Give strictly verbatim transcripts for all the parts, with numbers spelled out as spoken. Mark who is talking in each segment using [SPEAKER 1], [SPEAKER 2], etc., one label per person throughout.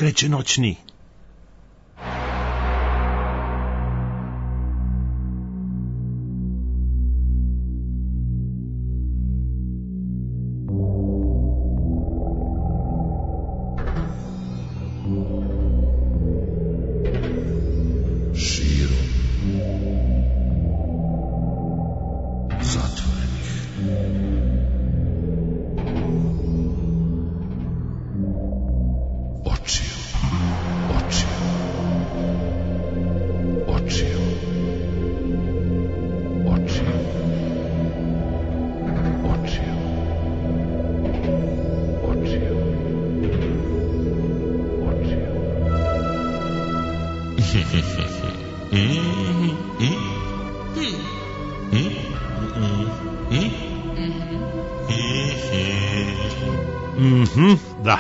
[SPEAKER 1] kreće noćni.
[SPEAKER 2] Mhm, da.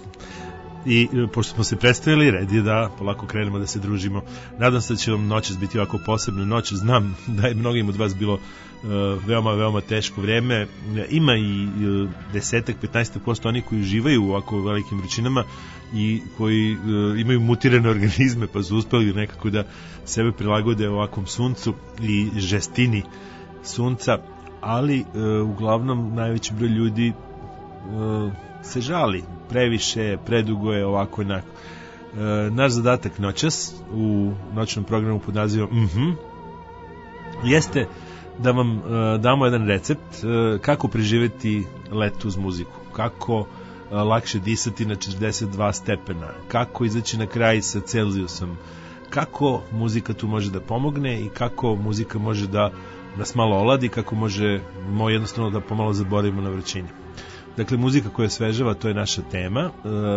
[SPEAKER 2] I pošto smo se predstavili, red je da polako krenemo da se družimo. Nadam se da će vam noćas biti ovako posebna noć. Znam da je mnogim od vas bilo uh, veoma, veoma teško vreme. Ima i uh, desetak, petnaestak posto oni koji uživaju u ovako velikim vrućinama i koji uh, imaju mutirane organizme, pa su uspeli nekako da sebe prilagode ovakvom suncu i žestini sunca, ali uh, uglavnom najveći broj ljudi uh, se žali, previše, predugo je, ovako i onako. E, naš zadatak noćas u noćnom programu pod nazivom mhm jeste da vam e, damo jedan recept e, kako preživeti let uz muziku, kako e, lakše disati na četrdeset dva stepena, kako izaći na kraj sa Celzijusom, kako muzika tu može da pomogne i kako muzika može da nas malo oladi, kako može jednostavno da pomalo zaboravimo na vrućini. Dakle, muzika koja osvežava, to je naša tema. E,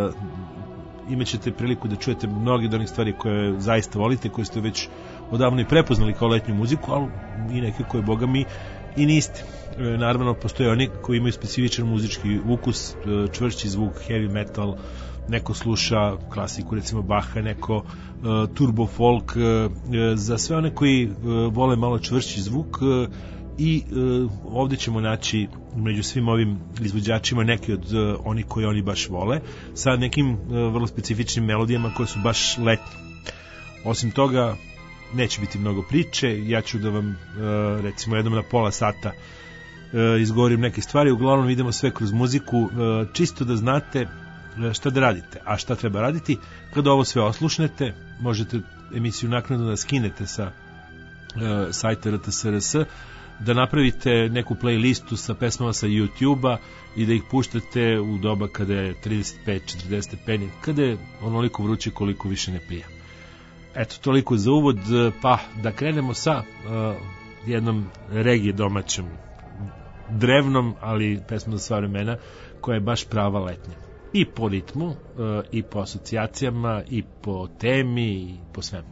[SPEAKER 2] imaćete priliku da čujete mnoge od onih stvari koje zaista volite, koje ste već odavno i prepoznali kao letnju muziku, ali i neke koje, boga mi, i niste. E, naravno, postoje oni koji imaju specifičan muzički ukus, e, čvršći zvuk, heavy metal, neko sluša klasiku, recimo Baha, neko e, turbo folk. E, za sve one koji e, vole malo čvršći zvuk, e, i e, ovdje ćemo naći među svim ovim izvođačima neki od e, oni koji oni baš vole, sa nekim e, vrlo specifičnim melodijama koje su baš letne. Osim toga, neće biti mnogo priče, ja ću da vam e, recimo jednom na pola sata e, izgovorim neke stvari, uglavnom idemo sve kroz muziku, e, čisto da znate šta da radite, a šta treba raditi. Kada ovo sve oslušnete, možete emisiju naknadno da skinete sa e, sajta R T S R S, da napravite neku playlistu sa pesmama sa YouTube-a i da ih puštate u doba kada je trideset pet četrdeset stepeni, kada je onoliko vruće koliko više ne pije. Eto, toliko za uvod, pa da krenemo sa uh, jednom regije domaćom, drevnom, ali pesma za sva vremena, koja je baš prava letnja. I po ritmu, uh, i po asocijacijama, i po temi, i po svemu.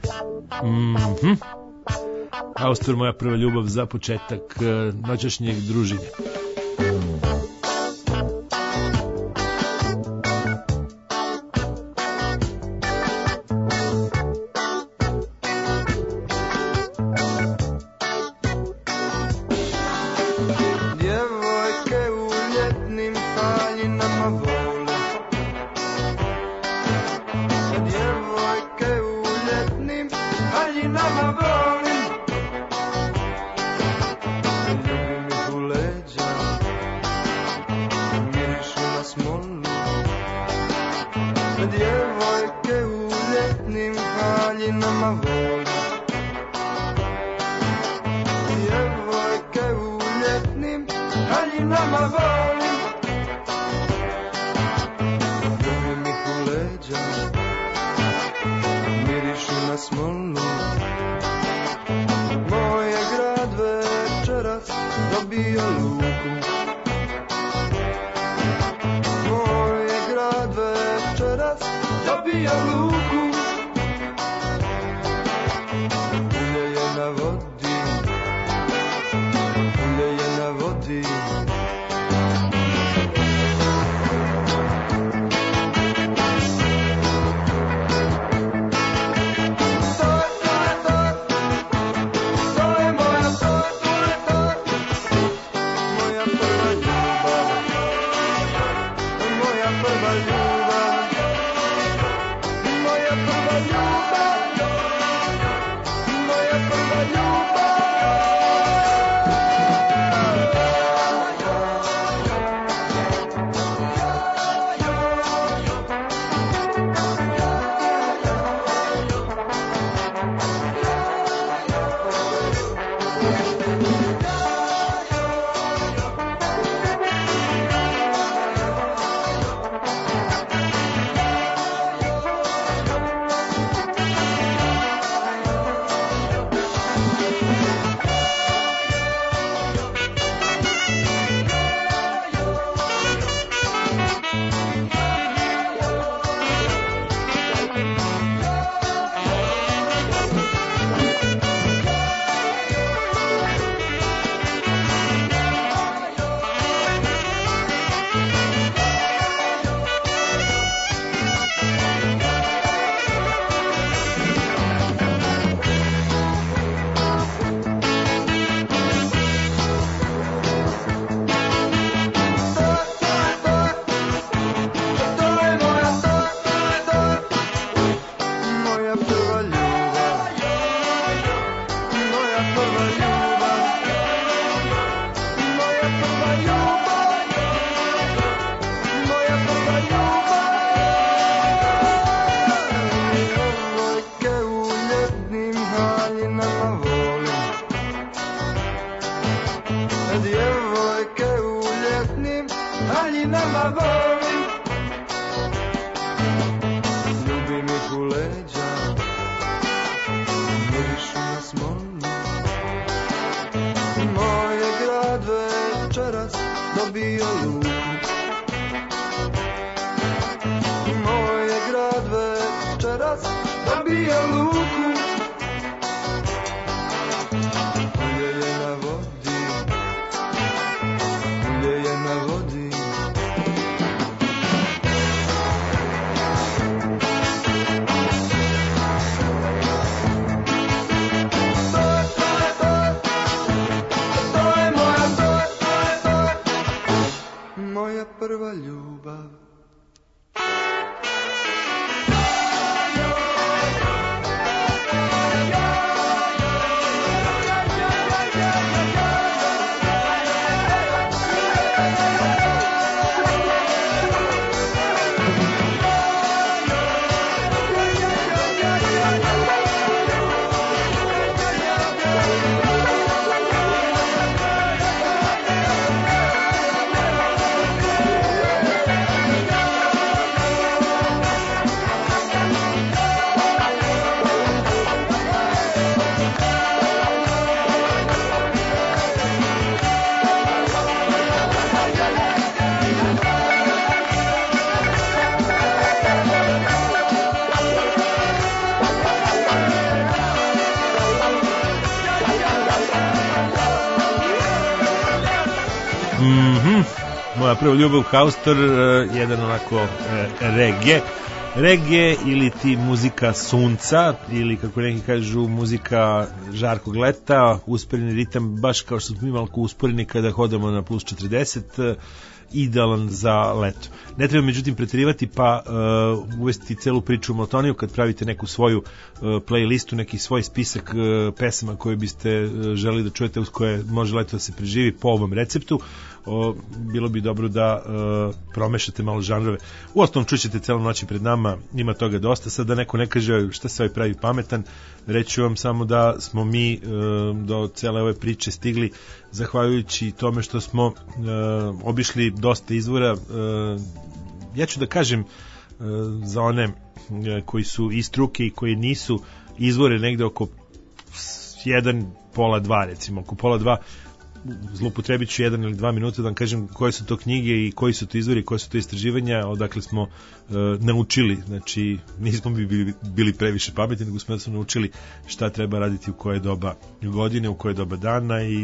[SPEAKER 2] Mhm. Austor, moja prva ljubav, za početak noćašnjeg druženja.
[SPEAKER 3] Djevojke u ljetnim haljinama vole, djevojke u ljetnim haljinama vole. Djevojke u ljetnim haljinama vole, djevojke u ljetnim haljinama vole. Ljubi mi u leđa, mirišu na smolu. Moj je grad večeras dobio luku. Moj je grad večeras dobio luku. Ulje je na vodi, ulje je na vodi. Moja prva ljubav, večeras dobija luku. Ulje je na vodi, ulje je na vodi. Moja prva ljubav.
[SPEAKER 2] Mhm. Moja prva ljubav Haustor, jedan onako reggae. Reggae ili ti muzika sunca ili kako neki kažu muzika žarkog leta, usporeni ritam baš kao što smo imali usporeni kada hodamo na plus četrdeset, idealan za leto. Ne treba međutim preterivati pa uh, uvesti celu priču u monotoniju kad pravite neku svoju uh, playlistu, neki svoj spisak uh, pesama koje biste uh, želi da čujete, uz koje može leto da se preživi po ovom receptu. O, bilo bi dobro da uh, promešate malo žanrove. U osnovom čućete celu noć pred nama, ima toga dosta. Sad da neko ne kaže šta se ovaj pravi pametan, reću vam samo da smo mi uh, do cele ove priče stigli zahvaljujući tome što smo uh, obišli dosta izvora. Uh, ja ću da kažem uh, za one uh, koji su iz struke i koji nisu, izvore negde oko jedan, pola dva, recimo oko pola dva. Zloupotrebit ću jedan ili dva minuta da vam kažem koje su to knjige i koji su to izvori, koje su to istraživanja, odakle smo e, naučili, znači nismo bi bili, bili previše pametni, nego smo da smo naučili šta treba raditi u koje doba godine, u koje doba dana i e,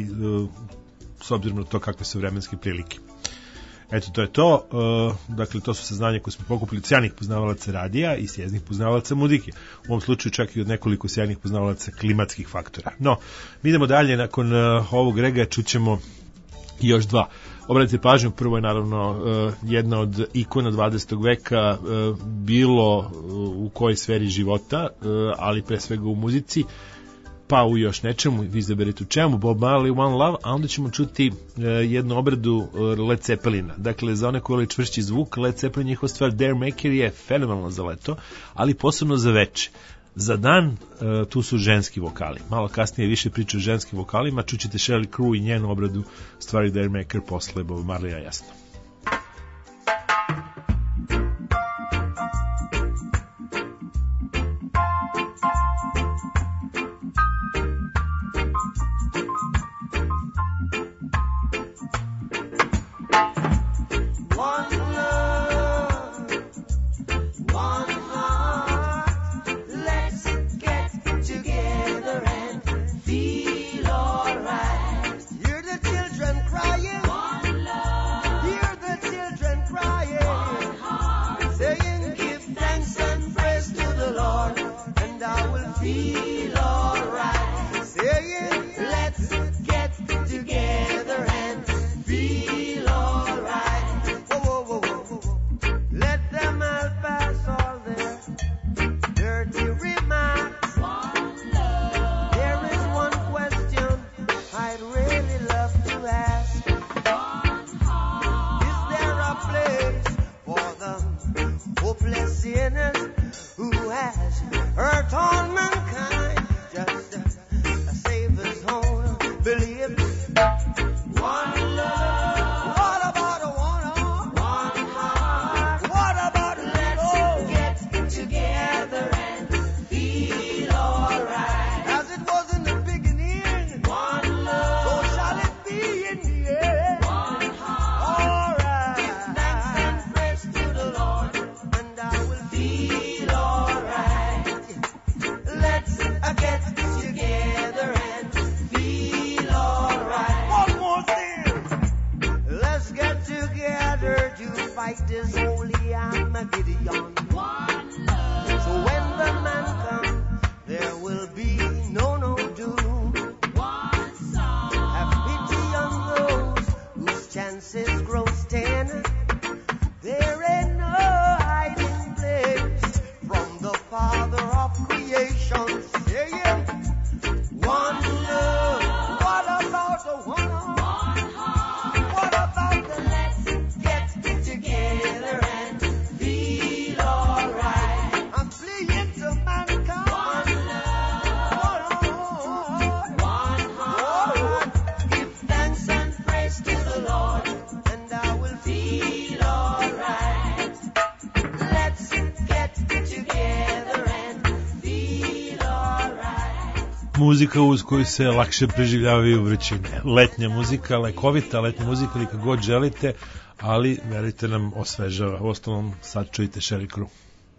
[SPEAKER 2] s obzirom na to kakve su vremenske prilike. Eto, to je to. E, dakle, to su saznanja koje smo pokupili od sjajnih poznavalaca radija i sjajnih poznavalaca muzike. U ovom slučaju čak i od nekoliko sjajnih poznavalaca klimatskih faktora. No, mi idemo dalje. Nakon uh, ovog rega čućemo još dva. Obratite pažnju, prvo je naravno uh, jedna od ikona dvadesetog veka, uh, bilo uh, u kojoj sferi života, uh, ali pre svega u muzici, pa u još nečemu, vi izaberete u čemu, Bob Marley, One Love, a onda ćemo čuti uh, jednu obradu uh, Led Zeppelina. Dakle, za one koji vole čvršći zvuk, Led Zeppelin, njihova stvar Dare Maker je fenomenalna za leto, ali posebno za veče. Za dan uh, tu su ženski vokali. Malo kasnije više priča o ženskim vokalima, čućete Sheryl Crow i njenu obradu stvari Dare Maker posle Bob Marleya, jasno.
[SPEAKER 1] Who has hurt all mankind?
[SPEAKER 2] muzika uz koju se lakše preživljavaju vrućine. Letnja muzika, lekovita letnja muzika ili kako god želite, ali verujte nam, osvežava. U ostalom, sad čujte Sheryl Crow.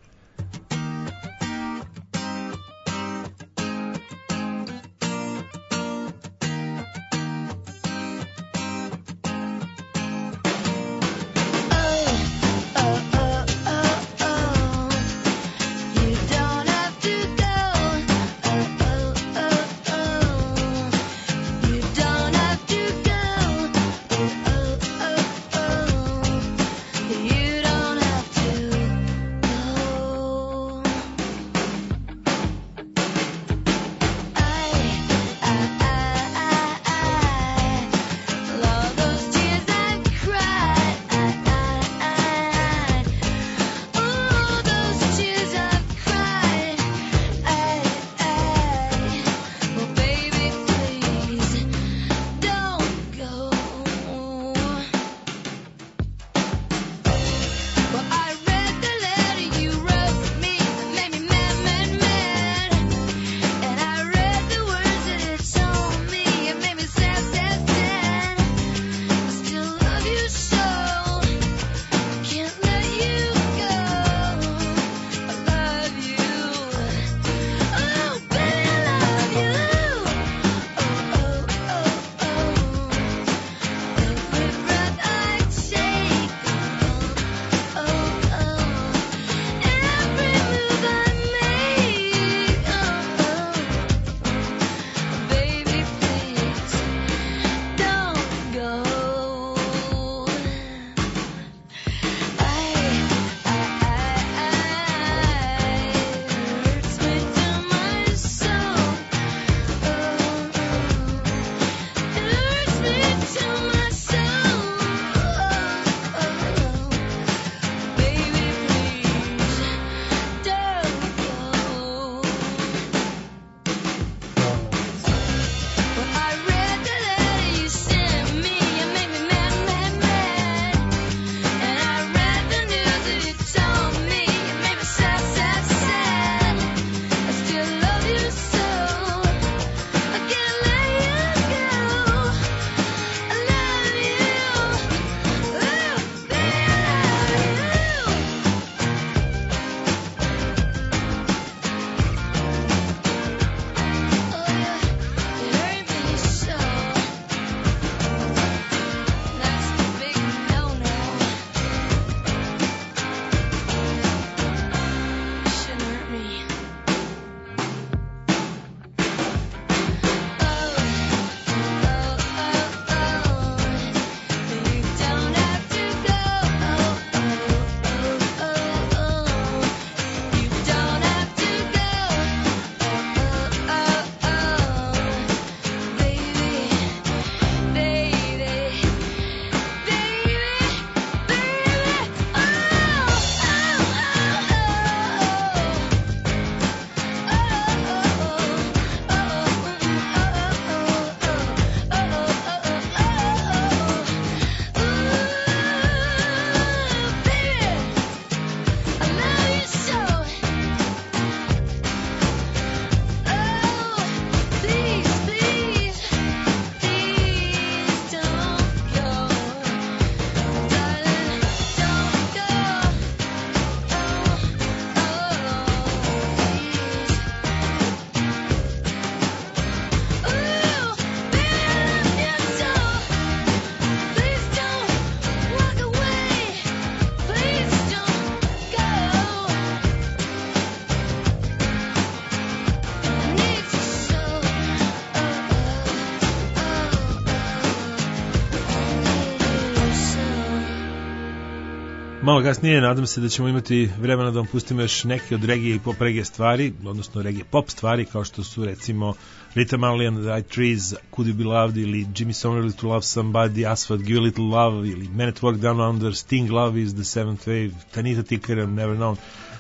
[SPEAKER 2] Malo kasnije nadam se da ćemo imati vremena da vam pustimo još neke od regije i pop regije stvari, odnosno regije pop stvari, kao što su recimo Rita Marley and the White Trees, Could You Be Loved, ili Jimmy Somerville To Love Somebody, Asphalt, Give a Little Love, ili Men at Work Down Under, Sting, Love is the Seventh Wave, Tanita Tikaram, Never Known,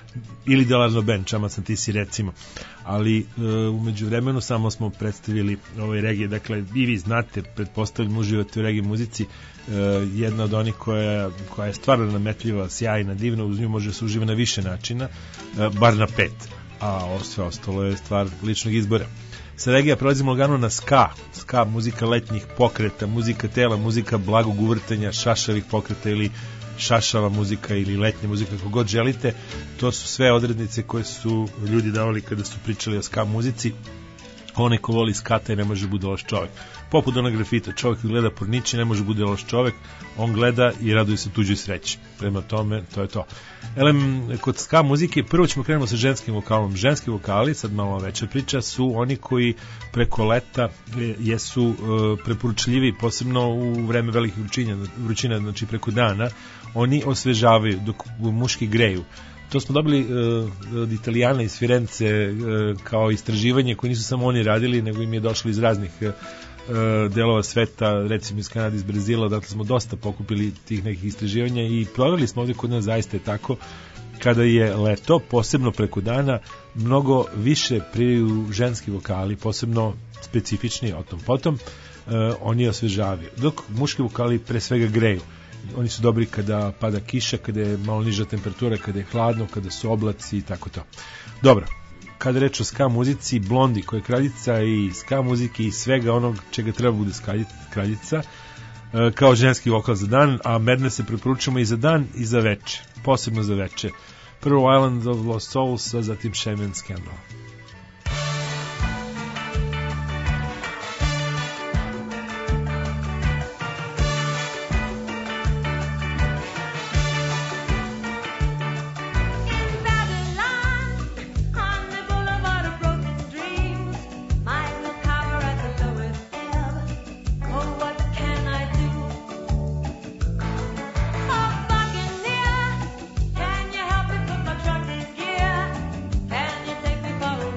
[SPEAKER 2] ili Delarno Band, Čamac na Tisi recimo. Ali e, umeđu vremenu samo smo predstavili ove regije, dakle i vi znate, pretpostavljam, uživate u regije muzici, e, jedna od onih koja, koja je stvarno nametljiva, sjajna, divna, uz nju može se uživa na više načina, e, bar na pet, a sve ostalo je stvar ličnog izbora. Sa regija prelazimo lagano na ska. Ska, muzika letnjih pokreta, muzika tela, muzika blagog uvrtanja, šašavih pokreta ili šašava muzika ili letnja muzika, kako god želite. To su sve odrednice koje su ljudi davali kada su pričali o ska muzici. Onaj ko voli skata i ne može bude loš čovjek. Poput onog grafita, čovjek koji gleda pornići ne može bude loš čovjek, on gleda i raduje se tuđoj sreći. Prema tome, to je to. Elem, kod ska muzike, prvo ćemo krenemo sa ženskim vokalom. Ženski vokali, sad malo veća priča, su oni koji preko leta jesu e, preporučljivi, posebno u vreme velikih vrućina, vrućina, znači preko dana, oni osvežavaju, dok muški greju. To smo dobili uh, od Italijana iz Firence uh, kao istraživanje koje nisu samo oni radili, nego im je došlo iz raznih uh, delova sveta, recimo iz Kanade, iz Brazila, dakle smo dosta pokupili tih nekih istraživanja i proveli smo ovdje kod nas, zaista je tako, kada je leto, posebno preko dana, mnogo više pririju ženski vokali, posebno specifični o tom potom, uh, oni osvežavaju, dok muški vokali pre svega greju. Oni su dobri kada pada kiša, kada je malo niža temperatura, kada je hladno, kada su oblaci i tako to. Dobro, kada reč o ska muzici, Blondi koja je kraljica i ska muzike i svega onog čega treba bude kraljica, kao ženski vokal za dan, a Madness se preporučujemo i za dan i za veče, posebno za veče. Prvo Island of Lost Souls, a zatim Shame and Scandal.
[SPEAKER 1] Can you help me put my truck in gear? Can you take me for a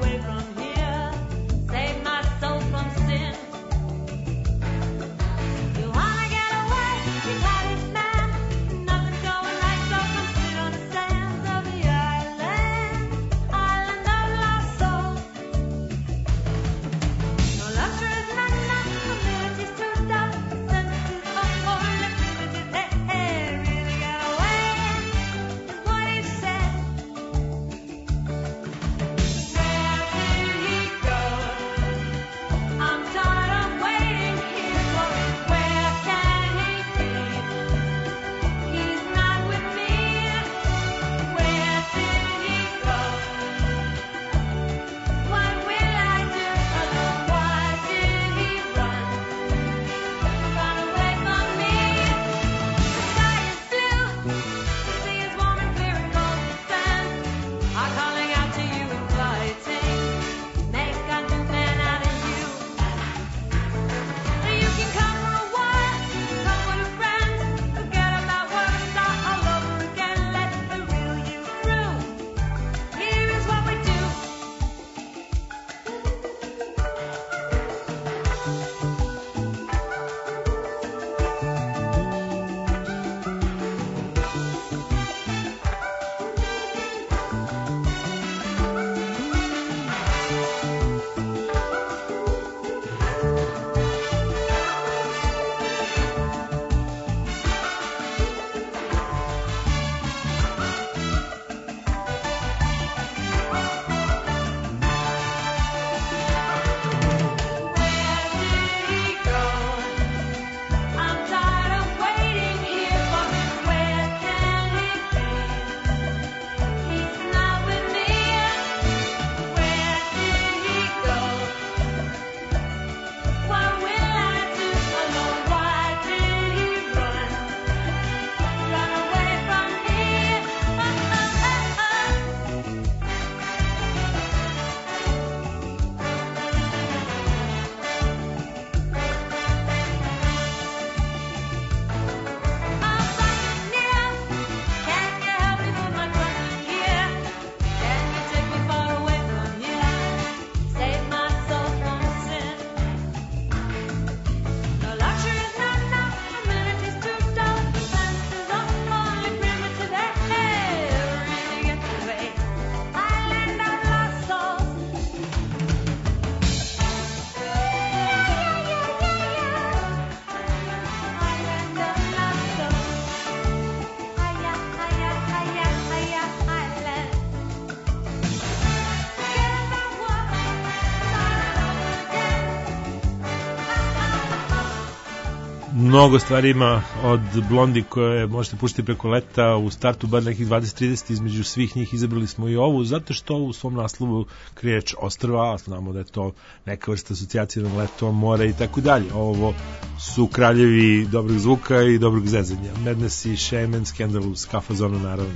[SPEAKER 2] mnogo stvari ima od Blondi koje možete puštiti preko leta, u startu bar nekih dvadeset trideset, između svih njih izabrali smo i ovu, zato što u svom naslovu krije reč ostrva, znamo da je to neka vrsta asocijacije na leto, more i tako dalje. Ovo su kraljevi dobrog zvuka i dobrog zezanja. Madness i Shame and Scandalous, Kafa Zona naravno.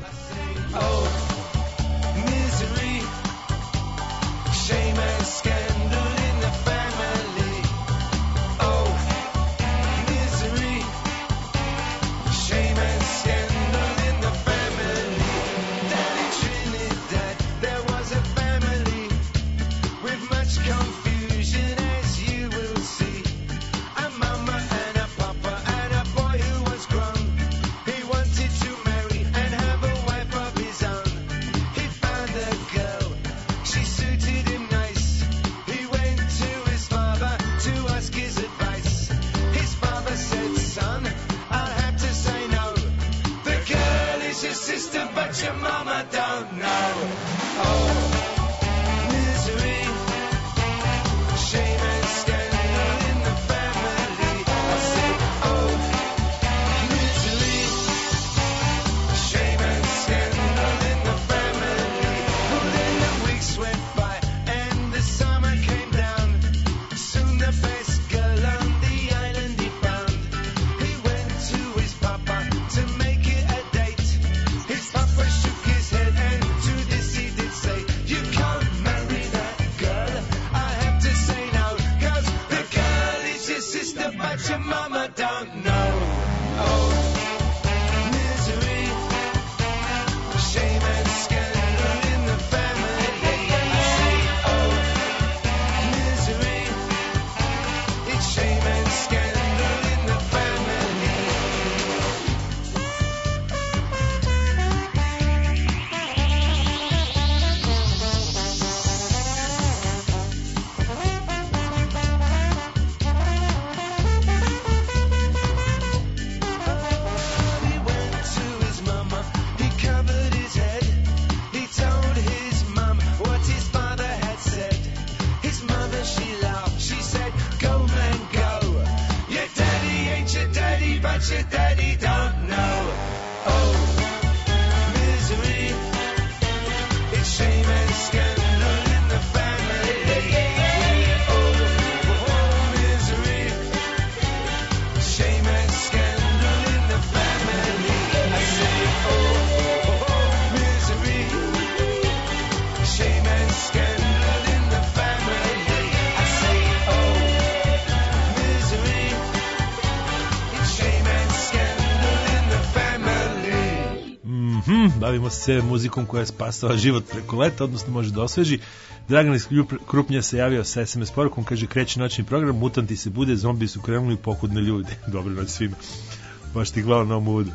[SPEAKER 2] Bavimo se muzikom koja je spasala život preko leta, odnosno može da osveži. Dragan iz Krupnja se javio sa es em es porukom, kaže kreće noćni program, mutanti se bude, zombi su krenuli i pohudne ljude. Dobro noć svima. Baš ti glava na ovom uvodu.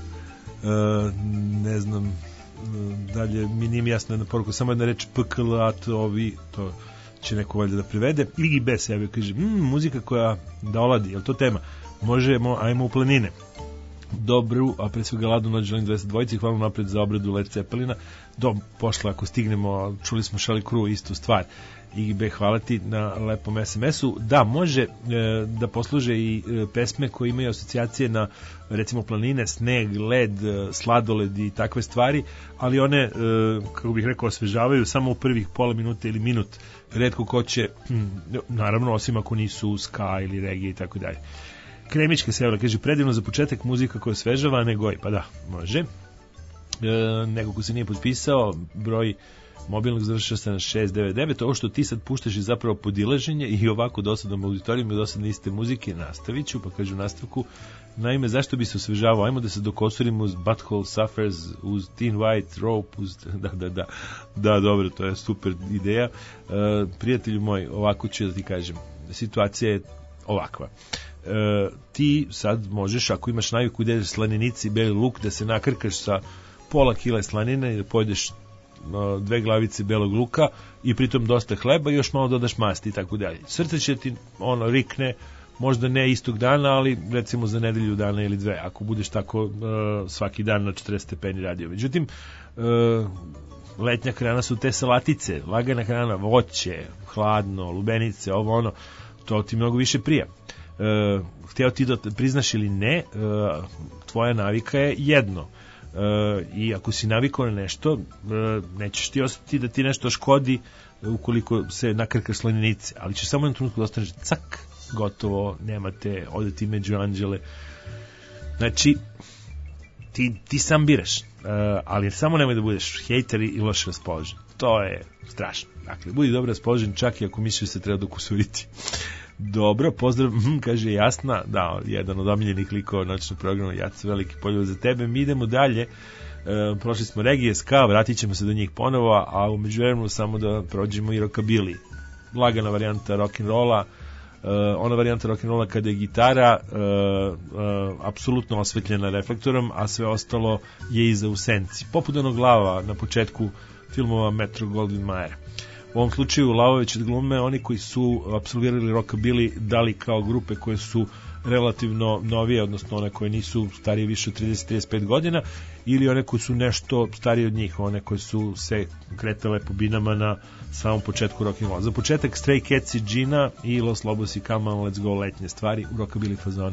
[SPEAKER 2] Uh, ne znam, uh, dalje mi nije jasno jedna poruka, samo jedna reč P K L A T ovi, to će neko valjda da prevede. Igi B se javio, kaže, mm, muzika koja da oladi, je li to tema? Možemo, ajmo u planine. Dobru, a pre svega ladnu noć želim dvesta dvojici, hvala napred za obradu Led Zeppelina. Do, pošla ako stignemo, čuli smo Šali Kru, istu stvar. I B, hvala ti na lepom es em esu. Da, može e, da posluže i e, pesme koje imaju asocijacije na, recimo, planine, sneg, led, e, sladoled i takve stvari, ali one, e, kako bih rekao, osvežavaju samo u prvih pola minuta ili minut. Retko ko će, hm, naravno, osim ako nisu ska ili regije i tako dalje. Kremička se javila, kaže, predivno za početak muzika koja osvežava, nego, pa da, može. E, neko ko se nije potpisao, broj mobilnog završio se na šest devet devet, ovo što ti sad puštaš je zapravo podilaženje i ovako dosadnom auditorijom i dosadne iste muzike, nastavit ću, pa kažu nastavku. Naime, zašto bi se osvežavao? Ajmo da se dokosurimo uz Butthole Suffers, uz Teen White Rope, uz... Da, da, da, da, dobro, to je super ideja. E, prijatelju moj, ovako ću da ti kažem, situacija je ovakva. E, ti sad možeš, ako imaš naviku da jedeš slaninici, beli luk, da se nakrkaš sa pola kila slanine i da pojedeš dve glavice belog luka i pritom dosta hleba i još malo dodaš masti i tako dalje. Srce će ti ono rikne, možda ne istog dana, ali recimo za nedelju dana ili dve, ako budeš tako uh, svaki dan na četrdeset stepeni radio. Međutim, uh, letnja hrana su te salatice, lagana hrana, voće, hladno, lubenice, ovo ono, to ti mnogo više prija. uh, hteo ti da priznaš ili ne, uh, tvoja navika je jedno. Uh, i ako si navikao na nešto, uh, nećeš ti ostati da ti nešto škodi ukoliko se nakrkaš slaninice, ali ćeš samo jednom trenutku da ostaneš cak, gotovo, nemate, ode ti među anđele. Znači, ti, ti sam biraš, uh, ali samo nemoj da budeš hejter i loše raspoložen. To je strašno. Dakle, budi dobro raspoložen čak i ako misliš da se treba dokusuriti. Dobro, pozdrav, hm, kaže Jasna, da, jedan od omiljenih likova noćnog programa, Jac, veliki poljubav za tebe. Mi idemo dalje, e, prošli smo regije, ska, vratit ćemo se do njih ponovo, a umeđu vremenu samo da prođemo i rockabilly. Lagana varijanta rock'n'rolla, e, ona varijanta rock'n'rolla kada je gitara e, e, apsolutno osvetljena reflektorom, a sve ostalo je iza u senci. Poput onog glava na početku filmova Metro Goldwyn Mayera. U ovom slučaju lavove će glume oni koji su apsolvirali rockabilly, dali kao grupe koje su relativno novije, odnosno one koje nisu starije više od trideset do trideset pet godina, ili one koje su nešto starije od njih, one koje su se kretale po binama na samom početku rock'n'rolla. Za početak Stray Cats i Gina i Los Lobos i Come On Let's Go, letnje stvari u rockabilly fazonu.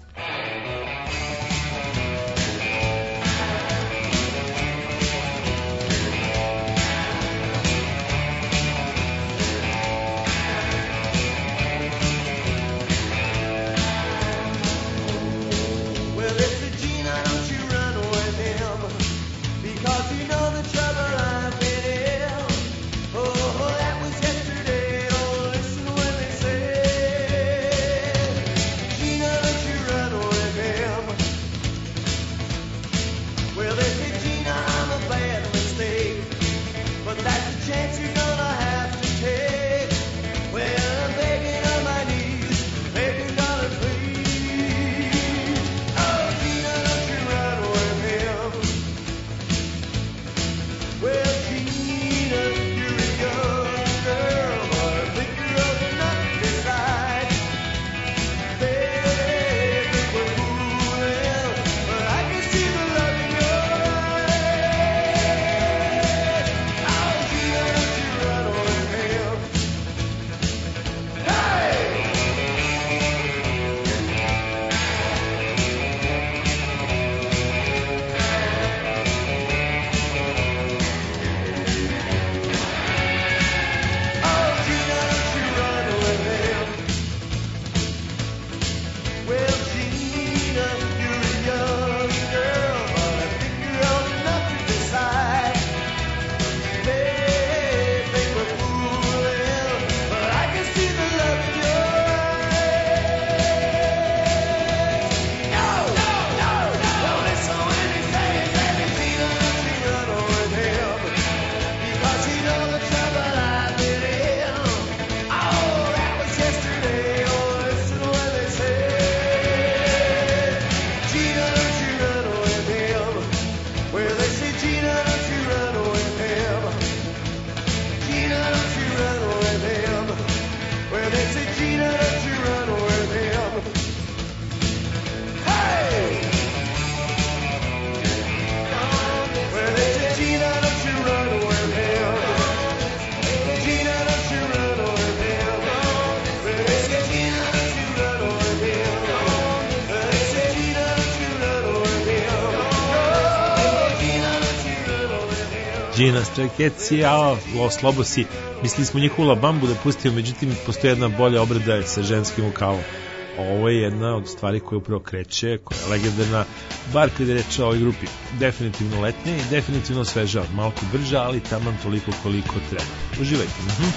[SPEAKER 2] Gina, Stray Cats i Los Lobosi. Mislili smo njihovu La Bambu da pustimo, međutim postoji jedna bolja obrada sa ženskim vokalom. Ovo je jedna od stvari koja upravo kreće, koja je legendarna, bar kada je reč o ovoj grupi. Definitivno letnije i definitivno sveža, malko brža, ali taman toliko koliko treba. Uživajte. Mhm.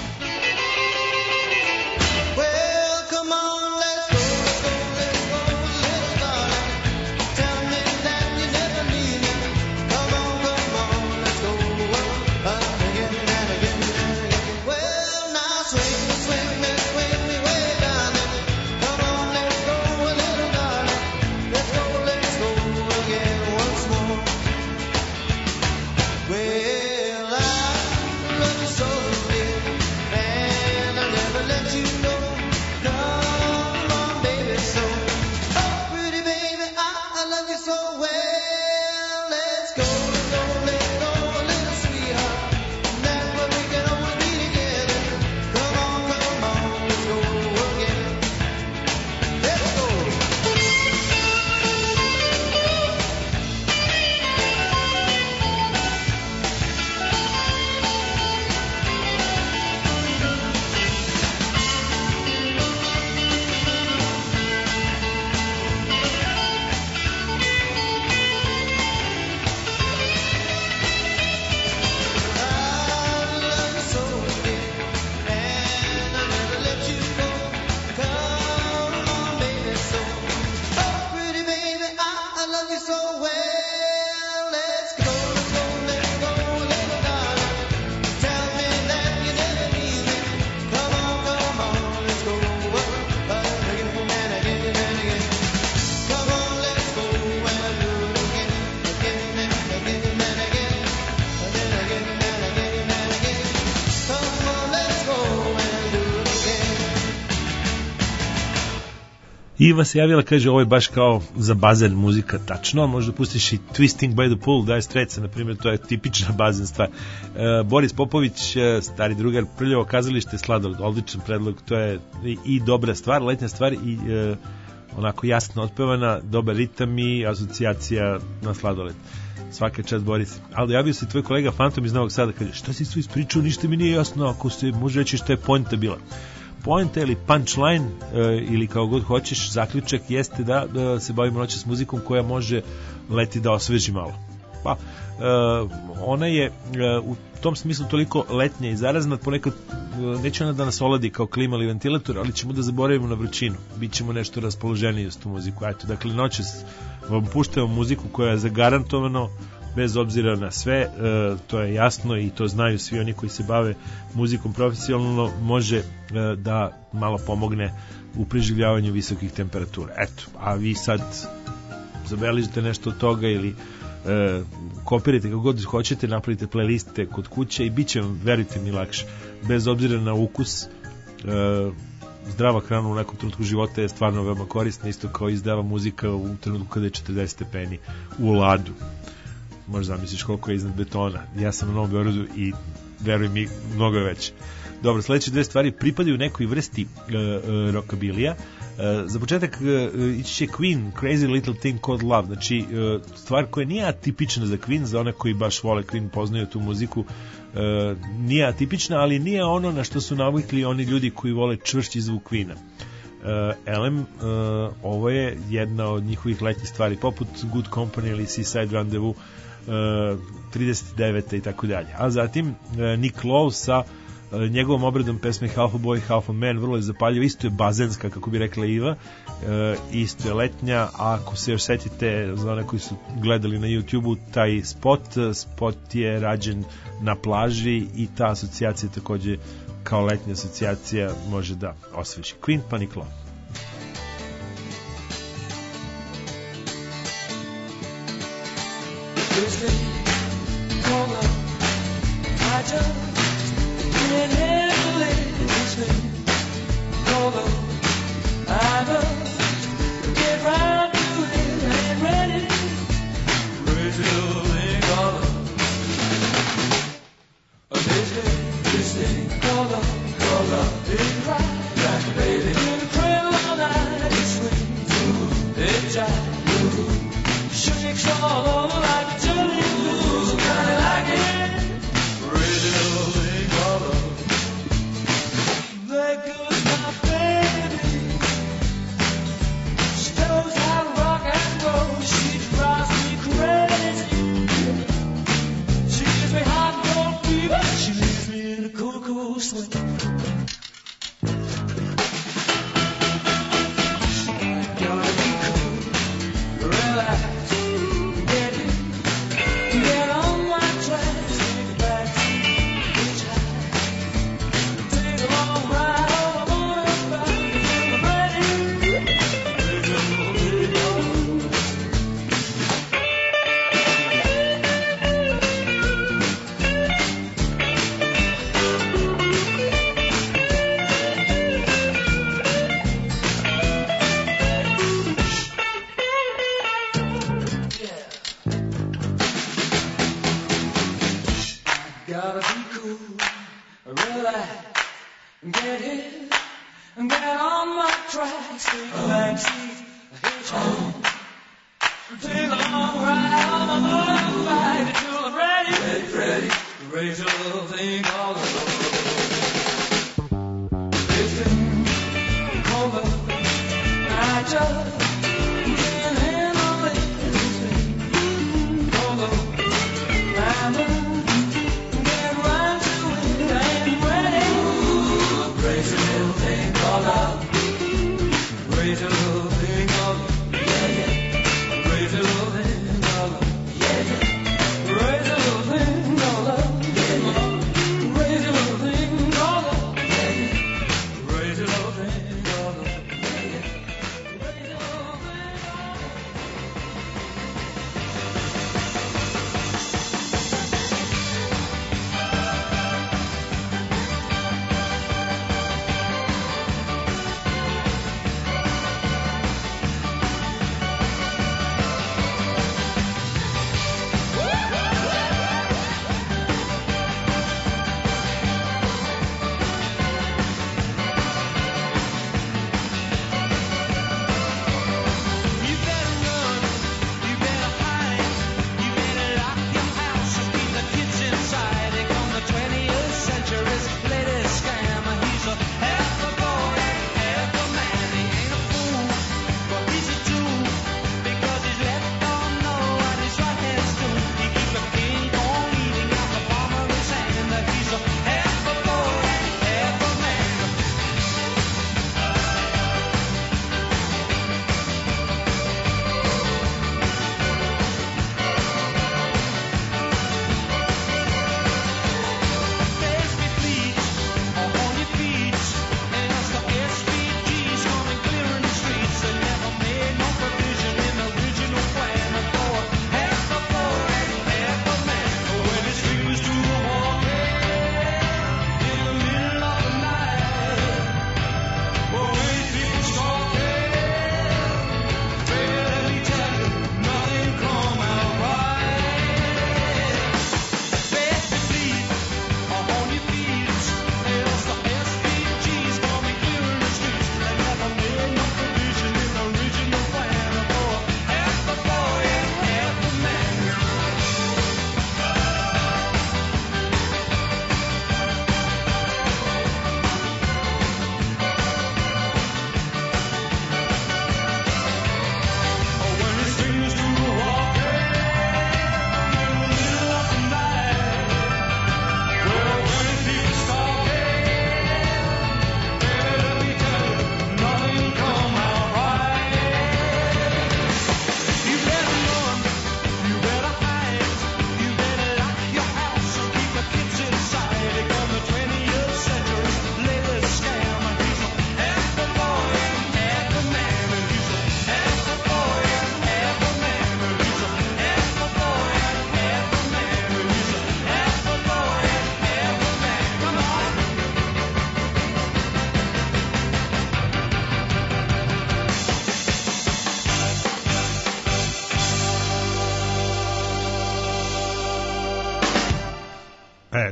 [SPEAKER 1] Well, I love you so, baby.
[SPEAKER 2] Iva se javila, kaže, ovo je baš kao za bazen muzika, tačno, možda pustiš i Twisting by the Pool, Dire Straitsa, na primjer, to je tipična bazen stvar. E, Boris Popović, stari drugar, Prljavo kazalište, Sladoled, odličan predlog, to je i, i dobra stvar, letnja stvar i e, onako jasno otpevana, dobar ritam i asocijacija na Sladoled. Svaka čast, Boris. Ali javio se tvoj kolega Fantom iz Novog Sada, kaže, šta si tu ispričao, ništa mi nije jasno, ako se može reći šta je pointa bila. Pointa ili punchline e, ili kao god hoćeš, zaključak jeste da, da se bavimo noćas muzikom koja može leti da osveži malo. Pa, e, ona je e, u tom smislu toliko letnja i zarazna, ponekad e, neće ona da nas oladi kao klima ili ventilator, ali ćemo da zaboravimo na vrućinu. Bićemo nešto raspoloženiji uz tu muziku. Eto, dakle, noćas vam puštamo muziku koja je zagarantovano, bez obzira na sve, e, to je jasno i to znaju svi oni koji se bave muzikom profesionalno, može e, da malo pomogne u preživljavanju visokih temperatura. Eto, a vi sad zabeležite nešto od toga ili e, kopirajte kako god hoćete, napravite playliste kod kuće i bit će vam, verujte mi, lakše. Bez obzira na ukus, e, zdrava hrana u nekom trenutku života je stvarno veoma korisna, isto kao i zdrava muzika u trenutku kada je četrdeset stepeni u ladu. Možda zamisliš koliko je iznad betona. Ja sam na Novom Beogradu i veruj mi, mnogo je veće. Dobro, sledeće dve stvari pripadaju nekoj vrsti uh, uh, rockabilija. Uh, za početak uh, ići će Queen, Crazy Little Thing Called Love. Znači, uh, stvar koja nije atipična za Queen, za one koji baš vole Queen, poznaju tu muziku, uh, nije atipična, ali nije ono na što su navikli oni ljudi koji vole čvršći zvuk Queena. Uh, Elem, uh, ovo je jedna od njihovih letnjih stvari, poput Good Company ili Seaside Rendezvous, Uh, trideset devete i tako dalje. A zatim uh, Nick Lowe sa uh, njegovom obradom pesme Half a Boy, Half a Man, vrlo je zapaljiva, isto je bazenska, kako bi rekla Iva, uh, isto je letnja, a ako se još setite, za one koji su gledali na YouTube-u, taj spot, spot je rađen na plaži i ta asocijacija takođe kao letnja asocijacija može da osveži. Queen pa Nick Lowe.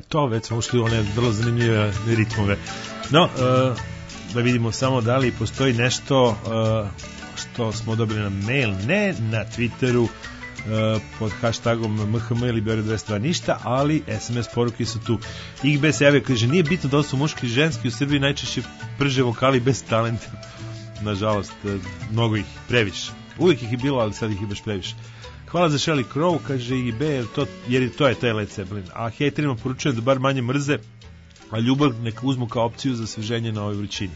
[SPEAKER 2] to, već smo ušli u one vrlo zanimljive ritmove. No, uh, da vidimo samo da li postoji nešto uh, što smo dobili na mail, ne na Twitteru, Uh, pod hashtagom M H M ili Beograd dvesta dva ništa, ali S M S poruke su tu. I G B se javio, kaže, nije bitno da li su muški i ženski, u Srbiji najčešće prže vokali bez talenta. Nažalost, mnogo ih, previše. Uvijek ih je bilo, ali sad ih je baš previše. Hvala za Shelly Crow, kaže I G B, jer, to, jer to je taj Led Zeppelin. A hejterima poručujem da bar manje mrze, a ljubav neka uzmu kao opciju za sveženje na ovoj vrućini.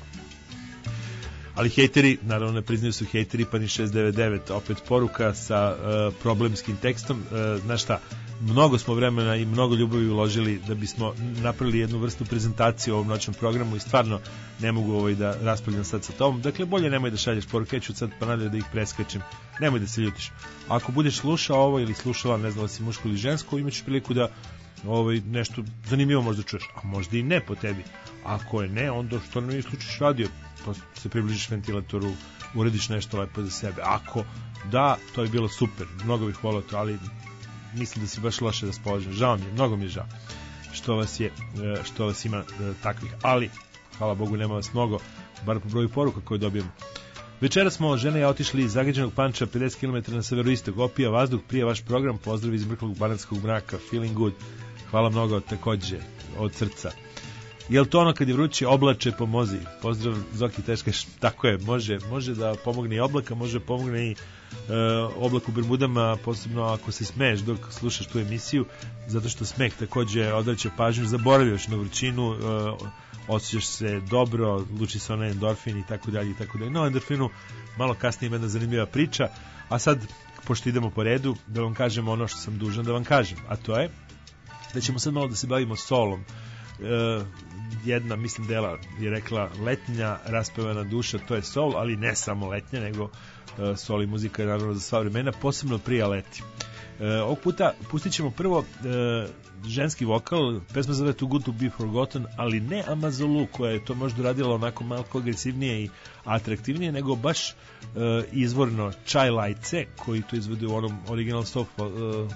[SPEAKER 2] Ali hejteri, naravno ne priznaju su hejteri, pa ni šest devet devet, opet poruka sa uh, problemskim tekstom. Uh, znaš šta, mnogo smo vremena i mnogo ljubavi uložili da bismo napravili jednu vrstu prezentacije u ovom noćnom programu i stvarno ne mogu ovaj da raspravljam sad sa tobom. Dakle, bolje nemoj da šalješ poruke, ću sad pa nadalje da ih preskačem. Nemoj da se ljutiš. Ako budeš slušao ovo ili slušala, ne znam da si muško ili žensko, imaćeš priliku da ovaj, nešto zanimljivo možda čuješ, a možda i ne po tebi. Ako je ne, onda što ne isključiš radio, pa se približiš ventilatoru, urediš nešto lepo za sebe. Ako da, to je bilo super, mnogo bih volao to, ali mislim da si baš loše raspoložen. Žao mi je, mnogo mi je žao što vas je, što vas ima takvih, ali hvala Bogu nema vas mnogo, bar po broju poruka koje dobijemo. Večera smo žene ja otišli iz zagađenog Panča pedeset kilometara na severoistok, opija vazduh, prije vaš program, pozdrav iz mrklog banatskog mraka, feeling good, hvala mnogo takođe od srca. Jel to ono kad je vruće, oblače pomozi? Pozdrav Zoki Teškaš, tako je, može, može da pomogne i oblaka, može da pomogne i e, oblak u Bermudama, posebno ako se smeješ dok slušaš tu emisiju, zato što smeh takođe odvraća pažnju, zaboravioš na vrućinu, e, osjećaš se dobro, luči se onaj endorfin i tako dalje i tako dalje. No, endorfinu malo kasnije ima jedna zanimljiva priča, a sad, pošto idemo po redu, da vam kažem ono što sam dužan da vam kažem, a to je da ćemo sad malo da se bavimo solom. E, jedna, mislim, dela je rekla letnja raspevana duša, to je sol, ali ne samo letnja, nego e, sol i muzika je naravno za sva vremena, posebno prija leti. E, ovog puta pustit ćemo prvo e, ženski vokal, pesma zove Too Good to Be Forgotten, ali ne Amazulu koja je to možda radila onako malo agresivnije i atraktivnije, nego baš e, izvorno Čaj Lajce, koji to izvode u onom original stop e,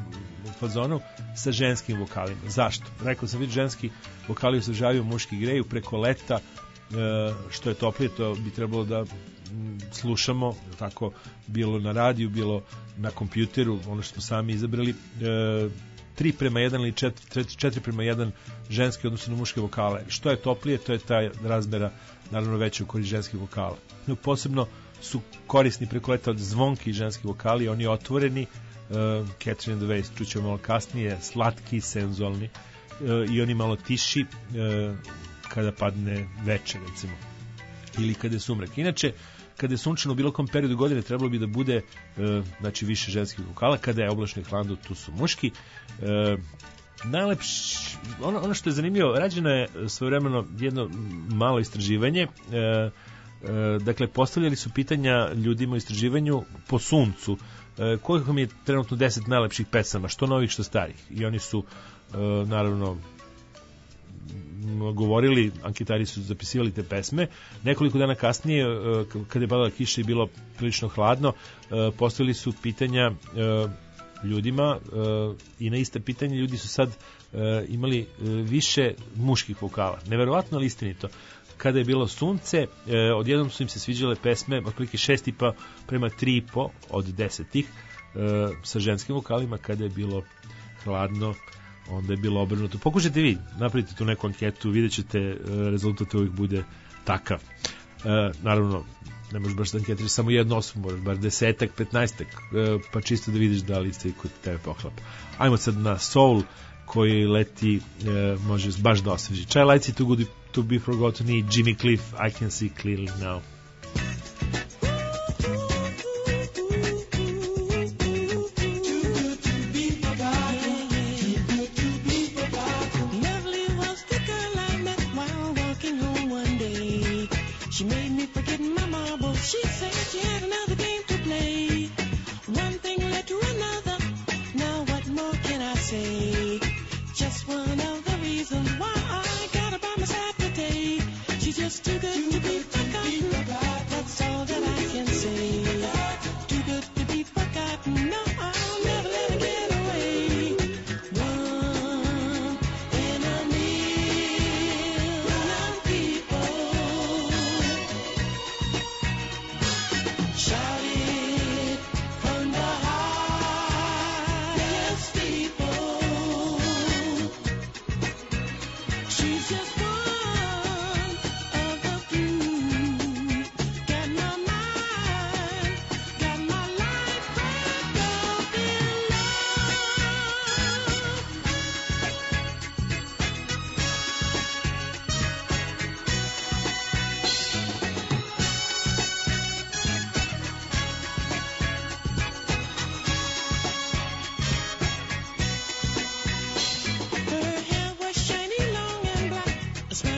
[SPEAKER 2] fazonu sa ženskim vokalima. Zašto? Rekao sam, vidi, ženski vokali osvežavaju, muški greju preko leta, e, što je toplije, to bi trebalo da m, slušamo, tako, bilo na radiju, bilo na kompjuteru, ono što smo sami izabrali, e, tri prema jedan ili četiri prema jedan ženski odnosno na muške vokale. Što je toplije, to je ta razmera naravno veća u korist ženskih vokala. No, posebno su korisni preko leta od zvonki ženski vokali, oni otvoreni, uh, Catherine and the Waves, čućemo malo kasnije, slatki, senzualni, uh, i oni malo tiši uh, kada padne veče, recimo, ili kada je sumrak. Inače, kada je sunčano u bilo kom periodu godine trebalo bi da bude e, znači više ženskih vokala, kada je oblačno i hladno tu su muški. E, najlepši, ono, ono što je zanimljivo, rađeno je svojevremeno jedno malo istraživanje, e, e, dakle postavljali su pitanja ljudima u istraživanju po suncu, e, koliko mi je trenutno deset najlepših pesama, što novih što starih, i oni su e, naravno govorili, anketari su zapisivali te pesme. Nekoliko dana kasnije, kada je padala kiša i bilo prilično hladno, postavili su pitanja ljudima i na iste pitanje ljudi su sad imali više muških vokala. Neverovatno, ali istinito. Kada je bilo sunce, odjednom su im se sviđale pesme otprilike šest i po prema tri i po od desetih sa ženskim vokalima. Kada je bilo hladno, onda je bilo obrnuto. Pokušajte vi, napravite tu neku anketu, vidjet ćete, rezultat uvijek bude takav. E, naravno, ne možeš baš da anketiraš samo jednu osobu, moraš bar desetak, petnaestak, e, pa čisto da vidiš da li se i kod tebe poklapa. Ajmo sad na soul koji leti, e, može baš da osveži. Čaj Lajci, Too Good to Be Forgotten i Jimmy Cliff, I Can See Clearly Now.
[SPEAKER 1] In a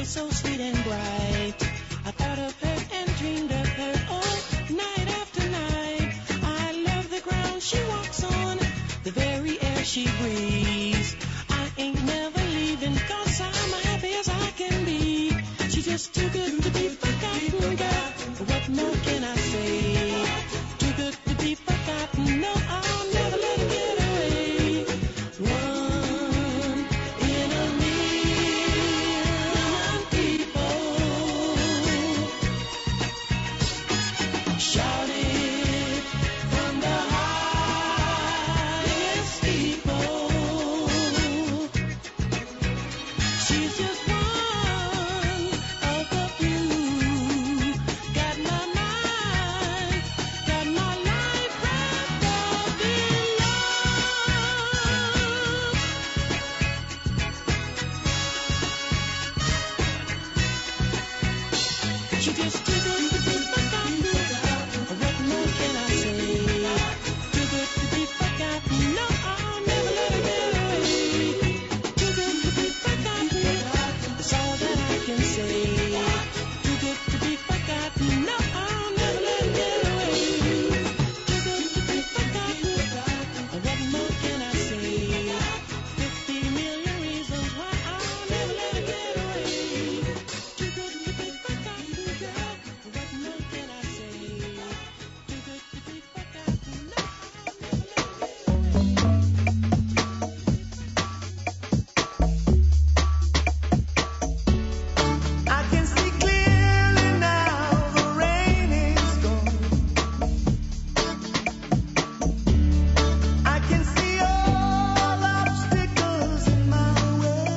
[SPEAKER 1] so sweet and bright. I thought of her and dreamed of her, oh, night after night. I love the ground she walks on, the very air she breathes. I ain't never leaving, 'cause I'm happy as I can be. She's just too good to be forgotten, girl. What more can I say? Too good to be forgotten, no, I'll never let her get away. One in a million people shout it from the highest steeple. She's just one of the few. Got my mind, got my life wrapped up in love. She just too good to be forgotten. What more can I say? Too good to be forgotten. No, I'll never let her get away. Too good to be forgotten. That's all that I can say. Too good to be forgotten. No, I'll never let her get away. Too good to be forgotten. What more can I say? Fifty million reasons why I'll never let her get away. Too good to be forgotten, girl. What more can I say? Too good to be forgotten. No, I'll never let her get
[SPEAKER 3] I can see clearly now, the rain is gone. I can see all obstacles in my way.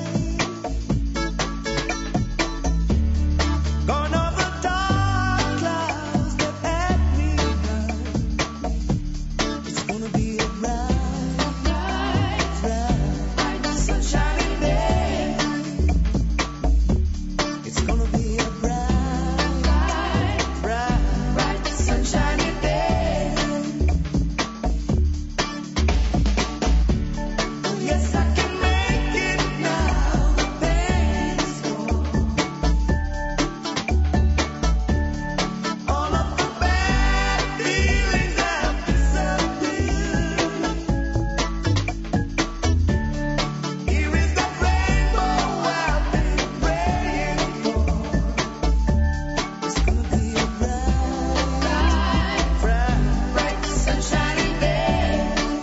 [SPEAKER 3] Gone are the dark clouds that had me blind. It's gonna be a bright, bright, bright, sunshiny day. It's gonna be a bright, bright, bright, sunshiny day. Oh yes, I can make it now. The pain is gone. All of the bad feelings have disappeared. Here is the rainbow I've been praying for. It's gonna be a bright, bright, bright, sunshiny day.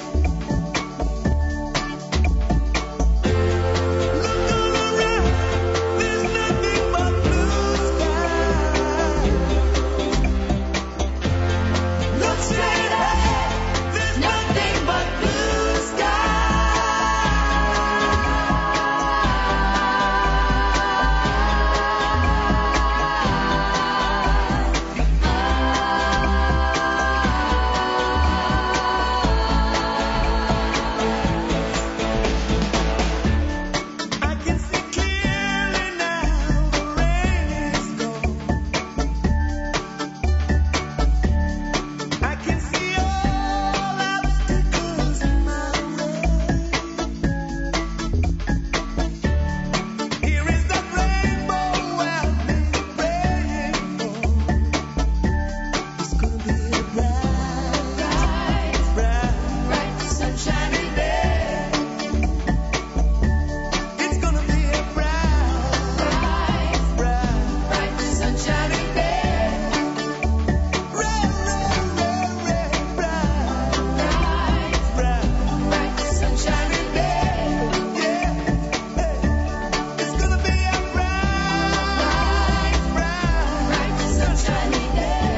[SPEAKER 3] Look all around, there's nothing but blue sky. Look straight ahead, there's nothing but blue sky. I can see clearly now, the rain is gone. I can see all obstacles in my way. Here is the rainbow I've been praying for. It's gonna be a bright, bright, bright, sunshiny day. It's gonna be a bright, bright, bright, sunshiny day. Bright, bright, bright, bright, bright, sunshiny day. Yeah, it's gonna be a bright, bright, sunshiny day.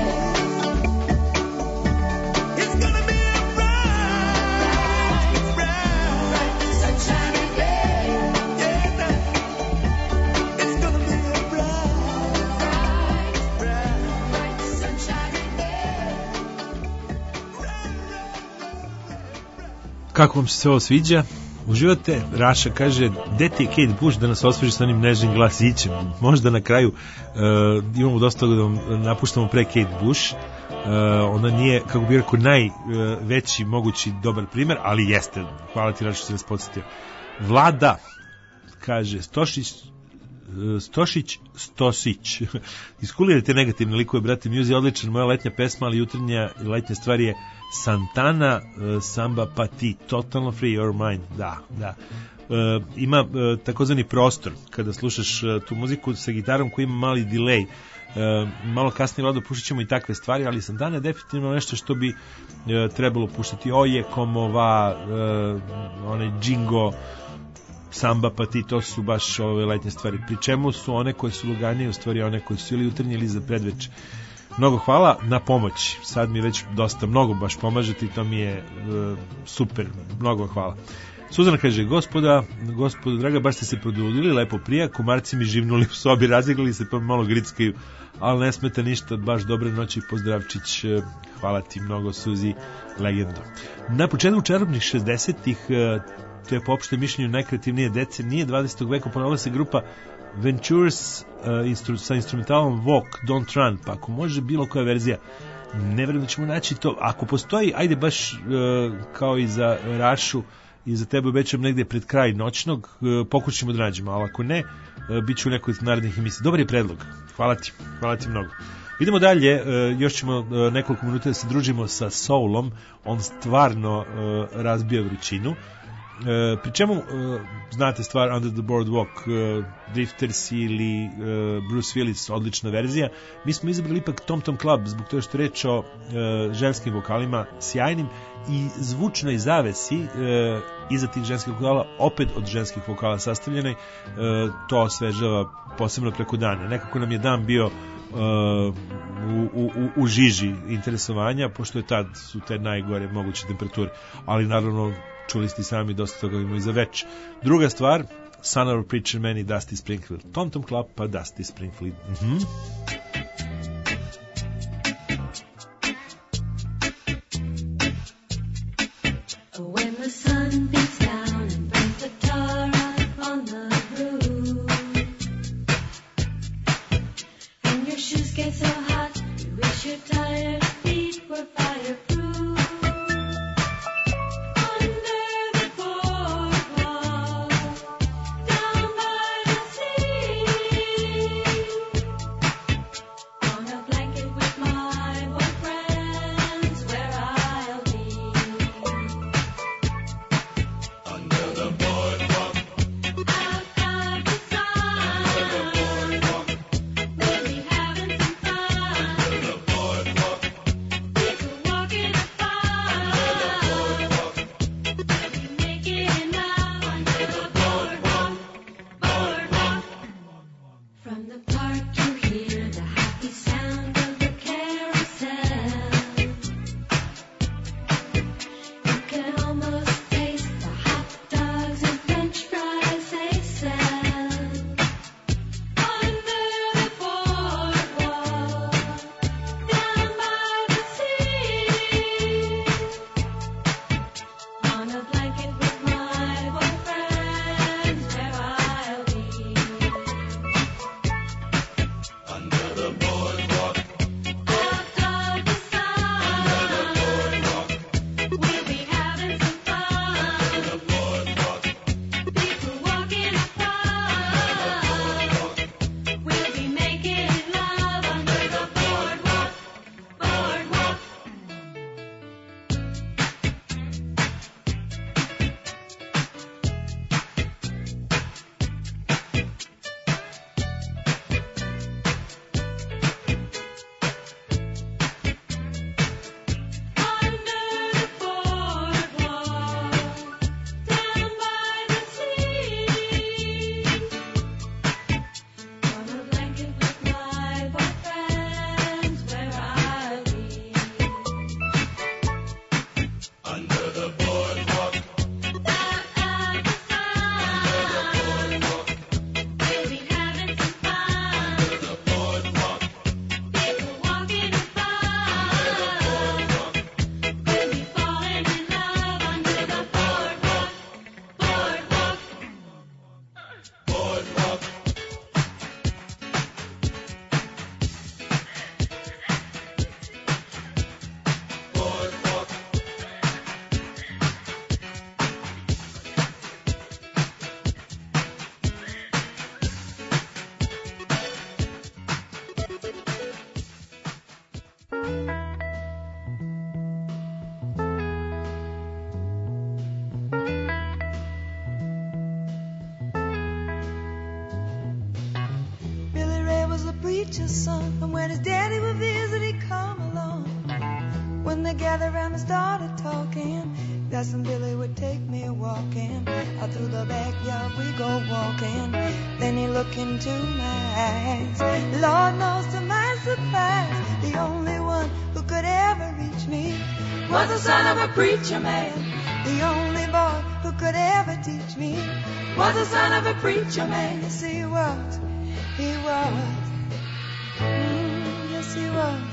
[SPEAKER 3] It's gonna be a bright, bright, sunshiny day. Yeah, it's gonna be a bright, bright, sunshiny day.
[SPEAKER 2] Kako vam se sve ovo sviđa? Uživate? Raša kaže, gde ti je Kate Bush da nas osveži sa onim nežnim glasićem? Možda na kraju uh, imamo dosta toga da vam napuštamo pre Kate Bush. Uh, ona nije, kako bih rekao, najveći mogući dobar primer, ali jeste. Hvala ti, Raša, što si nas podsjetio. Vlada, kaže, Stošić Stošić Stosić. Iskulirajte negativne likove, brate, Muse je odličan, moja letnja pesma, ali jutarnja letnja stvar je Santana, uh, Samba pa ti, totalno free your mind, da, da. Uh, ima uh, takozvani prostor, kada slušaš uh, tu muziku sa gitarom koji ima mali delay, uh, malo kasnije Vlado puštat ćemo i takve stvari, ali Santana je definitivno nešto što bi uh, trebalo puštati. Oje, Komova, uh, onaj Džingo, Samba pa ti, to su baš ove letnje stvari, pri čemu su one koje su luganije u stvari one koje su ili jutarnje ili za predveče. Mnogo hvala na pomoći, sad mi već dosta mnogo baš pomažete i to mi je uh, super, mnogo hvala. Suzana kaže, gospoda, gospodo draga, baš ste se produlili, lepo prija, komarci mi živnuli u sobi, razigrali se pa malo grickaju, ali ne smeta ništa, baš dobre noći, pozdravčić, hvala ti mnogo, Suzi, legendo. Na početku čarobnih šezdesetih, to je po opštem mišljenju najkreativnije decenije dvadesetog veka, ponovila se grupa Ventures uh, instru, sa instrumentalom Walk, Don't Run, pa ako može bilo koja verzija, ne vjerujem da ćemo naći to, ako postoji, ajde baš uh, kao i za Rašu i za tebe obećam negde pred kraj noćnog, uh, pokušamo da nađemo, ali ako ne, uh, bit ću u nekoj narednih emisija. Dobar je predlog, hvala ti, hvala ti mnogo. Idemo dalje, uh, još ćemo uh, nekoliko minuta da se družimo sa Soulom, on stvarno uh, razbija vrućinu. Uh, pri čemu uh, znate stvar Under the Boardwalk, uh, Drifters ili uh, Bruce Willis, odlična verzija. Mi smo izabrali ipak Tom Tom Club zbog toga što je reč o uh, ženskim vokalima sjajnim i zvučnoj zavesi uh, iza tih ženskih vokala, opet od ženskih vokala sastavljenoj, uh, to osvežava posebno preko dana. Nekako nam je dan bio Uh, u, u, u žiži interesovanja, pošto je tad su te najgore moguće temperature, ali naravno čuli ste sami dosta toga imamo i za već. Druga stvar, Son of a Preacher Man i Dusty Springfield. Tom Tom Club pa Dusty Springfield. Mhm.
[SPEAKER 4] When the sun beats down and burns the tar up on the roof, and your shoes get so hot, you wish your tired feet were fireproof. Under the boardwalk, down by the sea, on a blanket with my boyfriend's where I'll be.
[SPEAKER 3] Under the boardwalk,
[SPEAKER 4] Outside the sun, we'll be having some fun.
[SPEAKER 3] under the boardwalk,
[SPEAKER 4] People walking the park, we'll be making love under the boardwalk, boardwalk. From the park you hear the happy sound of the carousel. You can almost taste the hot dogs and French fries they sell. Under the boardwalk, down by the sea, on a blanket with my boyfriend, where I'll be.
[SPEAKER 3] under the boardwalk, preacher's son. And when his daddy would visit, he'd come along. When they gathered around and started talking, that's when Billy would take me walking. Out through the backyard we go walking. Then he looked into my eyes. Lord knows to my surprise, the only one who could ever reach me was the son of a preacher man. The only boy who could ever teach me was the son of a preacher man. Yes, he was. He was. Mm, yes, he was.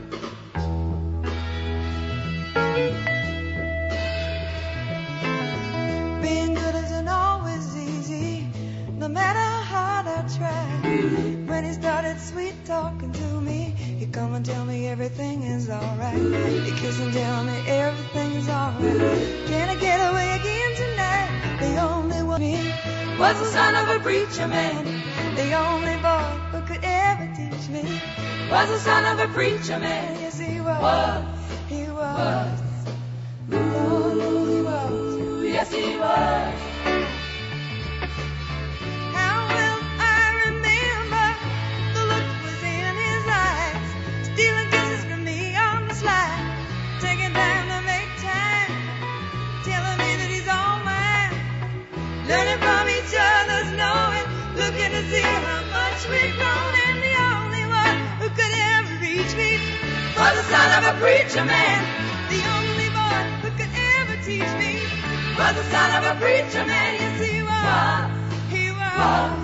[SPEAKER 3] Being good isn't always easy, no matter how hard I try. When he started sweet talking to me, he'd come and tell me everything is alright. He'd kiss and tell me everything is alright. Can I get away again tonight? The only one me was the son of a preacher man. The only boy who could ever teach me was the son of a preacher man. Yes, he was. He was. Oh, he was. Yes, he was. How will I remember the look was in his eyes, stealing kisses from me on the slide, taking time to make time, telling me that he's all mine, learning from each other's knowing, looking to see how much we've grown, and the only one who could ever reach me was the son of a preacher man. The only boy who could ever teach me was the son of a preacher man. Yes, he was. He was.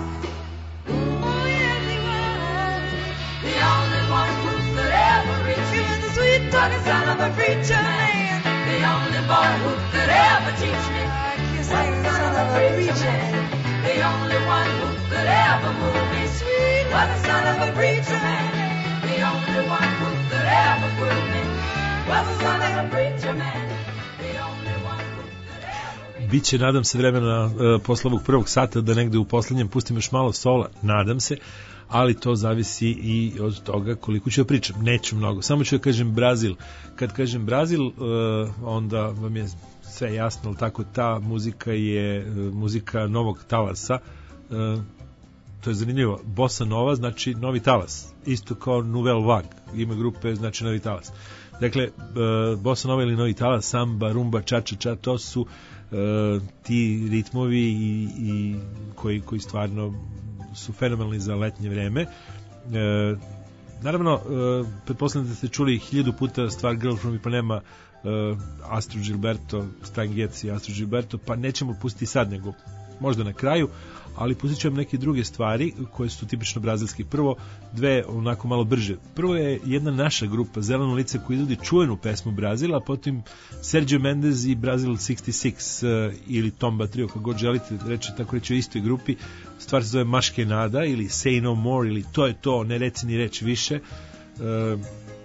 [SPEAKER 3] Oh, yes, he was. The only one who could ever reach me was the sweet talking son of a preacher man. The only boy who could ever teach me was the son of a preacher man. The only one who could ever move me sweet was the son of a preacher man. The only one who could ever prove me was the son of a preacher man. The only one who could ever.
[SPEAKER 2] Biće, nadam se, vremena uh, posle ovog prvog sata da negde u poslednjem pustim još malo sola, nadam se, ali to zavisi i od toga koliko ću da pričam. Neću mnogo, samo ću da kažem Brazil. Kad kažem Brazil, uh, onda vam je sve jasno, tako ta muzika je uh, muzika novog talasa. Uh, to je zanimljivo. Bossa Nova znači novi talas, isto kao Nouvelle Vague, ime grupe znači novi talas. Dakle, uh, Bossa Nova ili novi talas, samba, rumba, ča-ča-ča, to su uh, ti ritmovi i, i koji, koji stvarno su fenomenalni za letnje vreme. Uh, naravno, uh, pretpostavljam da ste čuli hiljadu puta stvar Girl from Ipanema, uh, Astro Gilberto, Stan Getz i Astro Gilberto, pa nećemo pustiti sad, nego možda na kraju, ali pustit ću vam neke druge stvari koje su tipično brazilske. Prvo, dve onako malo brže. Prvo je jedna naša grupa, Zeleno lice, koji izvodi čuvenu pesmu Brazila, a potom Sergio Mendes i Brazil šezdeset šest uh, ili Tomba Trio, kako god želite reći, tako reći o istoj grupi. Stvar se zove Maške Nada ili Say No More ili To je to, ne reci ni reći više. Uh,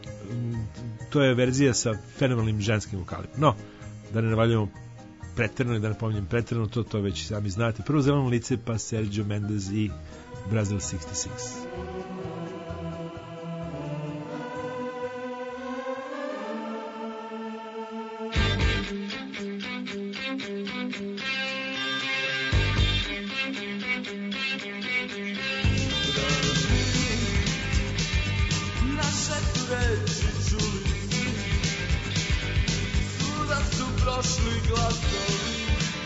[SPEAKER 2] to je verzija sa fenomenalnim ženskim vokalima. No, da ne navaljujemo preterano i da ne pominjem preterano, to, to već sami znate. Prvo Zeleno lice, pa Sergio Mendes i Brazil šezdeset šest.
[SPEAKER 5] Naše tu reči čuli svuda su prošli glasovi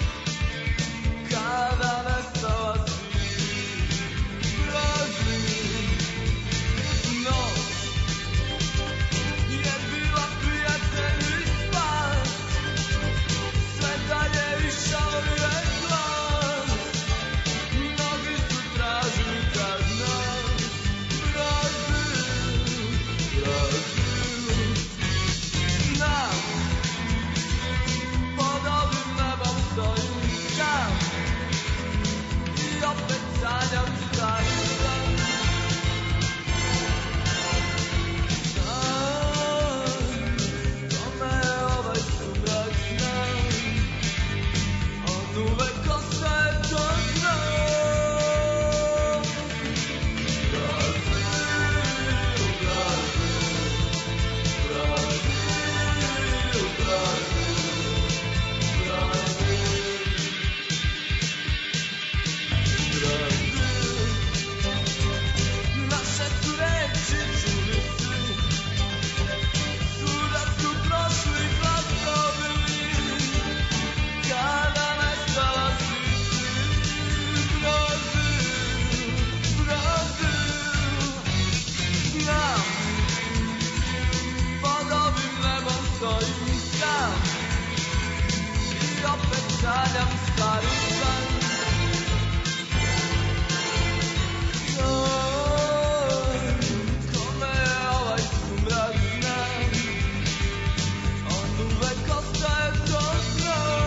[SPEAKER 5] kada nestala si Brazil. Noć je bila prijatelj i spas, sve dalje išao je glas, mnogi su tražili kad nas Brazil, Brazil. Znam pod ovim sanjam staru san. Joj, kome je ovaj sumrak znan, on uvek ostaje to znam.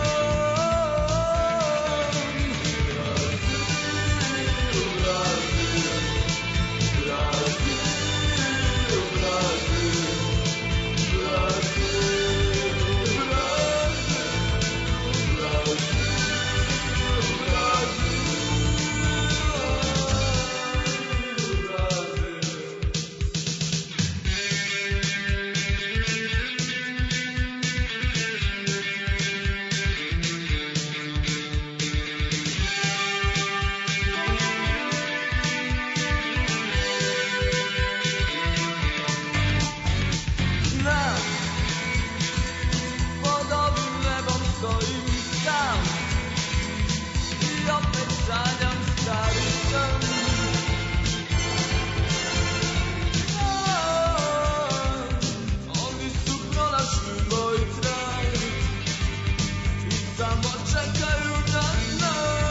[SPEAKER 5] Znam, pod ovim nebom stojim sam i opet sanjam stari san. A, oni su pronašli moj trag i samo čekaju na nas.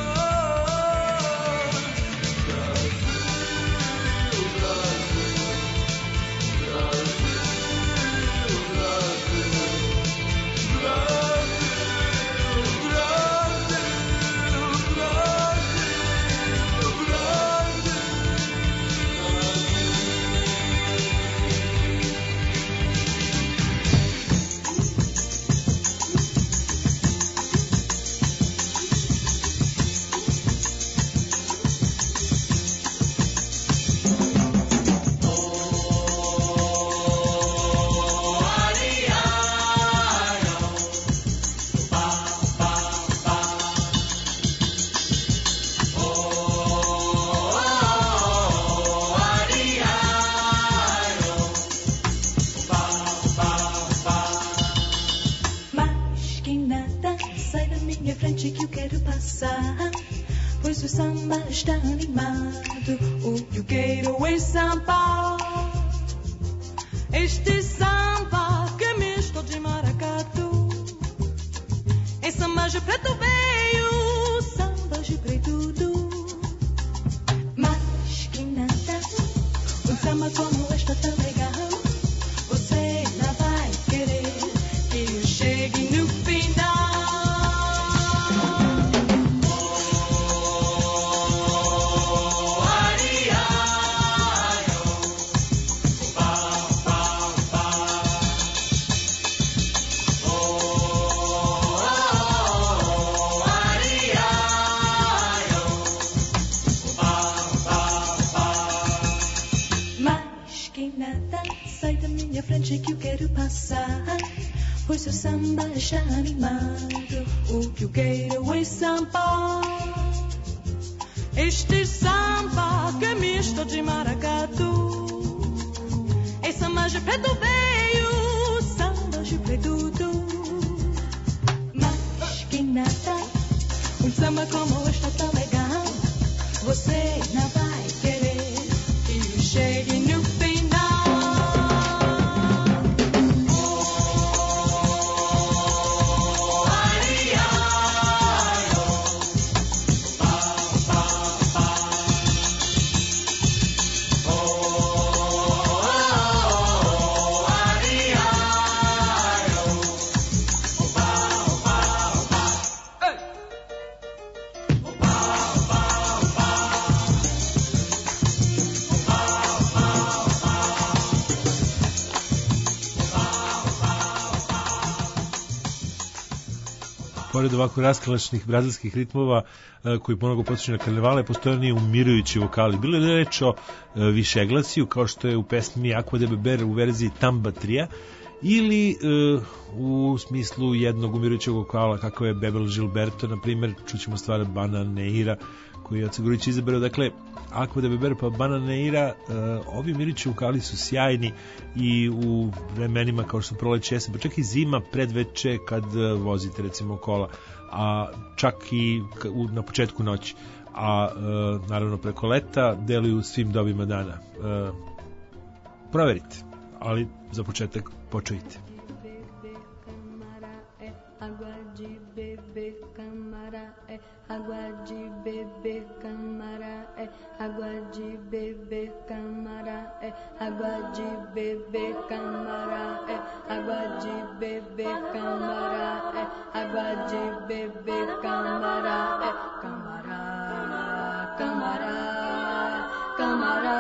[SPEAKER 6] Mas que nada, sai da minha frente que eu quero passar, pois o samba está animado. O que eu quero é samba, este samba que é misto de maracatu. É samba de preto veio, samba de preto do. Mas que nada, um samba como esta tão legal, você não vai querer que eu chegue no final. Mas que nada, sai da minha frente que eu quero passar, pois o samba está animado. O que eu quero é samba, este samba que é misto de maracatu. É samba de preto veio, samba de preto do. Mas que nada, um samba como este tão legal, você não vai querer que eu chegue no final.
[SPEAKER 2] Pored ovako raskalačnih brazilskih ritmova e, koji ponovo podsjećaju na karnevale, postoje oni umirujući vokali. Bilo je reč o e, višeglasiju, kao što je u pesmi Aqua de Beber u verziji Tamba Tria, ili e, u smislu jednog umirujućeg vokala kako je Bebel Gilberto, na primjer, čućemo stvar Bananeira koji je Odsegurić izabrao. Dakle, Aqua de Beber pa Bananeira, uh, ovi umirujući vokali su sjajni i u vremenima kao što su proleće, jesen, pa čak i zima, predveče kad uh, vozite recimo kola, a čak i k- u, na početku noći, a uh, naravno preko leta deluju svim dobima dana. Uh, proverite, ali za početak počujte.
[SPEAKER 6] Água de beber,
[SPEAKER 7] água de beber, camará, é água de beber, camará, é água de beber, camará, é água de beber, camará, é água de beber, camará, é camará, camará, camará,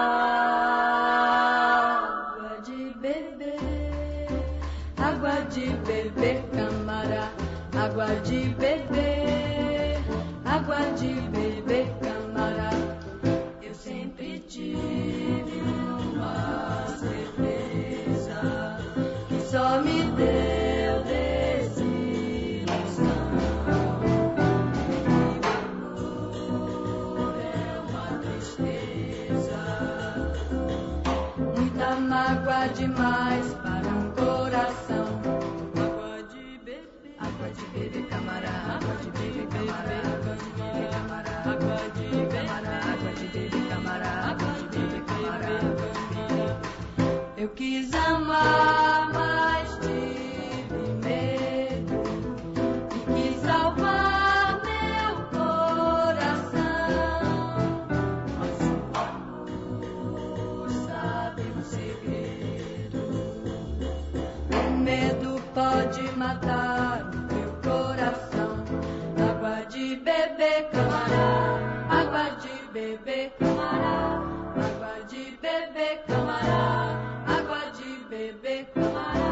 [SPEAKER 7] água de beber, água de beber, camará, água de beber, água de beber, camará. Eu sempre tive uma certeza que só me deu desilusão. O amor é uma tristeza, muita mágoa demais para um coração. Água de beber, camará, água de beber, camará, água de beber, camará, água de beber, camará, água de beber, camará. Eu quis amar, mas tive medo e quis salvar meu coração. Mas o amor sabe um segredo. O medo pode matar o meu coração. Água de beber, camará, água de beber, camará, água de beber, camará, água de beber, camará.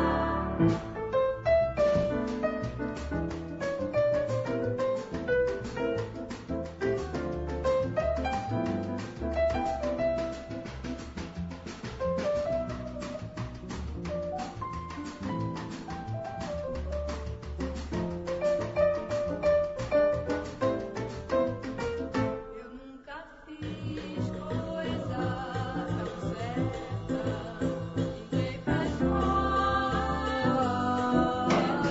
[SPEAKER 7] Eu nunca fiz coisa tão certa, entrei pra escola,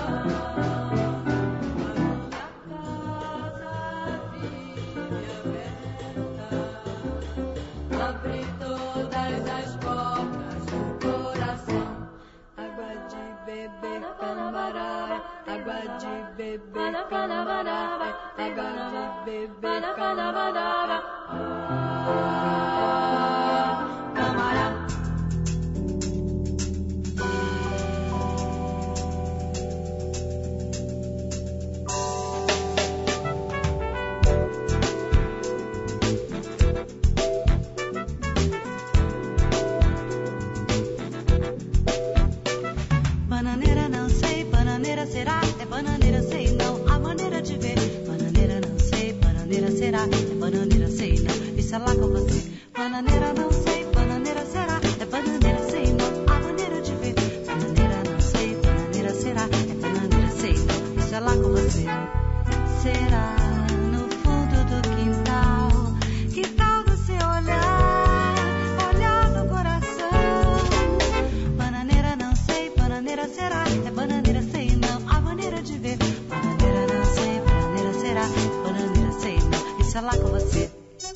[SPEAKER 7] a minha casa vive aberta, abri todas as portas do coração. Água de beber, camará, água de beber, camará, água de beber, camará, ah, camará.
[SPEAKER 8] Bananeira não sei, bananeira será, é bananeira sei não, a maneira de ver. Bananeira não sei, bananeira será, é bananeira sei não, isso é lá com você. Bananeira não sei, bananeira será, é bananeira sei não, a maneira de ver. Bananeira não sei, bananeira será, é bananeira sei não, isso é lá com você. Será no fundo do quintal, que tal você olhar, olhar no coração. Bananeira não sei, bananeira será, é bananeira sei não, a maneira de ver. Bananeira não sei, bananeira será, é bananeira sei não, isso é lá com você.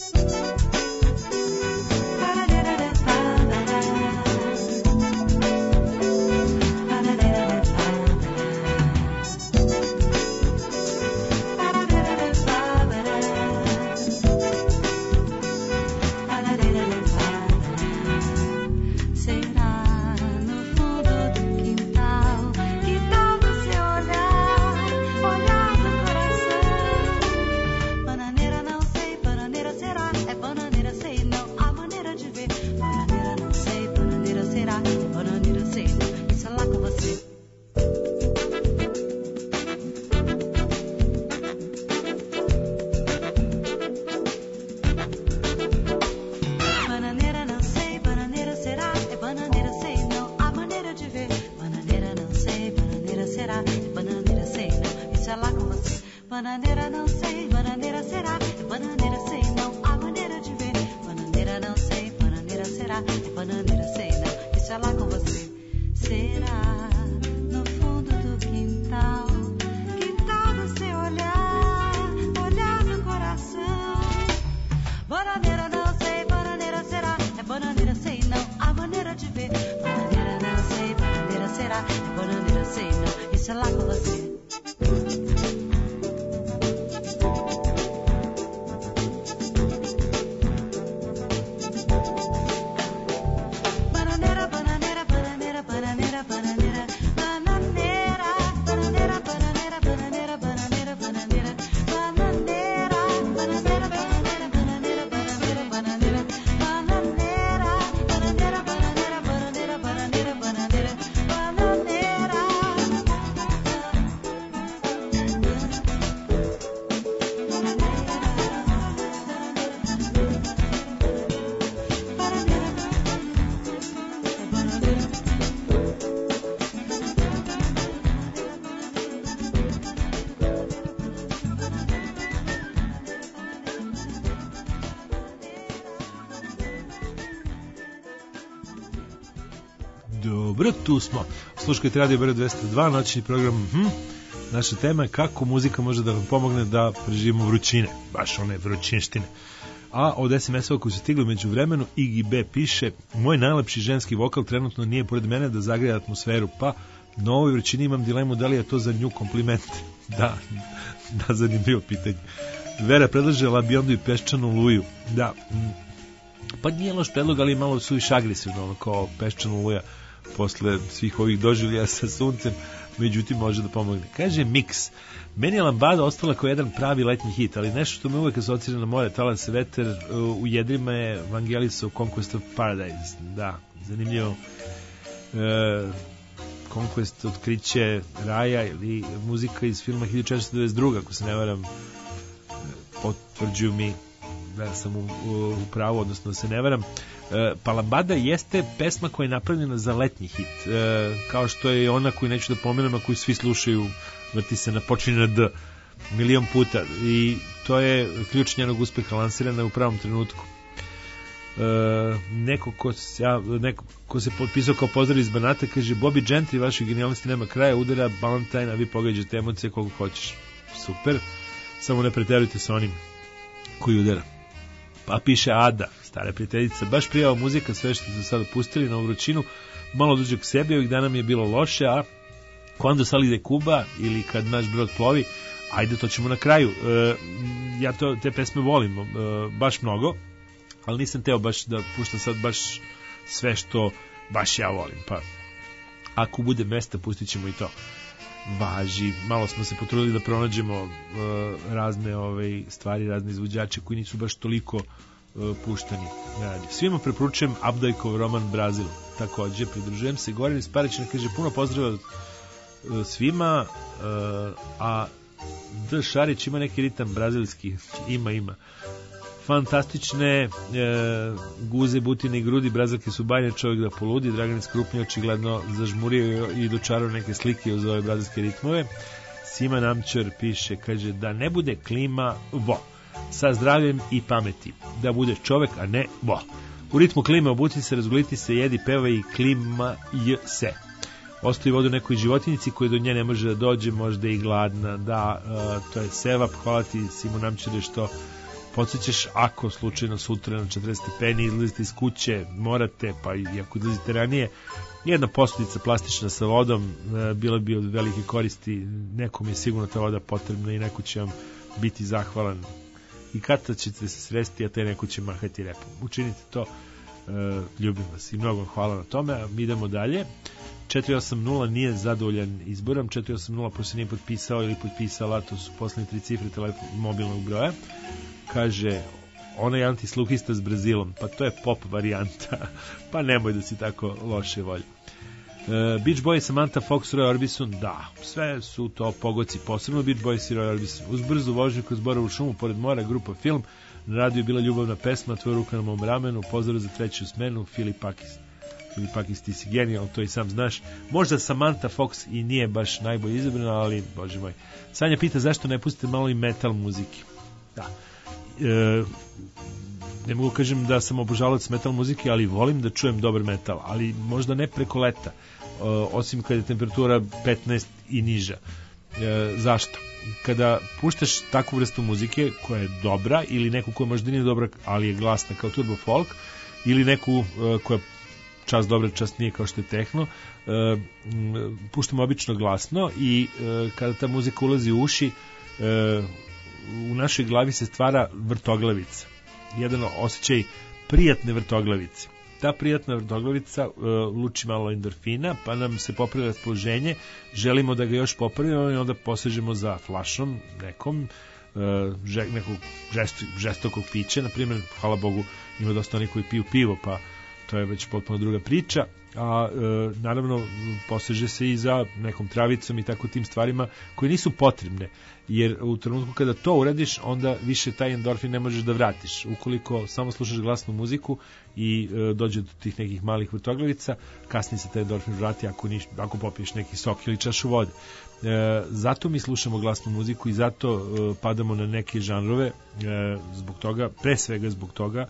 [SPEAKER 8] Será no fundo do quintal, que tal você olhar, olhar no coração. Bananeira não sei, bananeira será, é bananeira sei não, a maneira de ver. Bananeira não sei, bananeira será, é bananeira sei não, isso é lá com você. Bananeira não sei, bananeira será, é bananeira sei não, a maneira de ver. Bananeira não sei, bananeira será, é bananeira sei não, isso é lá com você. Bananeira não sei, bananeira será, é bananeira sei não, a maneira de ver. Bananeira não sei, bananeira será, é bananeira sei não, isso é lá com você. Será no fundo do quintal, que tal você olhar, olhar no coração. Bananeira não sei, bananeira será, é bananeira sei não, a maneira de ver. Bananeira não sei, bananeira será, é bananeira sei não, isso é lá com você.
[SPEAKER 2] Dobro, tu smo. Slušajte Radio Beograd dvesta dva, noćni program. Hm. Naša tema je kako muzika može da vam pomogne da preživimo vrućine, baš one vrućinštine. A od es em es-ova koji su stigli među vremenu, Iggy B piše: moj najlepši ženski vokal trenutno nije pored mene da zagreje atmosferu, pa na ovoj vrućini imam dilemu da li je to za nju kompliment. Da, da, zanimljivo pitanje. Vera predlaže La Biondu i Peščanu Luju. Da, pa nije loš predlog, ali malo suviše agresivno, ono kao Peščanu Luja posle svih ovih doživlja sa suncem, međutim može da pomogne. Kaže Mix: meni je Lambada ostala kao jedan pravi letnji hit, ali nešto što me uvek asocira na more, talas, veter, u jedrima je Vangelisov Conquest of Paradise. Da, zanimljivo. E, Conquest, otkriće raja, ili muzika iz filma hiljadu četiristo devedeset druga, ako se ne varam, potvrđuju mi da sam u, u, u pravu, odnosno da se ne varam. E, pa Lambada jeste pesma koja je napravljena za letnji hit, e, kao što je ona koju neću da pomenem, a koju svi slušaju, vrti se na počinje na D milion puta, i to je ključ njenog uspeha, lansirana u pravom trenutku. E, neko, ko se, ja, neko ko se potpisao kao pozdrav iz Banata kaže: Bobby Gentry, vašoj genijalnosti nema kraja, udara Valentine, a vi pogađate emocije koliko hoćeš. Super, samo ne preterujte sa onim koji udara. Pa piše Ada, stara prijateljica: baš prijava muzika, sve što su sada pustili na ovu vrućinu, malo dođe k sebi, ovih dana mi je bilo loše, a Quando sali de Cuba ili Kad naš brod plovi, ajde, to ćemo na kraju. E, ja to, te pesme volim e, baš mnogo, ali nisam teo baš da puštam sad baš sve što baš ja volim, pa ako bude mesta pustit ćemo i to. Važi, malo smo se potrudili da pronađemo uh, razne ove stvari, razne izvođače koji nisu baš toliko uh, puštani na radiju. Svima preporučujem Abdajkov roman Brazil, takođe pridružujem se. Goran iz Paraćina kaže: puno pozdrava uh, svima, uh, a D. Šarić ima neki ritam brazilski, ima, ima. Fantastične e, guze, butine i grudi, brazilke su bajne, čovjek da poludi. Dragan Skrupnji očigledno zažmurio i dočarao neke slike uz ove brazilske ritmove. Sima Namčar piše, kaže: da ne bude klima vo, sa zdravljem i pameti, da bude čovjek, a ne vo. U ritmu klime obuci se, razgoliti se, jedi, peva i klima j se. Ostavi vodu nekoj životinici koja do nje ne može da dođe, možda i gladna. Da, e, to je sevap. Hvala ti, Simo Namčare, što podsjećaš. Ako slučajno sutra na četrdeset stepeni izlazite iz kuće, morate, pa i ako izlazite ranije, jedna posudica plastična sa vodom e, bila bi od velike koristi. Nekom je sigurno ta voda potrebna i neko će vam biti zahvalan. I kada ćete se sresti, a taj neko će mahati repom. Učinite to, e, ljubim vas i mnogo hvala na tome. A mi idemo dalje. četiri osam nula nije zadovoljan izborom. Četiri osam nula pošto se nije potpisao ili potpisala, to su poslednje tri cifre telefon, mobilnog broja. Kaže: onaj antisluhista s Brazilom, pa to je pop varijanta, pa nemoj da si tako loše volje. Uh, Beach Boys, Samantha Fox, Roy Orbison, da, sve su to pogoci, posebno Beach Boys i Roy Orbison. Uz brzu vožnju kroz Borovu šumu, pored mora, grupa Film, na radiju je bila ljubavna pesma, Tvoja ruka na mom ramenu, pozdrav za treću smenu, Filip Pakis. Filip Pakis, ti si genijal, to i sam znaš. Možda Samantha Fox i nije baš najbolje izabrana, ali, bože moj. Sanja pita zašto ne pustite malo i metal muzike. Da. E, ne mogu kažem da sam obožavac metal muzike, ali volim da čujem dobar metal, ali možda ne preko leta, e, osim kada je temperatura petnaest i niža. E, zašto? Kada puštaš takvu vrstu muzike koja je dobra, ili neku koja možda nije dobra, ali je glasna kao turbo folk, ili neku e, koja čas dobra, čas nije kao što je tehno, e, puštamo obično glasno i e, kada ta muzika ulazi u uši, e, u našoj glavi se stvara vrtoglavica, jedan osjećaj prijatne vrtoglavice. Ta prijatna vrtoglavica uh, luči malo endorfina, pa nam se popravi raspoloženje, želimo da ga još popravimo i onda posežemo za flašom nekom, uh, že, nekog žest, žestokog pića, na primjer, hvala Bogu, ima dosta oni koji piju pivo, pa to je već potpuno druga priča, a e, naravno poseže se i za nekom travicom i tako tim stvarima koje nisu potrebne, jer u trenutku kada to uradiš, onda više taj endorfin ne možeš da vratiš. Ukoliko samo slušaš glasnu muziku i e, dođe do tih nekih malih vrtoglavica, kasnije se taj endorfin vrati ako, niš, ako popiješ neki sok ili čašu vode. E, zato mi slušamo glasnu muziku i zato e, padamo na neke žanrove, e, zbog toga, pre svega zbog toga,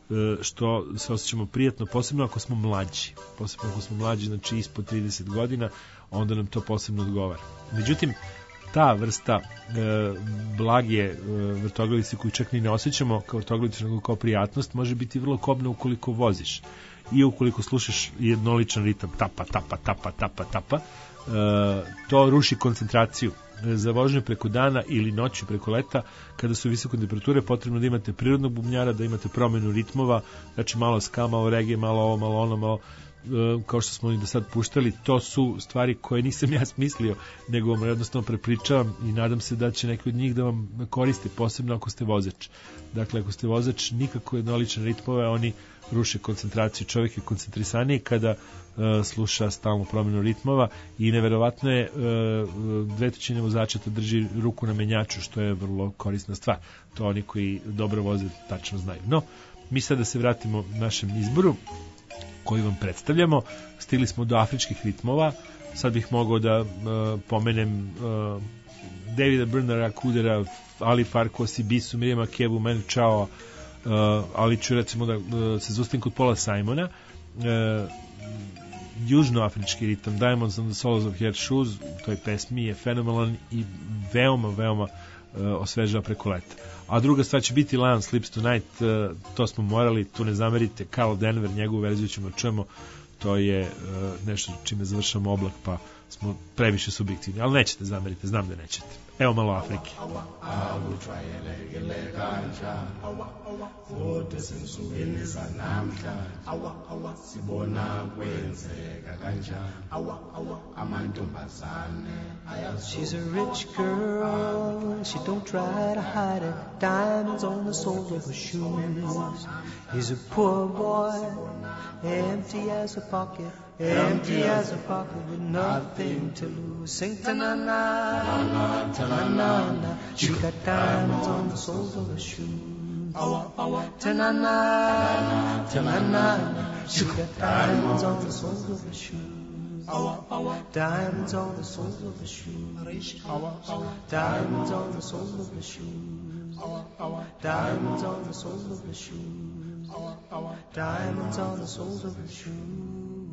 [SPEAKER 2] e, što se osjećamo prijatno, posebno ako smo mlađi. Posebno ako smo mlađi, znači ispod trideset godina, onda nam to posebno odgovara. Međutim, ta vrsta e, blage e, vrtoglavice koju čak ni ne osjećamo kao vrtoglavicu, nego kao prijatnost, može biti vrlo kobna ukoliko voziš i ukoliko slušaš jednoličan ritam tapa, tapa, tapa, tapa, tapa, e, to ruši koncentraciju. Za vožnju preko dana ili noću preko leta, kada su visoke temperature, potrebno da imate prirodnog bubnjara, da imate promenu ritmova, znači malo ska, malo reggae, malo ovo, malo ono, malo kao što smo i do sad puštali. To su stvari koje nisam ja smislio, nego vam jednostavno prepričavam i nadam se da će neki od njih da vam koriste, posebno ako ste vozač. Dakle, ako ste vozač, nikako jednoličan ritmove, oni ruše koncentraciju. Čovjek je koncentrisaniji kada uh, sluša stalnu promjenu ritmova i neverovatno je uh, dve trećine vozača da drži ruku na menjaču, što je vrlo korisna stvar. To oni koji dobro voze tačno znaju. No, mi sad da se vratimo našem izboru koji vam predstavljamo. Stigli smo do afričkih ritmova. Sad bih mogao da uh, pomenem uh, Davida Bernara Kudera, Ali Farko, Sibisu, Mirjama Kebu, Manu Chao, uh, ali ću recimo da uh, se zustim kod Paula Simona. Uh, južnoafrički ritam Diamonds on the Soles of Her Shoes u toj pesmi je fenomenalan i veoma, veoma uh, osvežava preko leta. A druga stvar će biti Lion Sleeps Tonight, uh, to smo morali, tu ne zamerite, Carl Denver, njegovu verziju ćemo čujemo, to je uh, nešto čime završamo oblak, pa smo previše subjektivni, ali nećete zamerite, znam da nećete. Evo malo Afrike.
[SPEAKER 9] She's a rich girl, she don't try to hide it. Diamonds on the soles of her shoes. He's a poor boy, empty as a pocket, empty as a pocket with nothing to lose. Sing ta-na-na, ta-na-na, she got diamonds on the soles of her shoes. Ta-na-na, ta-na-na, she got diamonds on the soles of her shoes. Diamonds on the soles of the shoes. Diamonds on the soles of the shoes. Diamonds on the soles of the shoes. Diamonds on the soles of the shoes.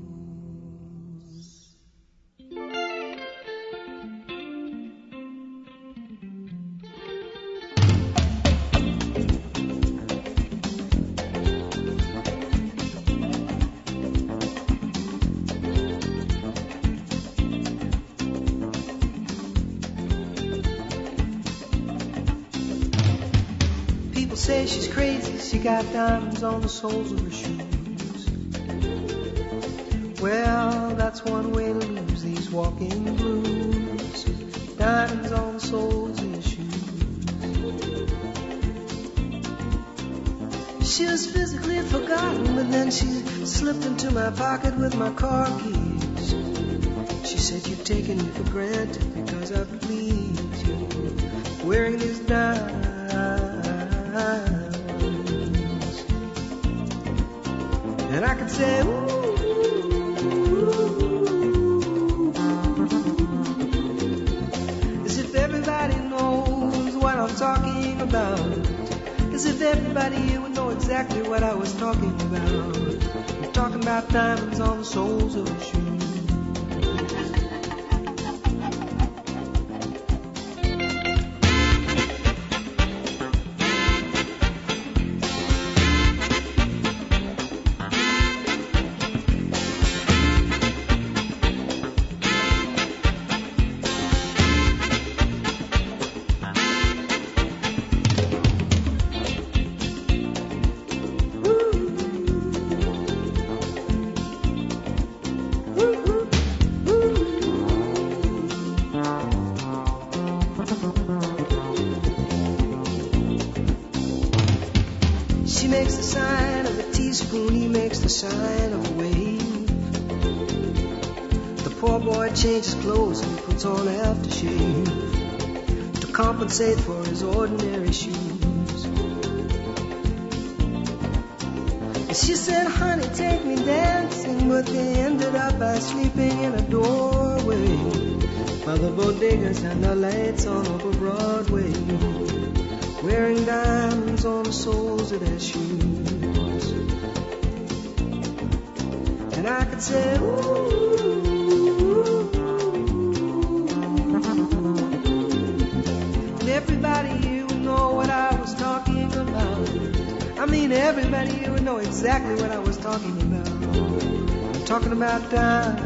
[SPEAKER 9] Say she's crazy, she got diamonds on the soles of her shoes. Well, that's one way to lose these walking blues. Diamonds on the soles of your shoes. She was physically forgotten, but then she slipped into my pocket with my car keys. She said, you've taken me for granted because I pleased you, wearing these diamonds. And I could say, ooh, as if everybody knows what I'm talking about, as if everybody here would know exactly what I was talking about. I'm talking about diamonds on the soles of her shoes. Changes clothes and puts on aftershave to compensate for his ordinary shoes. She said, honey, take me dancing, but they ended up by sleeping in a doorway by the bodegas and the lights on over Broadway, wearing diamonds on the soles of their shoes. and I could say, ooh. And everybody here would know what I was talking about. I mean, everybody here would know exactly what I was talking about. I'm talking about time.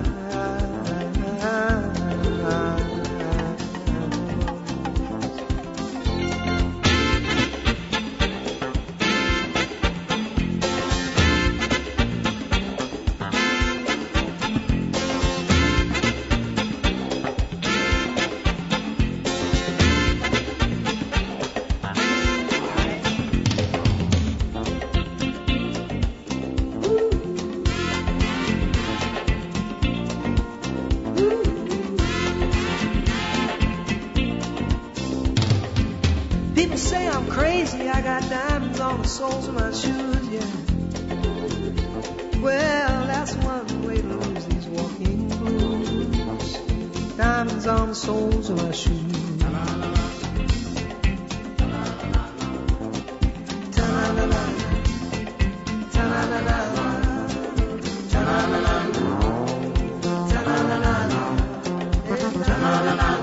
[SPEAKER 9] People say I'm crazy, I got diamonds on the soles of my shoes, yeah. Well, that's one way to lose these walking blues. Diamonds on the soles of my shoes. Ta-la-la-la, ta-la-la-la, ta-la-la-la, ta-la-la-la, ta-la-la-la.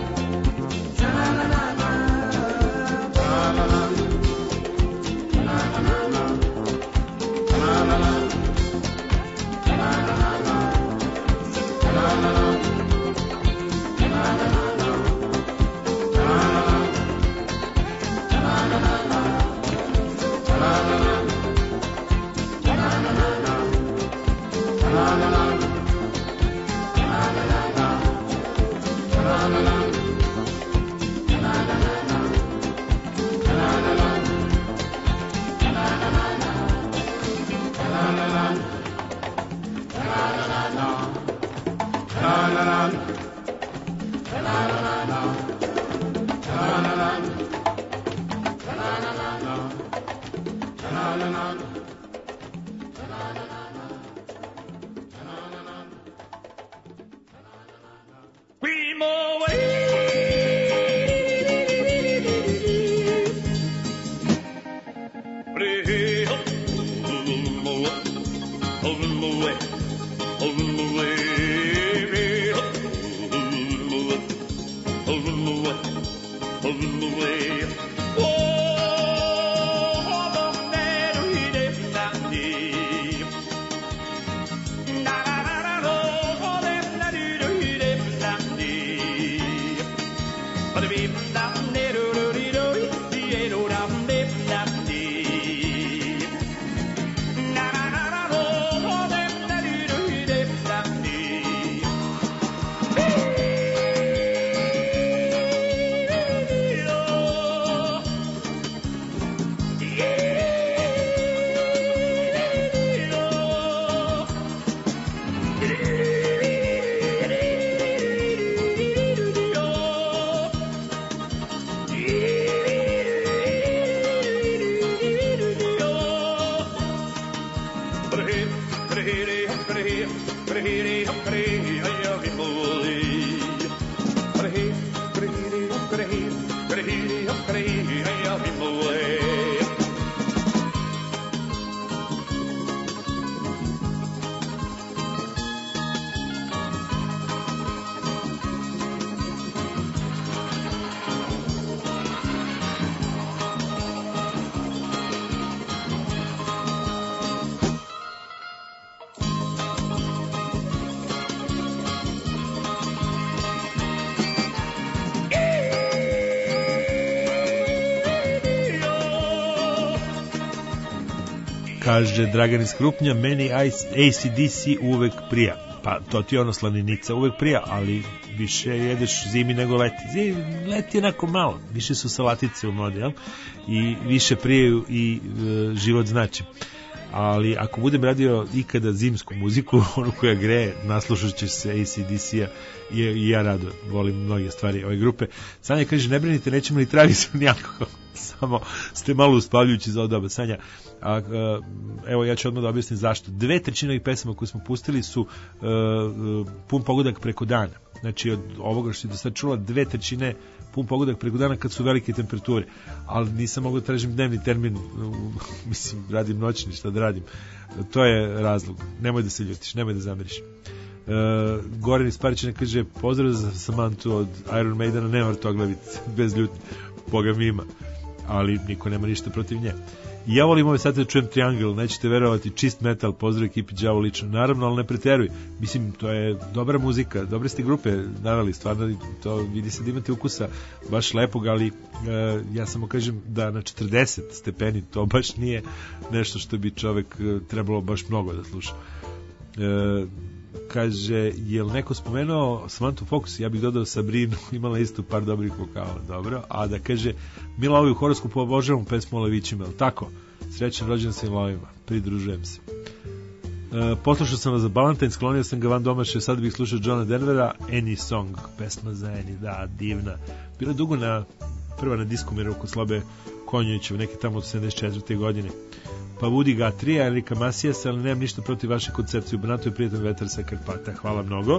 [SPEAKER 2] Kaže Dragan iz Krupnja, meni A C D C uvek prija. Pa to ti je ono slaninica, uvek prija, ali više jedeš zimi nego leti. Zimi, leti onako malo, više su salatice u modi, jel? I više prijaju i e, život znači. Ali ako budem radio ikada zimsku muziku, onu koja greje, naslušat će se A C D C-a i, i ja rado volim mnoge stvari ove grupe. Sanja kaže, ne brinite, nećemo ni Travisu ni alkohol, samo ste malo uspavljujući za odoba. Sanja, a, a, evo ja ću odmah da objasnim zašto. Dve trećine ovih pesama koje smo pustili su a, a, pun pogodak preko dana. znači od ovoga što je do sad čula, dve trećine pun pogodak preko dana kad su velike temperature, ali nisam mogao da tražim dnevni termin, mislim, radim noćni, šta da radim, to je razlog, nemoj da se ljutiš, nemoj da zameriš. Uh, Goran iz Parićina kaže pozdrav za Samantu od Iron Maidena, nema vrtoglavice, bez ljutnje, Boga mi ima, ali niko nema ništa protiv nje. Ja volim ove sate da čujem Triangle, nećete verovati, čist metal, pozdrav ekipi Đavo lično, naravno, ali ne preteruj, mislim, to je dobra muzika, dobre ste grupe naveli, stvarno, to vidi se da imate ukusa baš lepog, ali uh, ja samo kažem da na četrdeset stepeni to baš nije nešto što bi čovek uh, trebalo baš mnogo da sluša. Uh, kaže, je li neko spomenuo Samantha Fox, ja bih dodao Sabrinu, imala isto par dobrih vokala, dobro, a da kaže, Mila ovi u horoskopu obožavam pesmu o Levićima, ali tako, srećan rođen sa lovima, pridružujem se. E, poslušao sam vas za Valentine, sklonio sam ga van domaše, sad bih slušao Johna Denvera, Any Song, pesma za Any, da, divna, bila dugo na, prva na Diskumiru kod Slobe Konjovića, neke tamo od sedamdeset četvrte godine. Pa Woody Guthrie, Erika Masijas, ali nemam ništa protiv vaše koncepcije. U Banatu je prijatan vetar sa Karpata. Hvala mnogo.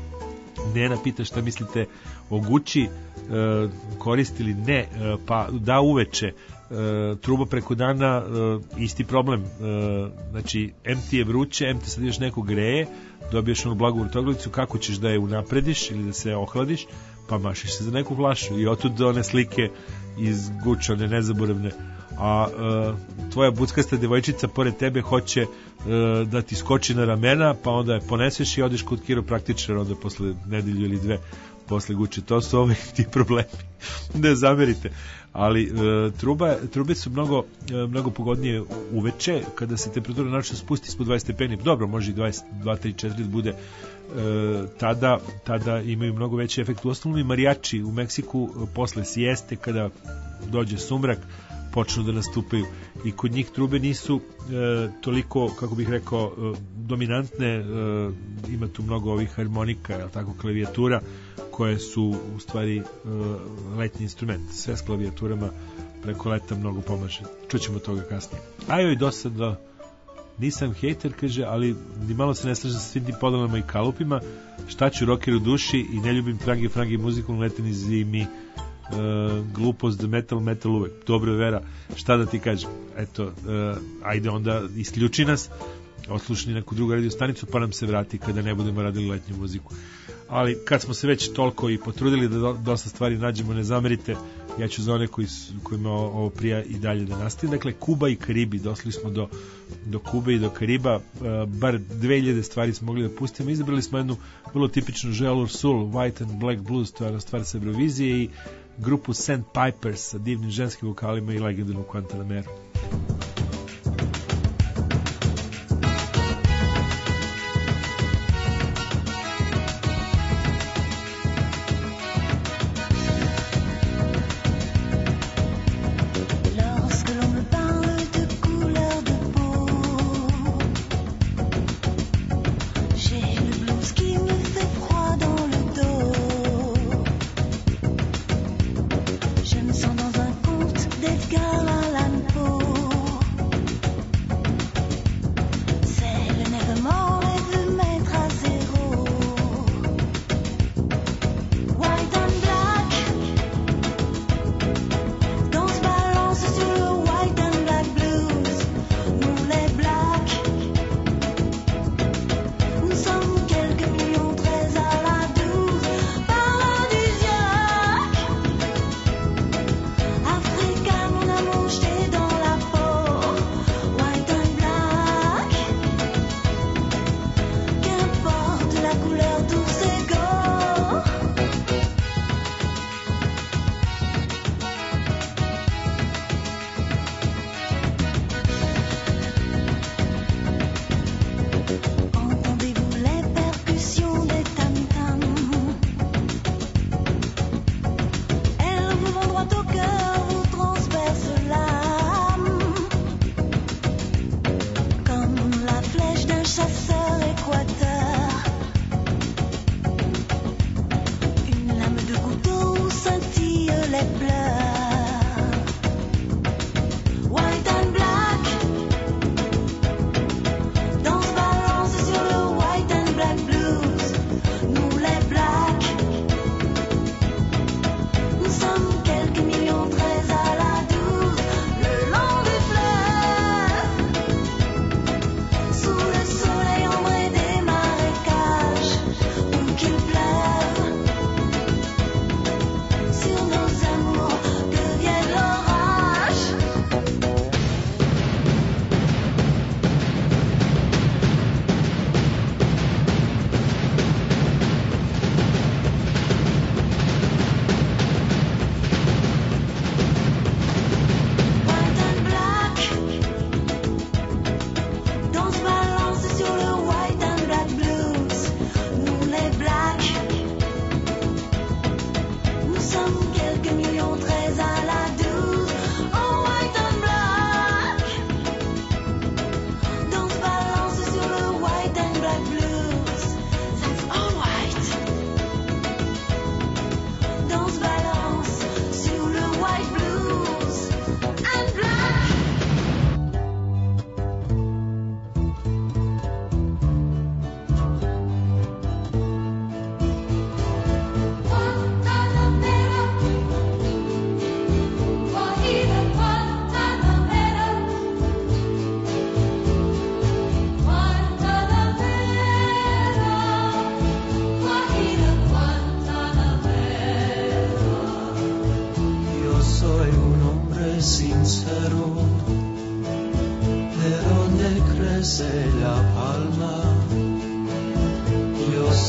[SPEAKER 2] Nena pita šta mislite o Gucci, e, koristili ne, e, pa da uveče, e, truba preko dana, e, isti problem. E, znači, em ti je vruće, em te sad još neko greje, dobiješ onu blagu vrtoglicu, kako ćeš da je unaprediš ili da se ohladiš, pa mašiš se za neku flašu i otud one slike iz Gucci, one nezaboravne. A e, tvoja buckasta devojčica pored tebe hoće e, da ti skoči na ramena, pa onda je poneseš i odeš kod kiropraktičara onda posle nedelju ili dve posle Gucci. To su ovi ti problemi. Ne zamerite. Ali e, truba, trube su mnogo, e, mnogo pogodnije uveče kada se temperatura način spusti ispod dvadeset stepeni. Dobro, može i dvadeset dva, tri, četiri da bude. E, tada, tada imaju mnogo veći efekt. U osnovu i marijači u Meksiku e, posle sijeste kada dođe sumrak počnu da nastupaju i kod njih trube nisu e, toliko, kako bih rekao, e, dominantne, e, ima tu mnogo ovih harmonika, jel tako, klavijatura koje su u stvari e, letnji instrument, sve s klavijaturama preko leta mnogo pomaže, čućemo toga kasnije. A joj, dosadno, nisam hejter, kaže, ali ni malo se ne slažem sa svim tim podelama i kalupima, šta ću rocker u duši i ne ljubim trangi frangi muziku u letini zimi. Uh, glupost, metal, metal uvek, dobro je vera, šta da ti kažem, eto, uh, ajde onda isključi nas, odslušni neku drugu radio stanicu pa nam se vrati kada ne budemo radili letnju muziku. Ali kad smo se već toliko i potrudili da do, dosta stvari nađemo, ne zamerite, ja ću za one koji su, kojima ovo prija i dalje da nastavim. Dakle, Kuba i Karibi, došli smo do, do Kube i do Kariba, uh, bar dve hiljade stvari smo mogli da pustimo, izabrali smo jednu vrlo tipičnu Joel Ursul, White and Black Blues, to je stvar sa Eurovizije, i grupu Sandpipers sa divnim ženskim vokalima i legendarnu Guantanameru.
[SPEAKER 6] Lorsque l'on me parle de couleur de peau, j'ai le blues qui me fait froid dans le dos. Je me sens dans un conte d'Edgar Allan Poe.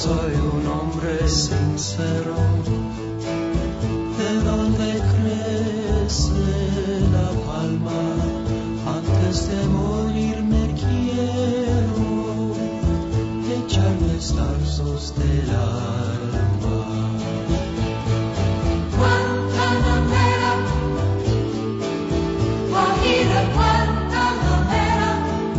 [SPEAKER 9] soy un hombre sincero. ¿De dónde crece la palma? Antes de morirme quiero echarme zarzos del alma.
[SPEAKER 4] Guantanamera, Guajira, Guantanamera,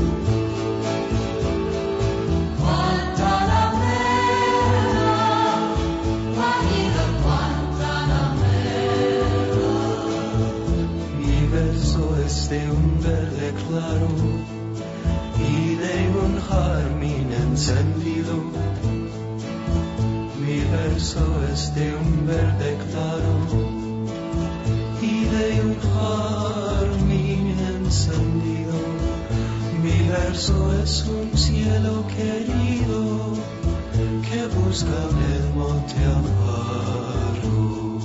[SPEAKER 4] Guantanamera, Guajira, Guantanamera.
[SPEAKER 9] Mi verso es de un verde claro y de un jazmín encendido. Mi verso es de un verde claro y de un jazmín encendido. Mi verso es un cielo querido que busca en el monte Amparo.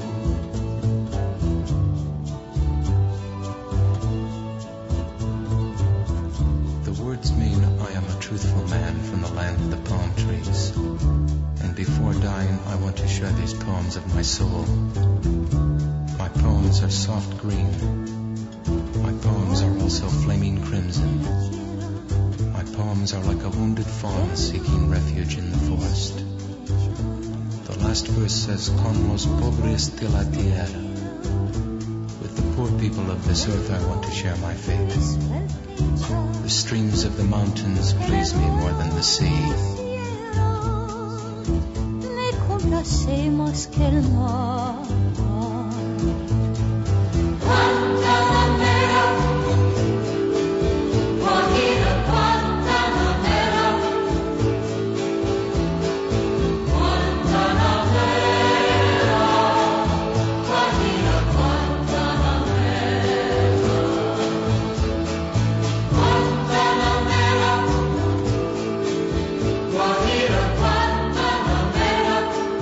[SPEAKER 10] The words mean I am a truthful man from the land of the palm trees. And before dying, I want to share these poems of my soul. My poems are soft green. My poems are also flaming crimson. My poems are like a wounded fawn seeking refuge in the forest. The last verse says, Con los pobres de la tierra. With the poor people of this earth, I want to share my fate. The streams of the mountains please me more than the sea.
[SPEAKER 4] Le complacemos que el mar. Guantanamera, Guajira, Guantanamera, Guantanamera, Guajira, Guantanamera, Guantanamera, Guajira, Guantanamera,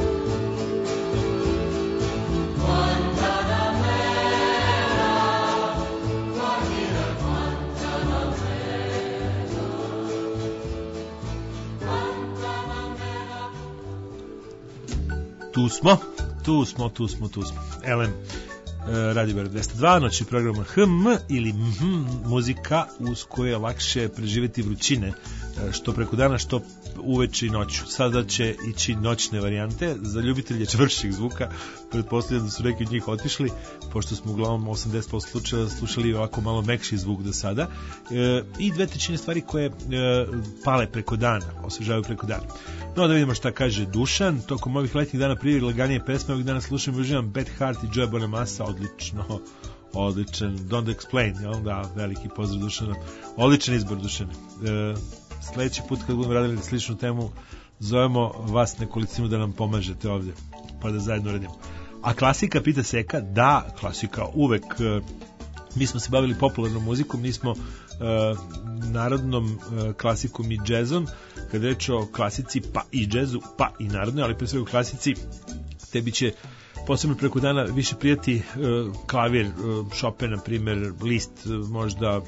[SPEAKER 2] Tu smo, tu smo, tu smo, tu smo. Elem, e, Radio Beograd dvesta dva, noći programa H M ili M H M, muzika uz koju je lakše preživjeti vrućine, e, što preko dana, što uveče i noću. Sada će ići noćne varijante za ljubitelje čvršćih zvuka. Pretpostavljam da su neki od njih otišli, pošto smo uglavnom osamdeset posto slučajeva slušali ovako malo mekši zvuk do sada. E, I dve trećine stvari koje e, pale preko dana, osvežavaju preko dana. No, da vidimo šta kaže Dušan. Tokom ovih letnjih dana prije laganije pesme, ovih dana slušam i uživam Bad Heart i Joe Bonamassa, odlično, odličan, Don't Explain, jel? Da, veliki pozdrav Dušana, odličan izbor Dušana. E, sledeći put kad budemo radili sličnu temu, zovemo vas nekolicinu da nam pomažete ovdje, pa da zajedno radimo. A klasika, pita Seka, da, klasika uvek. E, mi smo se bavili popularnom muzikom, mi smo e, narodnom e, klasikom i džezom. Kad reč o klasici, pa i džezu, pa i narodnoj, ali pre svega u klasici tebi će posebno preko dana više prijati e, klavir, e, Chopin, na primjer, Liszt, e, možda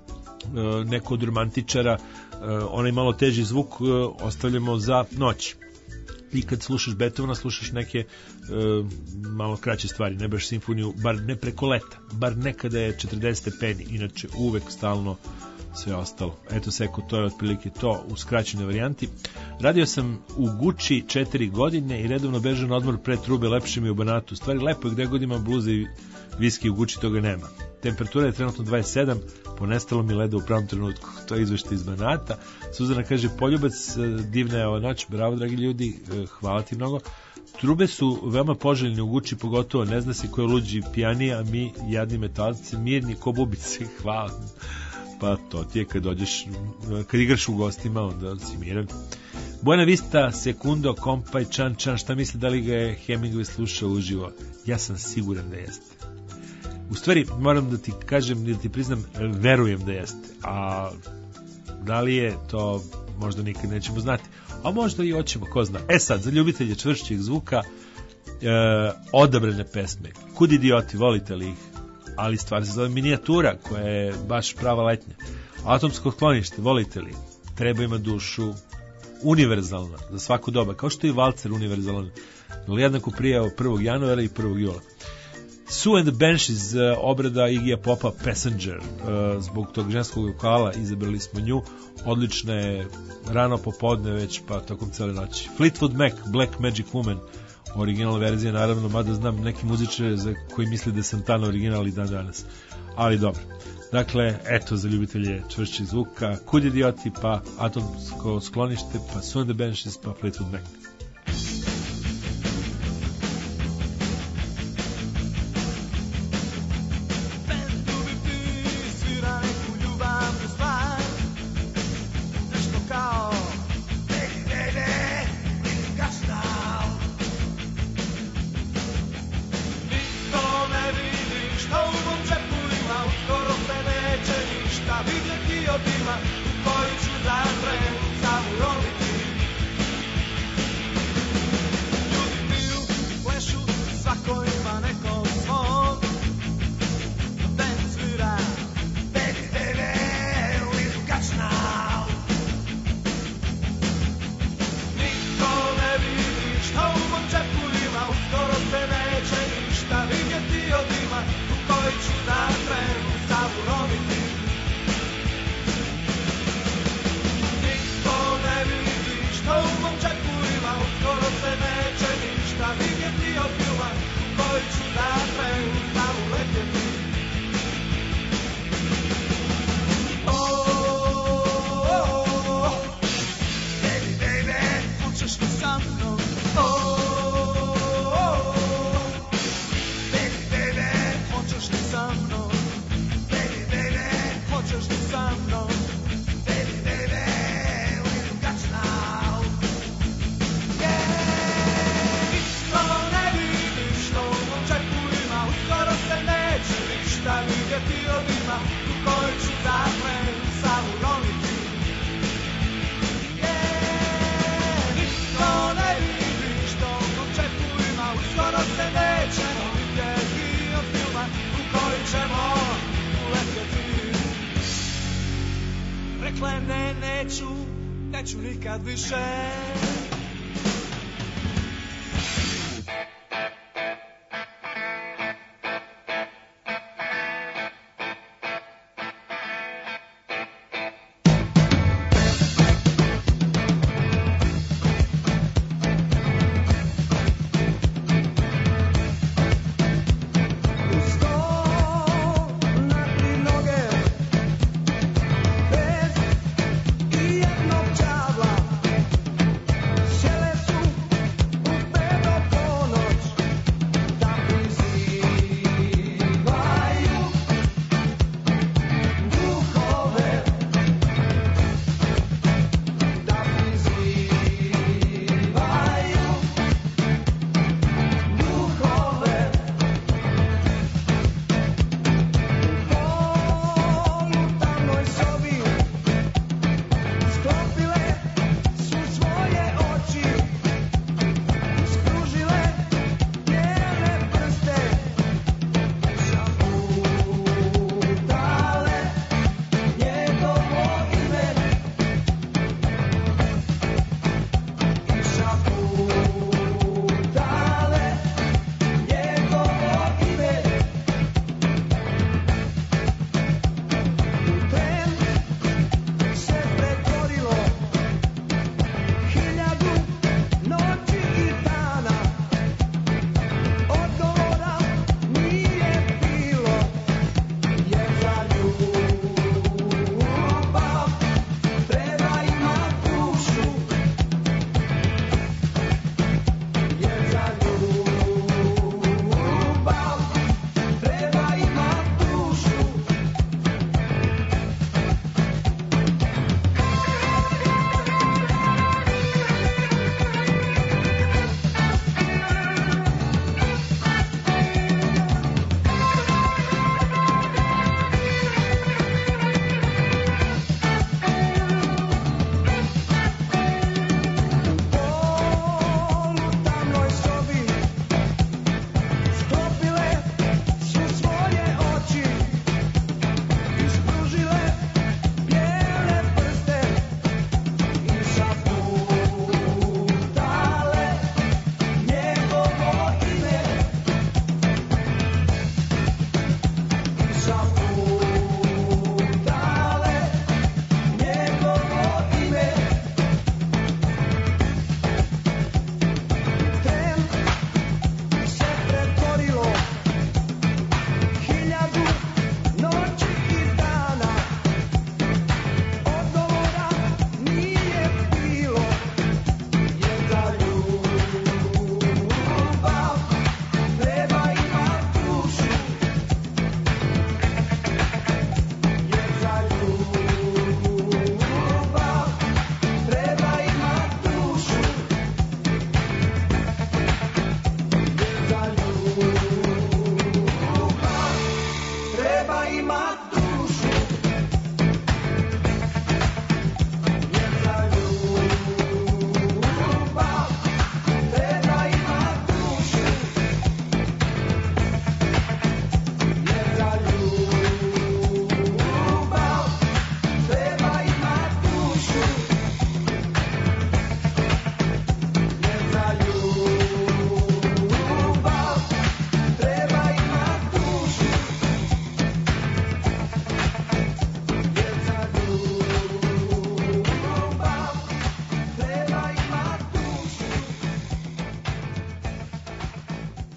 [SPEAKER 2] e, neko od romantičara, e, onaj malo teži zvuk e, ostavljamo za noć. I kad slušaš Beethovena, slušaš neke e, malo kraće stvari, ne baš simfoniju, bar ne preko leta, bar nekada je četrdeset stepeni, inače uvek stalno sve ostalo. Eto, Seko, to je otprilike to u skraćenoj varijanti. Radio sam u Guči četiri godine i redovno bežan odmor pre trube, lepše mi u Banatu. Stvari, lepo je gde god ima bluza i viski, u Guči toga nema. Temperatura je trenutno dvadeset sedam, ponestalo mi leda u pravom trenutku. To je izveštaj iz Banata. Suzana kaže, poljubac, divna je ova noć, bravo dragi ljudi, hvala ti mnogo. Trube su veoma poželjne u Guči, pogotovo ne zna se ko je luđi pijanija, a mi jadni metalci, mirni ko bubice, hvala. Pa to ti je kad dođeš, kad igraš u gostima, onda si miran. Buena Vista, Sekundo, Kompaj, Čan Čan, šta misli da li ga je Hemingway slušao uživo? Ja sam siguran da jeste. U stvari, moram da ti kažem, da ti priznam, verujem da jeste. A da li je, to možda nikad nećemo znati. A možda i hoćemo, ko zna. E sad, za ljubitelje čvršćih zvuka, e, odabrane pesme. Kud idioti, volite li ih? Ali stvar se zove Minijatura, koja je baš prava letnja. Atomsko sklonište, volite li? Treba ima dušu, univerzalna za svaku doba, kao što je i valcer univerzalan, ali jednako prije prvog januara i prvog jula. Sue and the Banshees, uh, obrada Iggyja Popa Passenger, uh, zbog tog ženskog vokala izabrali smo nju, odlična je rano popodne već pa tokom cele noći. Fleetwood Mac, Black Magic Woman, originalna verzija naravno, mada znam neki muzičare za koji misli da je Santana original i dan danas, ali dobro. Dakle, eto za ljubitelje čvršćih zvuka, Kud idioti, pa Atomsko sklonište, pa Sue and the Banshees, pa Fleetwood Mac.
[SPEAKER 5] Neću nikad više.
[SPEAKER 3] Bez ijednog đavla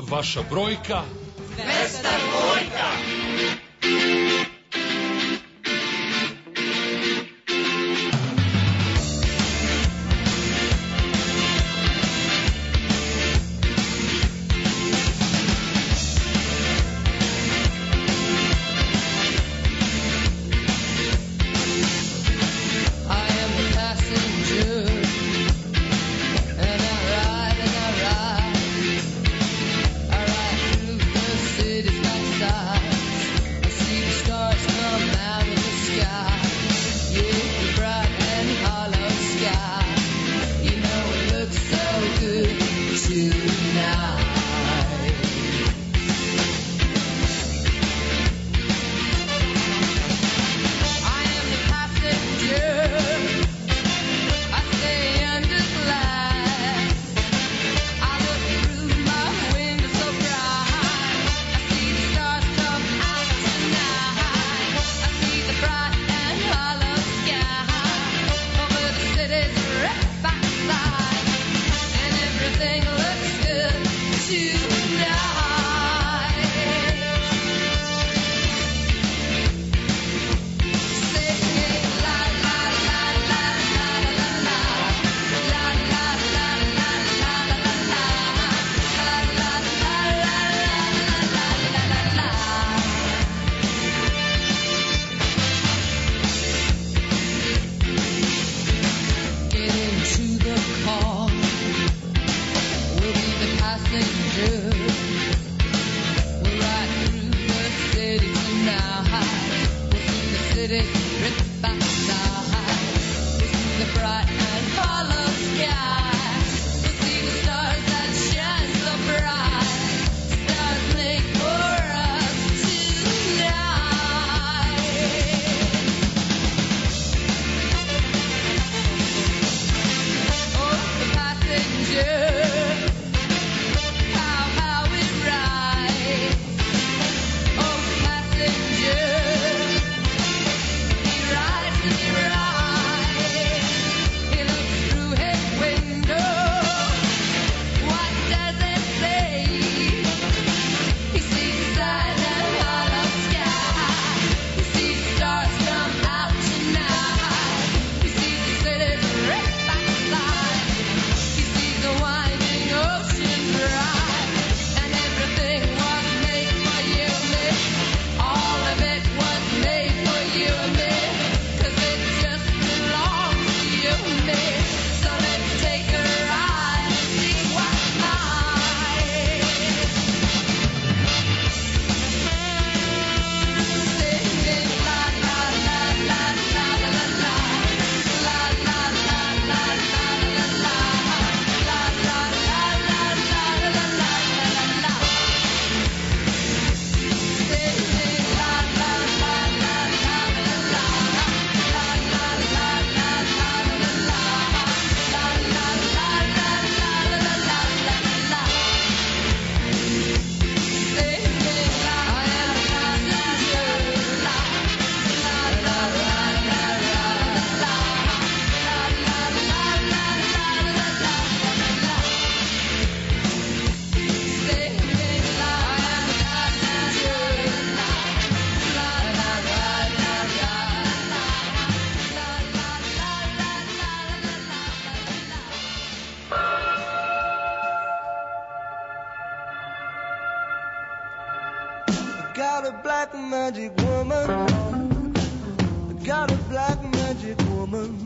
[SPEAKER 11] vaša brojka?
[SPEAKER 12] dvesta dvojka.
[SPEAKER 9] got a black magic woman. Got a black magic woman.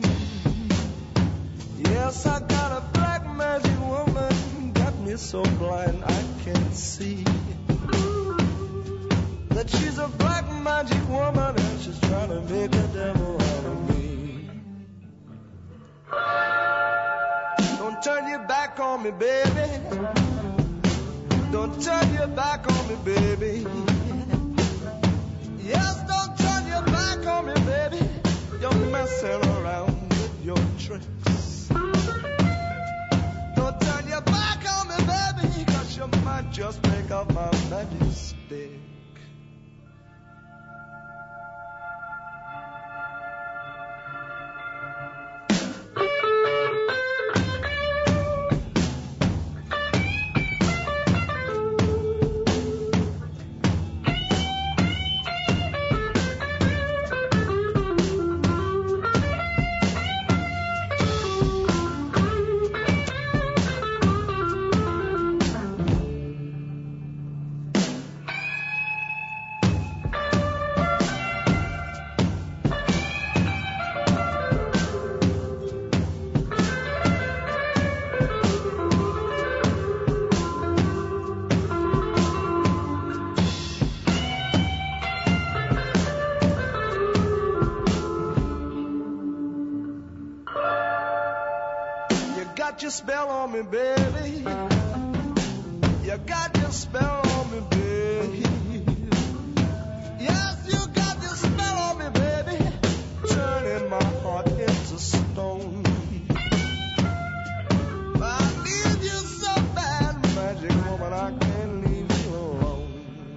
[SPEAKER 9] Yes, I got a black magic woman. Got me so blind I can't see that she's a black magic woman and she's trying to make a devil out of me. Don't turn your back on me, baby. Don't turn your back on me, baby. Yes, don't turn your back on me, baby. You're messing around with your tricks. Don't turn your back on me, baby, 'cause you might just break up my magic stick.
[SPEAKER 5] got your spell on me, baby. You got your spell on me, baby. Yes, you got your spell on me, baby. Turning my heart into stone. I need you so bad, magic woman, I can't leave you alone.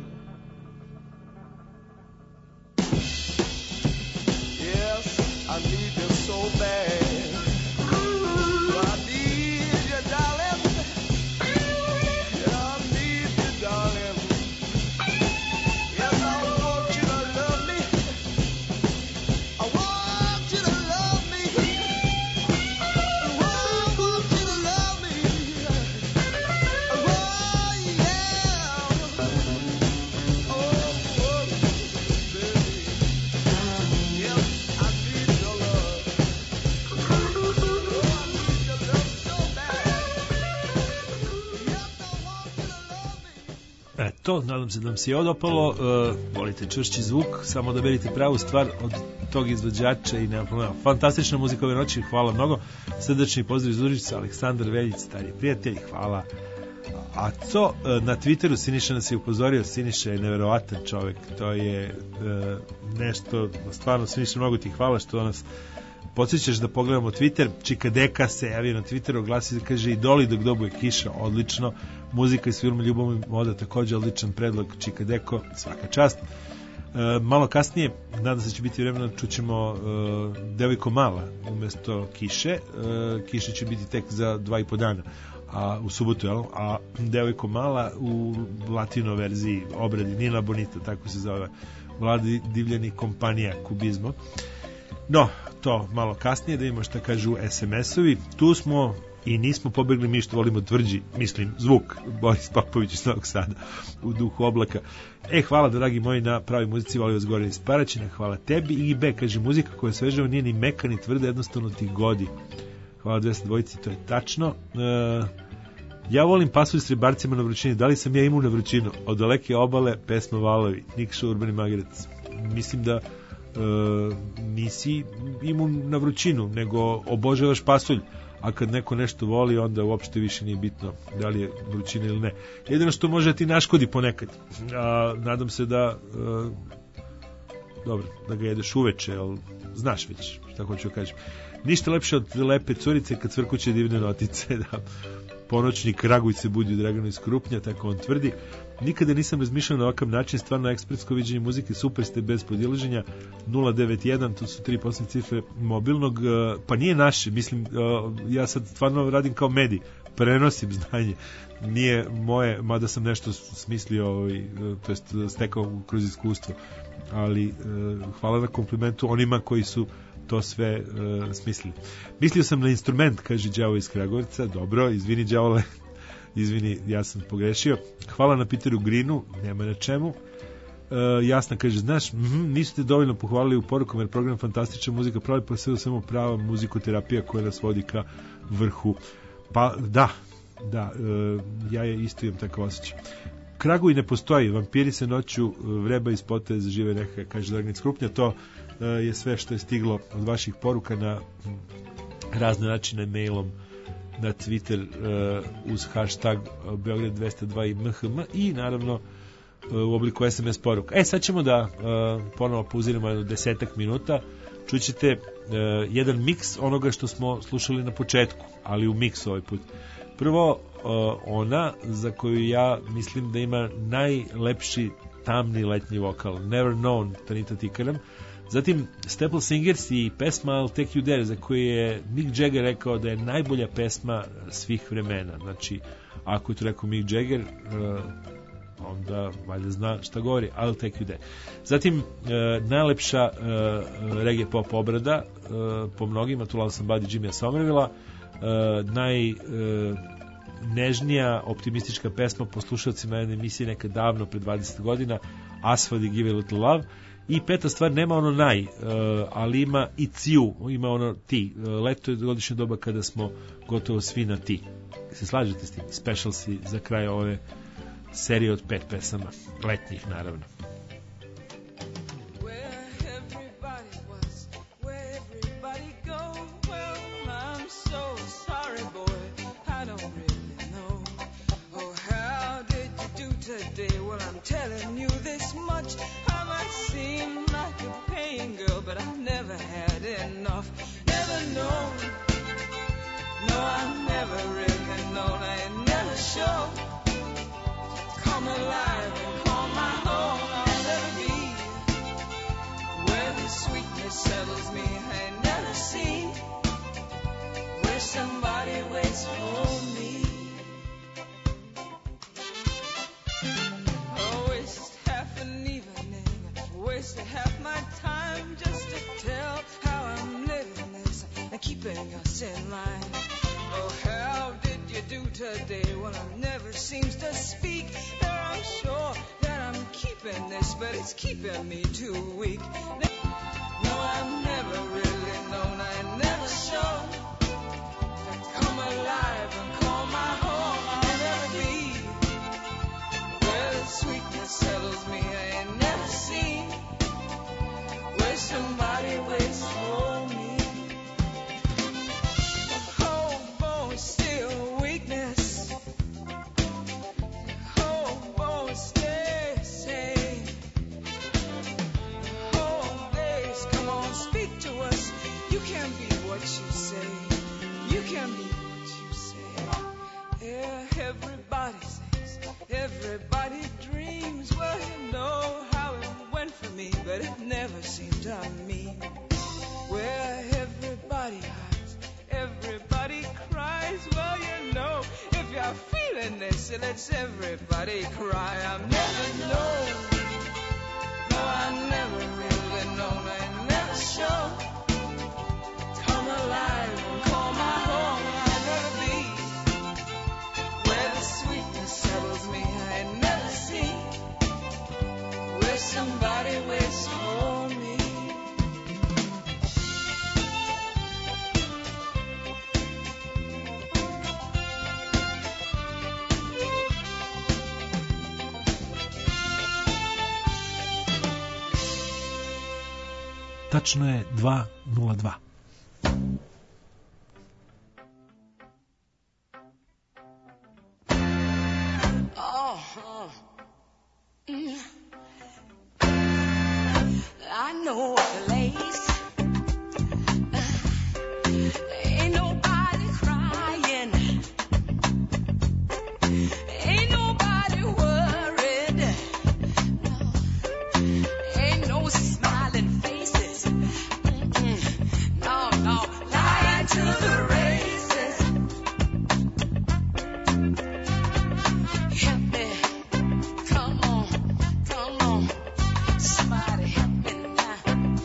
[SPEAKER 5] Yes, I need you so bad. I need you, darling. I need you, darling. Yes, I want you to love me. I want you to love me. I want you to love me. Oh, yeah. Oh, oh, baby. Yes, I need your love. Oh, I need your love so bad. Yes, I want you to love me.
[SPEAKER 2] Eto, nadam se da vam se je odopalo, uh, volite čvršći zvuk, samo da berite pravu stvar od tog izvođača i nema problema. Fantastična muzika ove noći, hvala mnogo. Srdačni pozdrav iz Užica, Aleksandar Veljić, stari prijatelj, hvala. A to uh, na Twitteru Siniša nas je upozorio, Siniša je neverovatan čovek, to je uh, nešto, stvarno Siniša, mnogo ti hvala što nas podsjećaš da pogledamo Twitter. Čikadeka se javio na Twitteru, oglasi, kaže Idoli dok dobuje kiša, odlično. Muzika iz filma Ljubav i moda, takođe odličan predlog, Čikadeko, svaka čast. E, malo kasnije, nadam se da će biti vremena, čućemo e, Devojko mala umesto Kiše. E, Kiša će biti tek za dva i po dana, a u subotu, jel? A Devojko mala u latino verziji, obradi Nina Bonita, tako se zove, Vladi Divljani kompanija Kubizmo. No, to malo kasnije, da vidimo šta kažu es em es-ovi. Tu smo i nismo pobegli mi što volimo tvrđi, mislim, zvuk, Boris Popović iz Novog Sada, u duhu oblaka. E, hvala, dragi moji, na pravi muzici, volio vas gore iz Paraćina, hvala tebi. I B, kaže, muzika koja je svežava nije ni meka, ni tvrda, jednostavno ti godi. Hvala dvesta dvojici, to je tačno. E, ja volim pasulj s ribarcima na vrućini, da li sam ja imao na vrućinu? Od daleke obale, pesma Valovi, Nikša Urbani Magarec. Mislim da e, nisi imun na vrućinu, nego obožavaš pasulj, a kad neko nešto voli, onda uopšte više nije bitno da li je vrućina ili ne. Jedino što može ti naškodi ponekad. A, nadam se da a, dobro, da ga jedeš uveče, ali znaš već šta hoću kažem. Ništa lepše od lepe curice kad cvrkuće divne notice, da ponoćnik Raguj se budi u Draganu iz Krupnja, tako on tvrdi. Nikada nisam razmišljao na ovakav način, stvarno ekspertsko viđenje muzike, super ste bez podilaženja. Nula devet jedan, to su tri poslednje cifre mobilnog, pa nije naše, mislim, ja sad stvarno radim kao medij, prenosim znanje, nije moje, mada sam nešto smislio, to jest stekao kroz iskustvo, ali hvala na komplimentu onima koji su to sve uh, smislili. Mislio sam na instrument, kaže Đavo iz Kragujevca. Dobro, izvini Đavole, izvini, ja sam pogrešio. Hvala na Peteru Greenu, nema na čemu. Uh, Jasna kaže, znaš, mm, niste dovoljno pohvalili u porukom, jer program fantastična muzika pravi pa sve samo prava muzikoterapija koja nas vodi ka vrhu. Pa da, da, uh, ja je isto imam tako osjećaj. Kraguj ne postoji, vampiri se noću vreba iz poteza žive neka, kaže Dragnic Krupnja. To je sve što je stiglo od vaših poruka na razne načine, mailom, na Twitter uh, uz hashtag Beograd dvesta dva i M H M i naravno uh, u obliku es em es poruka. E, sad ćemo da uh, ponovo pauziramo jedno desetak minuta. Čućete uh, jedan miks onoga što smo slušali na početku, ali u miksu ovaj put. Prvo, uh, ona za koju ja mislim da ima najlepši tamni letnji vokal, Never Known, Tanita Tikaram. Zatim Staple Singers i pesma I'll Take You There, za koju je Mick Jagger rekao da je najbolja pesma svih vremena. Znači, ako je to rekao Mick Jagger, uh, onda valjda zna šta govori, I'll Take You There. Zatim, uh, najlepša uh, reggae pop obrada, uh, po mnogima, tu Lal Somebody Jimmya Somervilla, uh, naj... Uh, nežnija, optimistička pesma po slušalcima jedne emisije nekad davno, pre dvadeset godina, Asfalt i Give a Little Love. I peta stvar, nema ono naj, uh, ali ima i ciju, ima ono ti. Uh, leto je godišnje doba kada smo gotovo svi na ti. Se slažete s tim? Special si za kraj ove serije od pet pesama, letnjih naravno.
[SPEAKER 5] Where everybody was, where everybody go, well, I'm so sorry, boy.
[SPEAKER 11] I've never really known, I ain't never sure. Come alive and call my own, I'll never be where the sweetness settles me. I ain't never seen where somebody waits for me. Oh, waste half an evening, wasted half my time just to tell how I'm living this and keeping us in line. Oh, how did you do today? Well, it never seems to speak. There, I'm sure that I'm keeping this, but it's keeping me too weak. No, I've never really known, I ain't never shown. Come alive and call my home, I'll never be where the sweetness settles me. I ain't never seen where somebody waits for me. Hobo is still weakness. Hobo stay sane. Whole days, come on, speak to us. You can be what you say. You can be what you say. Yeah, everybody says, everybody dreams. Well, you know how it went for me, but it never seemed to me. Where everybody hides, everybody cries. Well, you know, if you're feeling this, it lets everybody cry. I've never known, no, I never really known, I never shown. Come alive and call my home, I'll never be where the sweetness settles me. I ain't never seen where somebody waits for me.
[SPEAKER 2] Tačno je dva nula dva.
[SPEAKER 7] Oh, oh. Mm. I know a place. Ain't nobody crying. Ain't nobody worried. No. Ain't no smiling faces. Mm-mm. No, no. Lying to the races. Help me. Come on. Come on. Somebody help me now.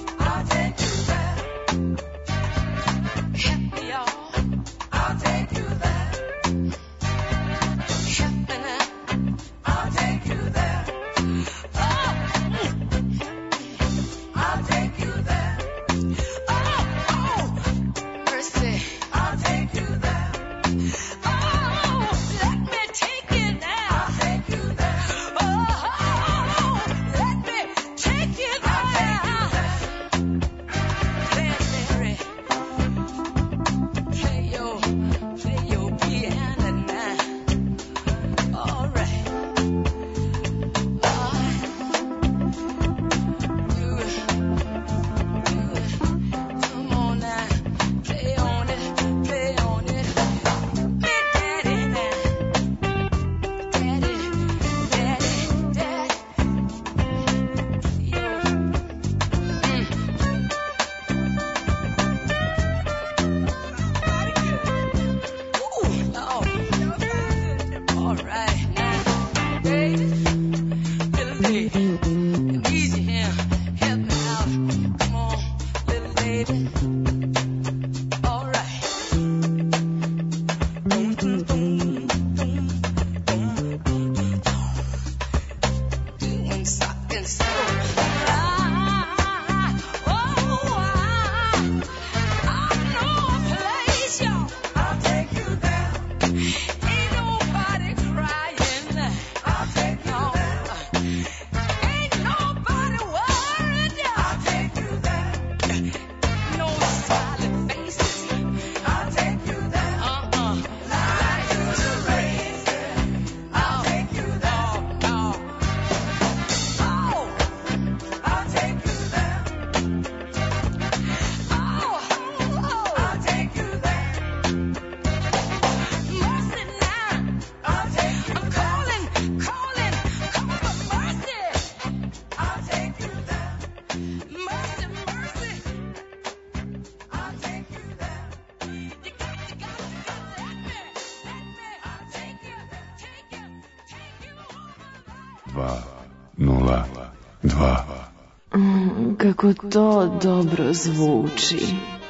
[SPEAKER 13] dva nula dva.
[SPEAKER 14] Mm, kako to dobro zvuči.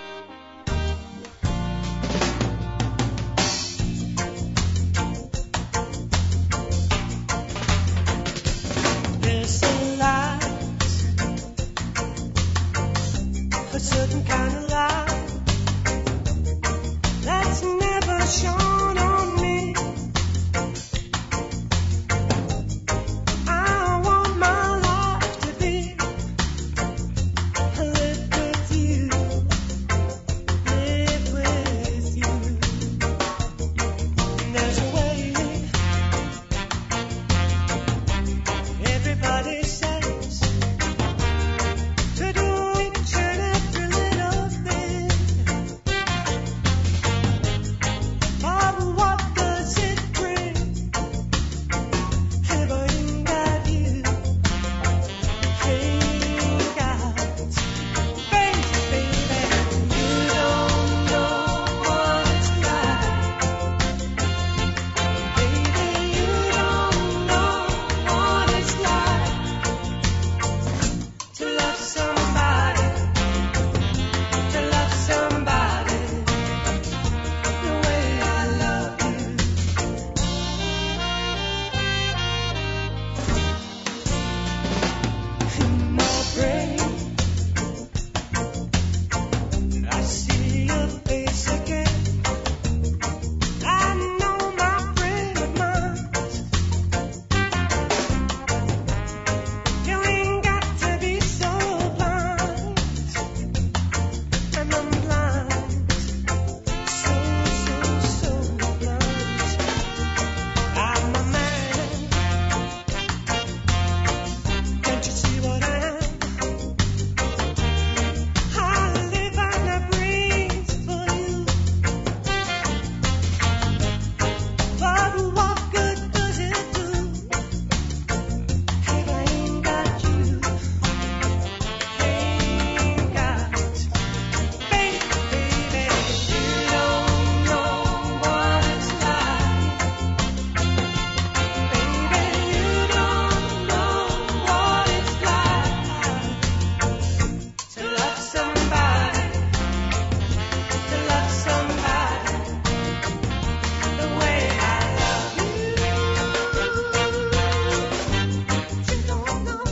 [SPEAKER 3] There's a light, a certain kind of light that's never shone on me. I want my life to be lived with you, live with you. There's a way. Everybody says to do each and every little thing, but what does it bring if I ain't got you, ain't got faith, baby? You don't know what it's like, baby. You don't know what it's like to love somebody, to love somebody the way I love you. In my brain, I see your face again. I know my friend of mine. You ain't got to be so blind, and I'm blind, so, so, so blind. I'm a man, can't you see what I am? I live and I breathe for you, but what good does it do if I ain't got you, ain't got faith, baby? You don't know what it's like, baby. You don't know what it's like to love somebody, to love somebody the way I love you. You don't know,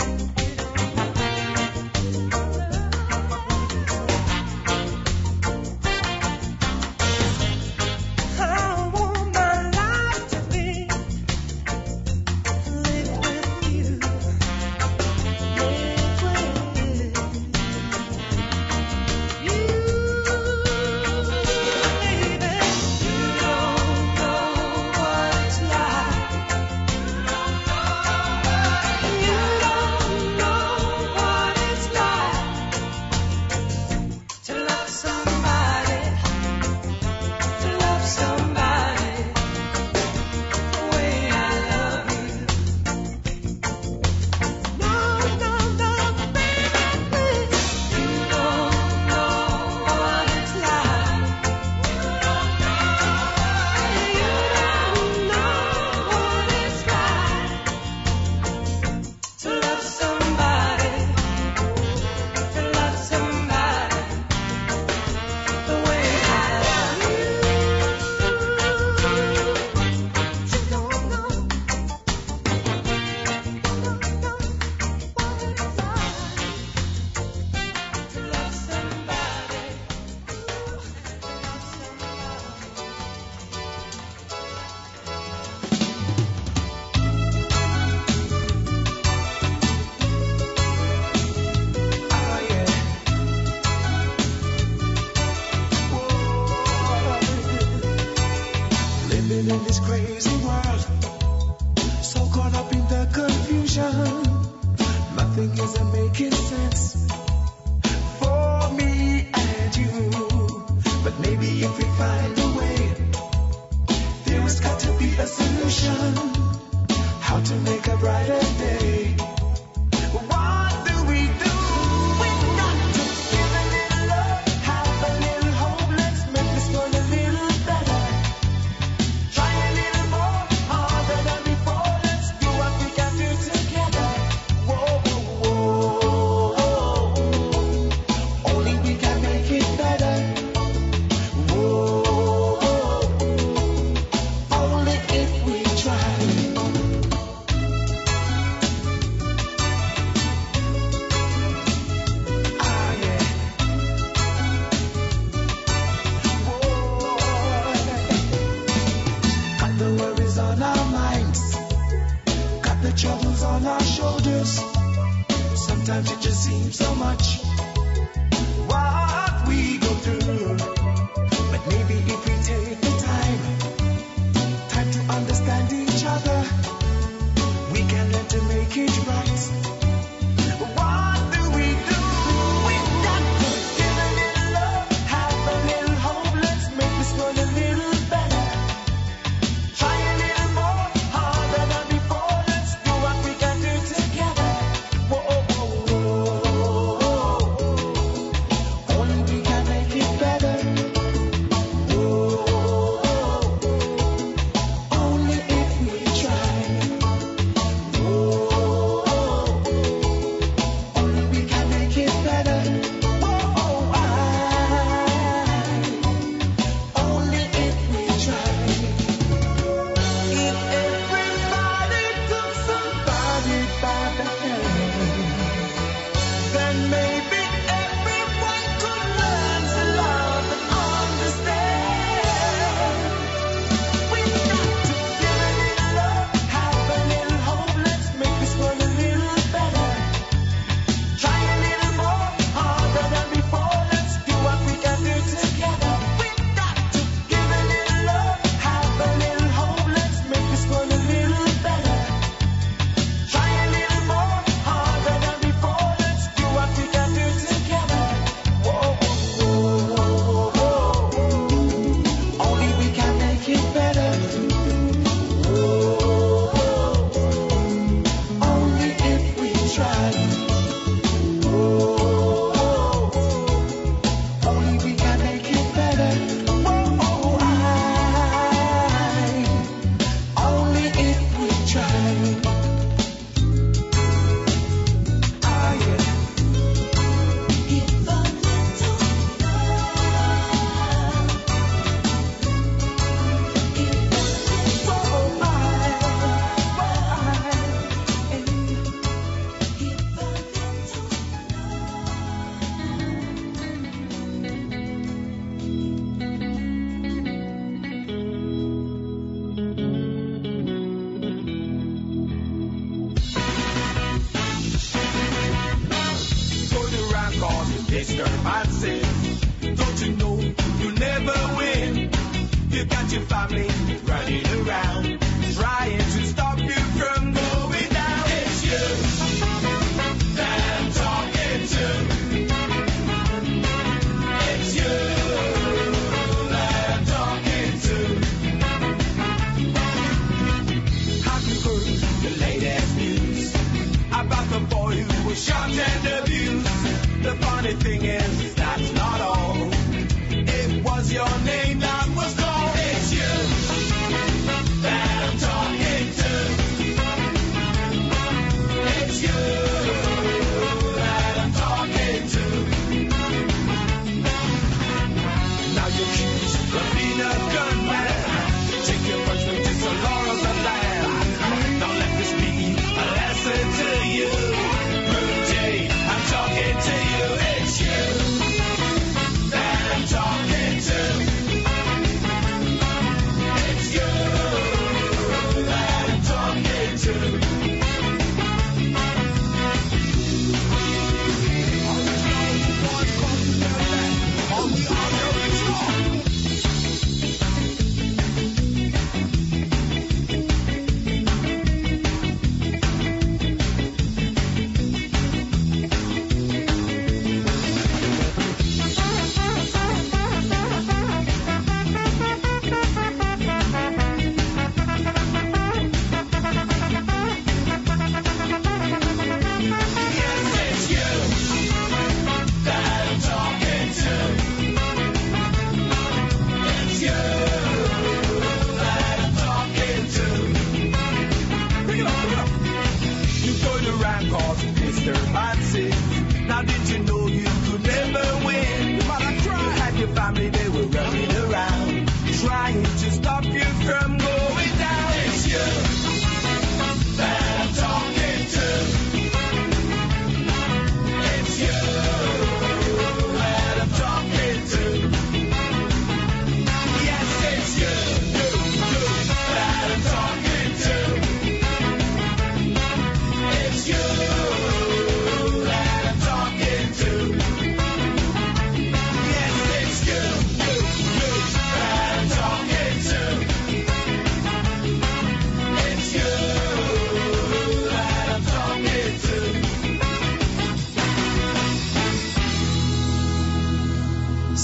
[SPEAKER 3] I want my life to be lived with you, live with you, baby. You don't know what it's like. You don't know what it's like to love somebody, to love somebody the way I love you. No, no, no, baby, please. You don't know what it's like. You don't know what it's like to love somebody, to love somebody the way I love you. You don't know, don't know what it's like to love somebody,
[SPEAKER 5] Oh yeah. Living in this crazy world, so caught up in the confusion, nothing isn't making sense for me and you. But maybe if we find a way, there's got to be a solution, how to make a brighter day. What do we do? We got to give a little love, have a little hope. Let's make this world a little better. Try a little more, harder than before. Let's do what we can do sometimes it just seems so much what we go through. But maybe if we take the time, time to understand each other, we can learn to make it right. What do we do? We got to give a little love, have a little hope. Let's make this world a little better. Try a little more, harder than before. Let's do what we can do together. Whoa, whoa, whoa, whoa. Only we can make it better. Whoa, only if we try. Whoa, only we can make it better. Whoa, I, only if we try. If everybody took somebody by the hand, then maybe everyone could learn to love and understand. We got to give a little love, have a little hope. Let's make this world a little better. Try a little more, harder than before. Let's do what we can do together. We got to give a little love, have a little hope. Let's make this world a little better. Try a little more, harder than before. Let's do what we can do together. Whoa, whoa, whoa, whoa. Only we can make it better. Whoa, only if we try. Whoa, only we can make it better. Whoa, I, only if we try. Ah, yeah. Give a little love. Give a little I, I, give a Going around causing disturbances. Don't you know you never win? You got your family running around, trying to stop you from going down. It's you that I'm talking to. It's you that I'm talking to. Have you heard the latest news about the boy who was shot and abused? The funny thing is, that's not all. It was your name that was called. It's you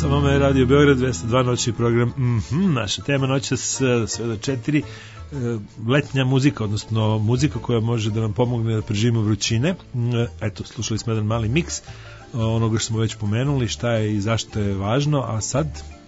[SPEAKER 2] Na ovome je Radio Beograd dvesta dva noćni program. Mm-hmm, naša tema noćas sve do četiri. Letnja muzika, odnosno muzika koja može da nam pomogne da preživimo vrućine. Eto, slušali smo jedan mali miks onoga što smo već pomenuli, šta je i zašto je važno, a sad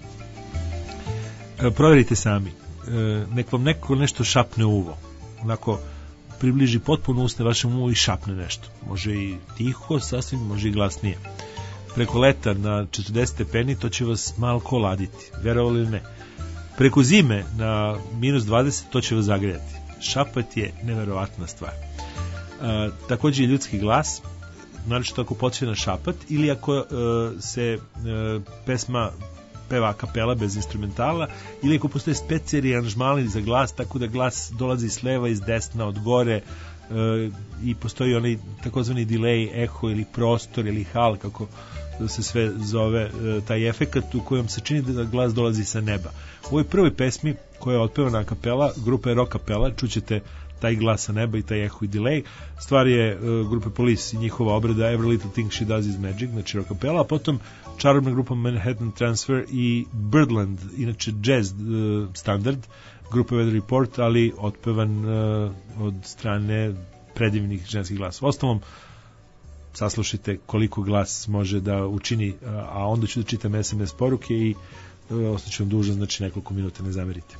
[SPEAKER 2] proverite sami. Nek vam neko nešto šapne u uvo. Onako, približi potpuno usne vašem uvu i šapne nešto. Može i tiho, sasvim, može i glasnije. Preko leta na četrdeset stepeni to će vas malo koladiti, verovali ili ne. Preko zime na minus dvadeset to će vas zagrejati. Šapat je neverovatna stvar. A, također i ljudski glas, naročito ako počne na šapat ili ako a, se a, pesma peva a kapela bez instrumentala ili ako postoje specijalni aranžmani za glas, tako da glas dolazi s leva i s desna, od gore, a, i postoji onaj takozvani delay, eho ili prostor ili hal, kako se sve zove, taj efekat u kojem se čini da glas dolazi sa neba. U ovoj prvoj pesmi koja je otpevana a kapela, grupa je rock kapela, čućete taj glas sa neba i taj eho i delay. Stvar je uh, grupe Police i njihova obrada Every Little Thing She Does Is Magic, znači rock kapela, a potom čarobna grupa Manhattan Transfer i Birdland, inače jazz uh, standard, grupa Weather Report, ali otpevan uh, od strane predivnih ženskih glasa. Ostalom, saslušajte koliko glas može da učini, a onda ću da čitam es em es poruke i ostaću vam dužan, znači nekoliko minuta, ne zamerite.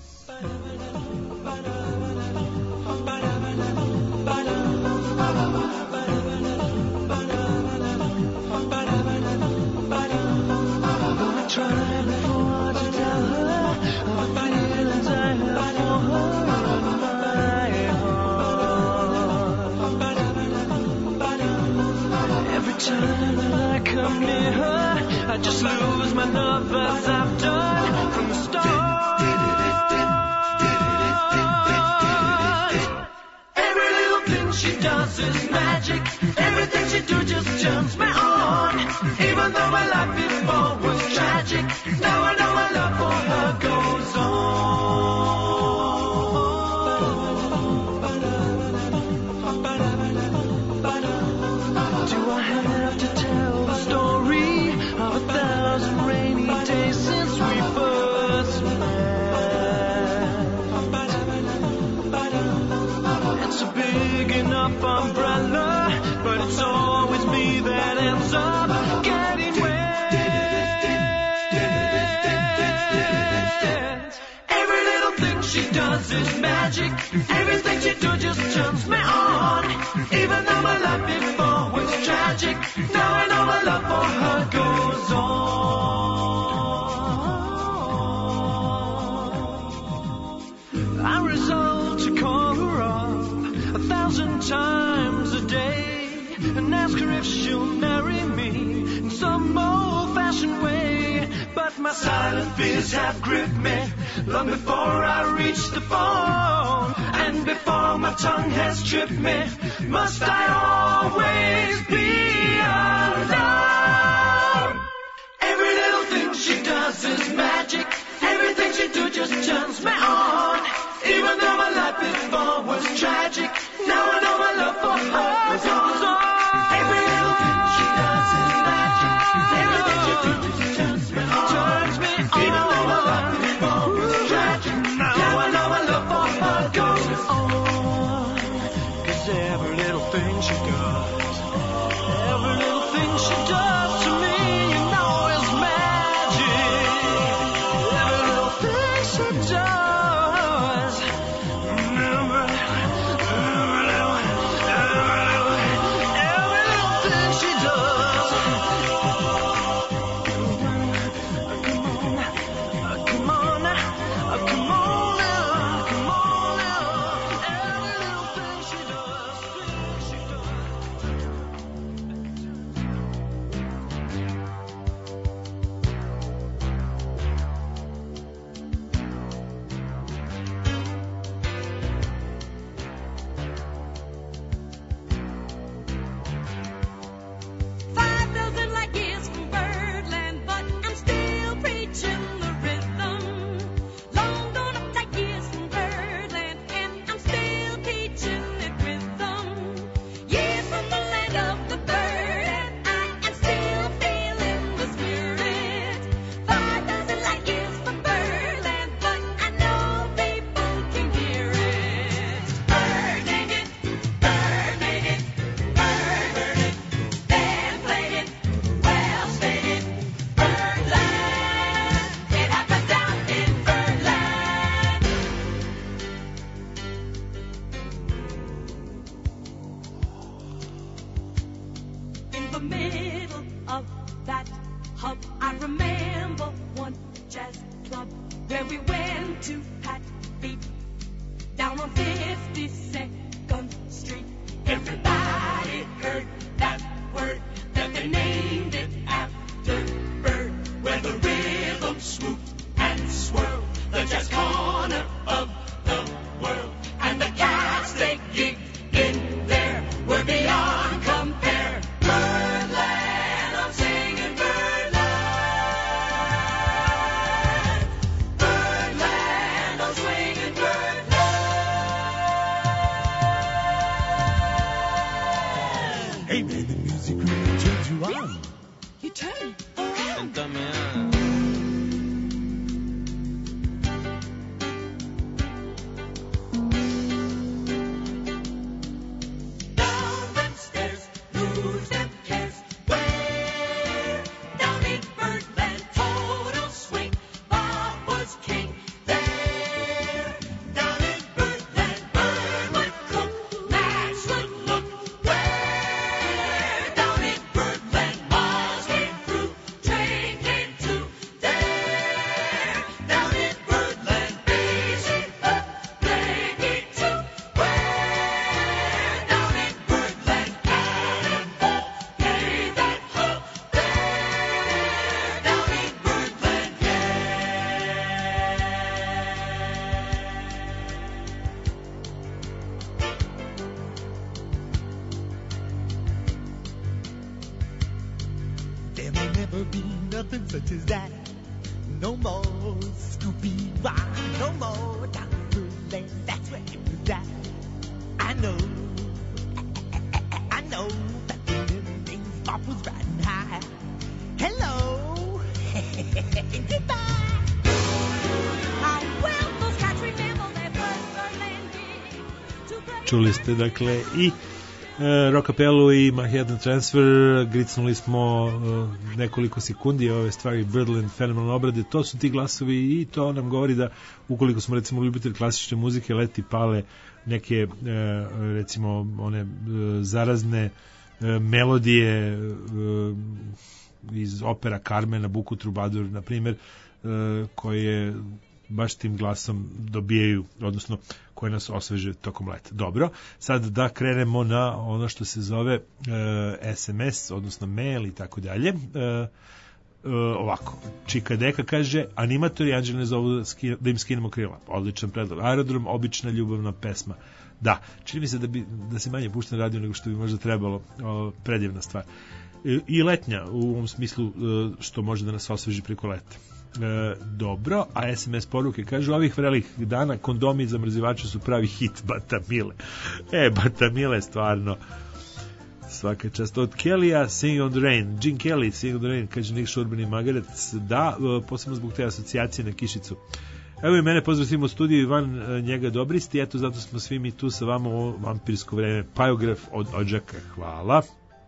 [SPEAKER 9] Time that I come near her, I just lose my love as I've done from the start. Every little thing she does is magic. Everything she do just turns me on. Even though my life before was tragic, now I know my love for her goes on. Umbrella, but it's always me that ends up getting wet. Every little thing she does is magic. Everything she do just turns me on. Even though my life before was tragic, now I know my love for her goes on. I resolve to call her up a thousand times a day and ask her if she'll marry me in some old-fashioned way. But my silent fears have gripped me long before I reach the phone, and before my tongue has tripped me, must I always be alone? Every little thing she does is magic. Everything she do just turns me on. Even though my life before was tragic, now I know my love for her goes on. Every little thing she does is magic. Everything she do just turns me on. Turns me on. Even though my life before was tragic, now I know my love for her goes on. 'Cause every little thing she does, every little thing she does to me, you know is magic. Every little thing she does. Remember,
[SPEAKER 6] the middle of that hub. I remember one jazz club where we went to pat feet down on fifty-second Street. Everybody heard that word, that they named it after Bird, where the rhythm swooped and swirled, the jazz corner of the world. And the cats they gigged in there were beyond compare. Birdland, I'm singing Birdland. Birdland, I'm swinging Birdland.
[SPEAKER 5] Hey man, the music really turns you on.
[SPEAKER 6] You turn.
[SPEAKER 5] Cántame.
[SPEAKER 6] Down them stairs, lose them cares. Where? Down in Birdland, total swing. Bob was king there. Down in Birdland, Bird would cook, Max would look. Where? Down in Birdland, Mars came through, train came too. There. Down in Birdland, basic up, Blakey too. Where? Down in Birdland, Cannonball played that hub. There. Down in Birdland,
[SPEAKER 5] There may never be nothing such as that. No more Scooby-Doo, no more Doctor Lane. That's where it was at. I know, I know that the little things Bob was riding high. Hello, goodbye.
[SPEAKER 6] how well those cats remember their first Birdland gig. To play
[SPEAKER 2] Čuli ste dakle i e, Rockapellu i Manhattan Transfer, gricnuli smo e, nekoliko sekundi ove stvari Birdland, fenomenalne obrade, to su ti glasovi i to nam govori da ukoliko smo recimo ljubitelji klasične muzike, leti pale neke e, recimo one e, zarazne e, melodije e, iz opera Carmena, Buku Trubadur na primjer, e, koje baš tim glasom dobijaju, odnosno koje nas osveže tokom leta. Dobro, sad da krenemo na ono što se zove e, es em es, odnosno mail i tako dalje. E, e, ovako, Čika Deka kaže, animatori Anđeline zovu da, ski, da im skinemo krila. Odličan predlog. Aerodrom, obična ljubavna pesma. Da, čini mi se da, bi, da se manje pušta na radio nego što bi možda trebalo. O, predivna stvar. E, I letnja, u ovom smislu e, što može da nas osveži preko leta. E, dobro, a es em es poruke kažu, ovih vrelih dana kondomi i zamrzivači su pravi hit Batamile. E, Batamile stvarno svaka čast. Od Kellya, Sing on the Rain. Gene Kelly, Sing on the Rain, kaže Nik Šurbani Magarec. Da, e, posebno zbog te asocijacije na kišicu. Evo i mene pozdrav svim u studiju i van e, njega dobristi, eto zato smo svi mi tu sa vama u vampirsko vreme. Pajograf od Odžaka, hvala.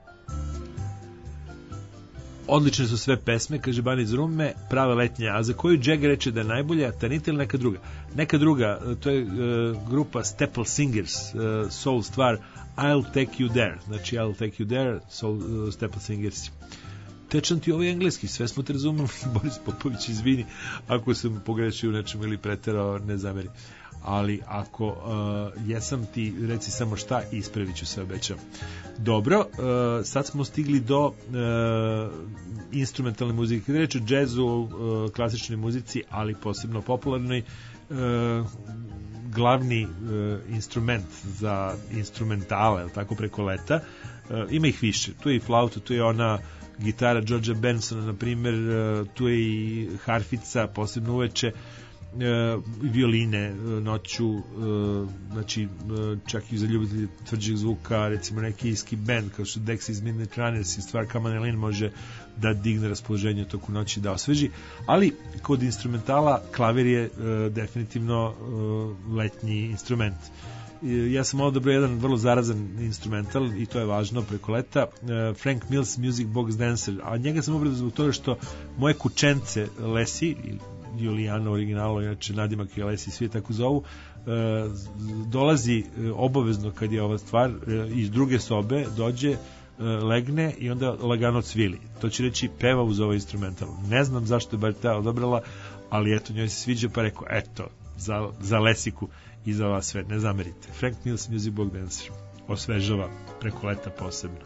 [SPEAKER 2] Odlične su sve pesme, kaže Bani iz Rume, prave letnje. A za koju Jagger reče da je najbolja, Tanita ili neka druga? Neka druga, to je uh, grupa Staple Singers, uh, soul stvar I'll Take You There. Znači I'll Take You There, soul, uh, Staple Singers. Tečan ti ovaj engleski, sve smo te razumeli. Boris Popović, izvini ako sam pogrešio u nečemu ili preterao, ne zameri. Ali ako uh, jesam, ti reci samo šta i ispravit ću se, obećam. Dobro, uh, sad smo stigli do uh, instrumentalne muzike. Kada reći o džezu, uh, klasičnoj muzici, ali posebno popularnoj, uh, glavni uh, instrument za instrumentale, tako preko leta, uh, ima ih više. Tu je i flauta, tu je ona gitara Georgea Bensona, na primjer, uh, tu je i harfica, posebno uveče, E, violine e, noću, e, znači e, čak i za ljubitelji tvrđeg zvuka, recimo neki iski band kao što Dexys Midnight Runners i stvar Kamanelin može da digne raspoloženje toku noći, da osveži, ali kod instrumentala klavir je e, definitivno e, letnji instrument. E, ja sam odabrao jedan vrlo zarazan instrumental i to je važno preko leta, e, Frank Mills Music Box Dancer, a njega sam odabrao zbog toga što moje kućence Lesi, Julijana originalno, inače nadimak je Lesi, svi tako zovu, e, dolazi e, obavezno kad je ova stvar e, iz druge sobe, dođe, e, legne i onda lagano cvili. To će reći peva uz ovaj instrumental. Ne znam zašto je bar ta odabrala, ali eto, njoj se sviđa, pa rekao, eto, za, za Lesiku i za vas sve, ne zamerite. Frank Mills, Music Box Dancer, osvežava preko leta posebno.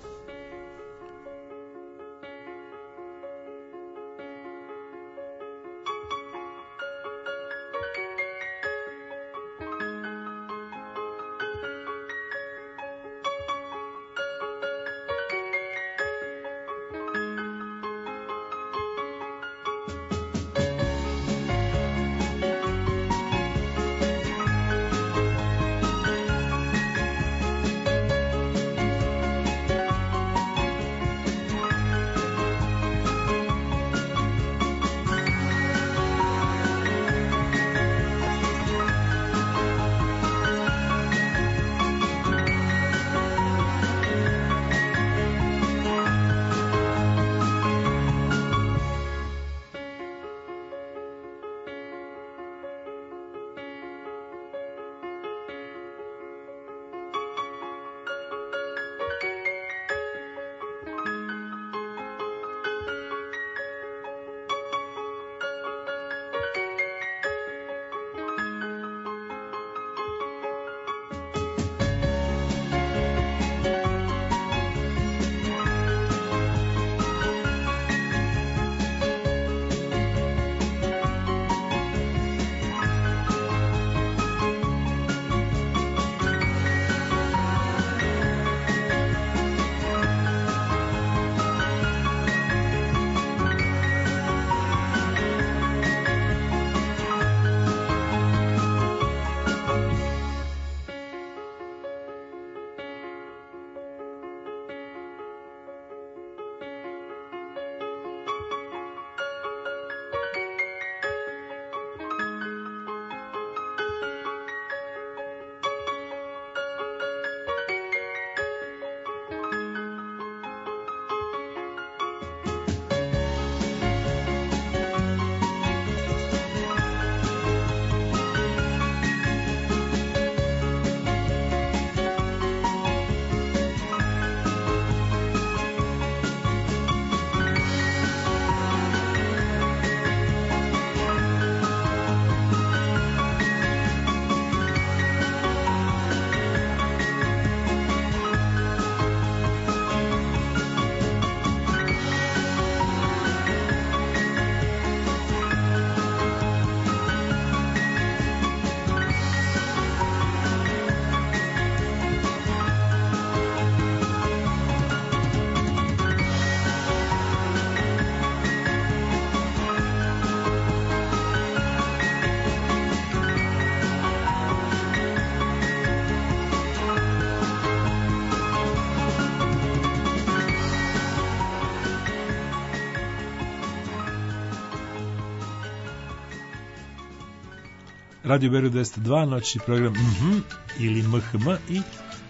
[SPEAKER 2] Radio Beru dvesta dva, noćni program mhm ili M H M i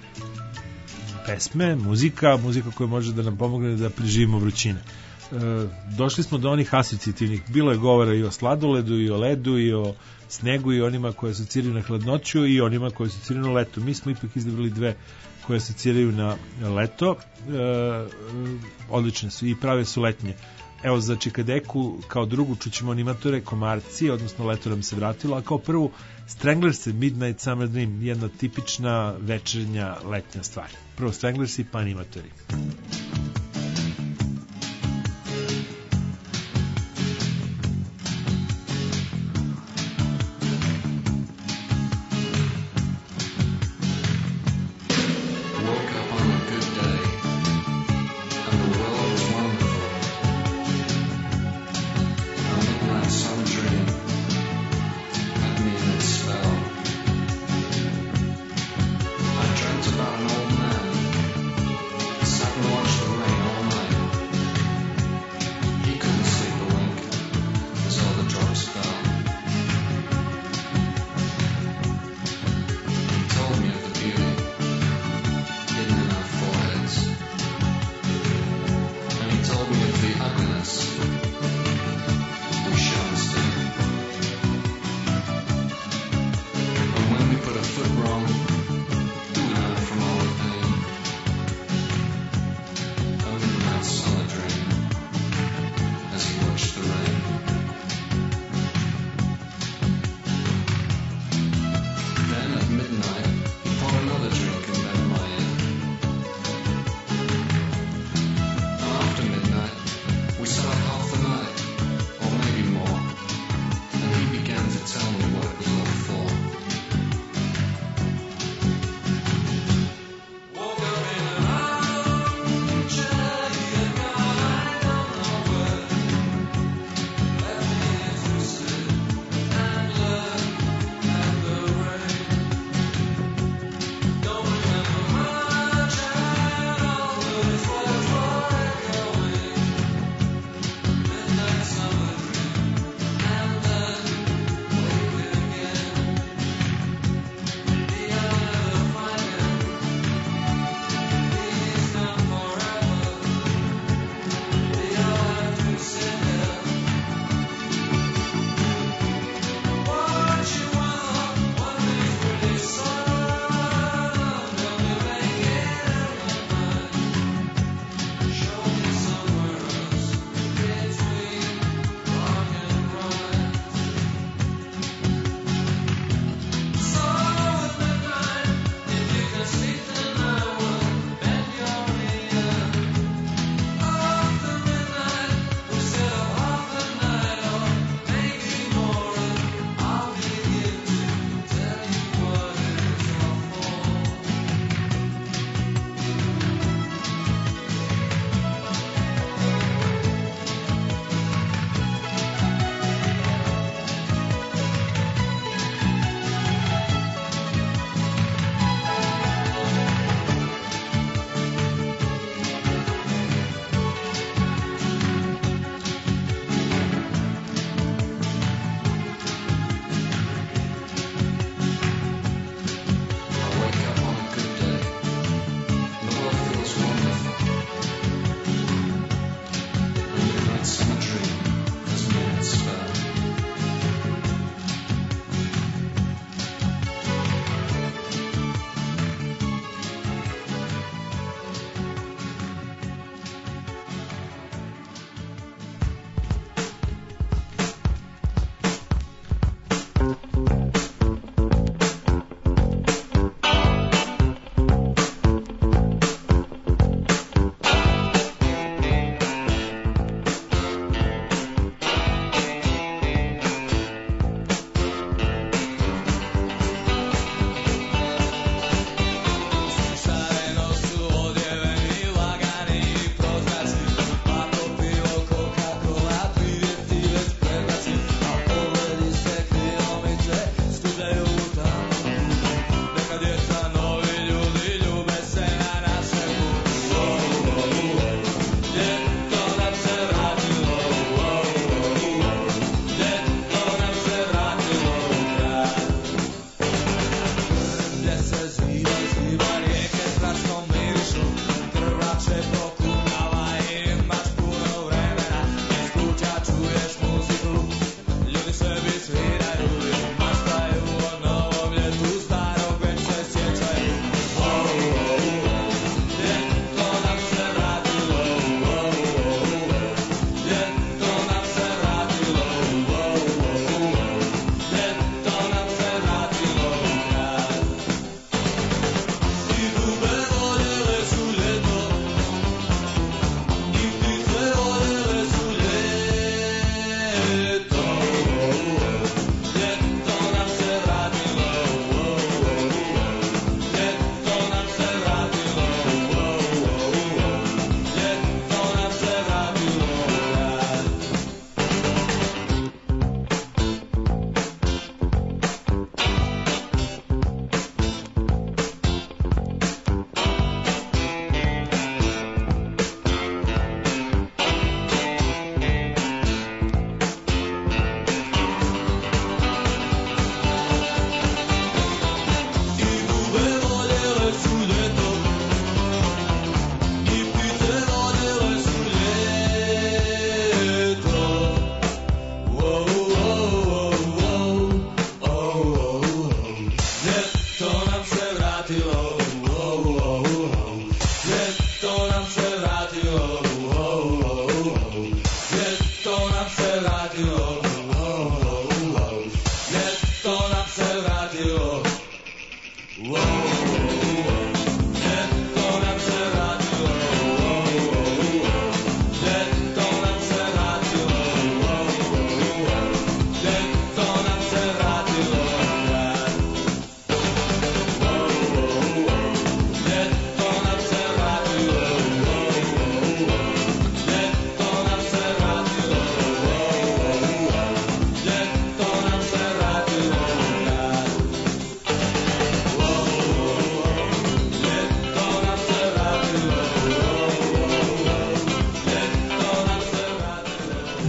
[SPEAKER 2] pesme, muzika, muzika koja može da nam pomogne da preživimo vrućine. E, došli smo do onih asocijativnih, bilo je govora i o sladoledu, i o ledu, i o snegu, i onima koje asociraju na hladnoću, i onima koje asociraju na leto. Mi smo ipak izabrali dve koje asociraju na leto, e, odlične su i prave su letnje. Evo, za Čikadeku kao drugu čućemo animatore Komarci, odnosno leto nam se vratilo, a kao prvu Stranglers Midnight Summer Dream, jedna tipična večernja letnja stvar. Prvo Stranglers pa animatori.
[SPEAKER 15] About an old man sat and watched the rain.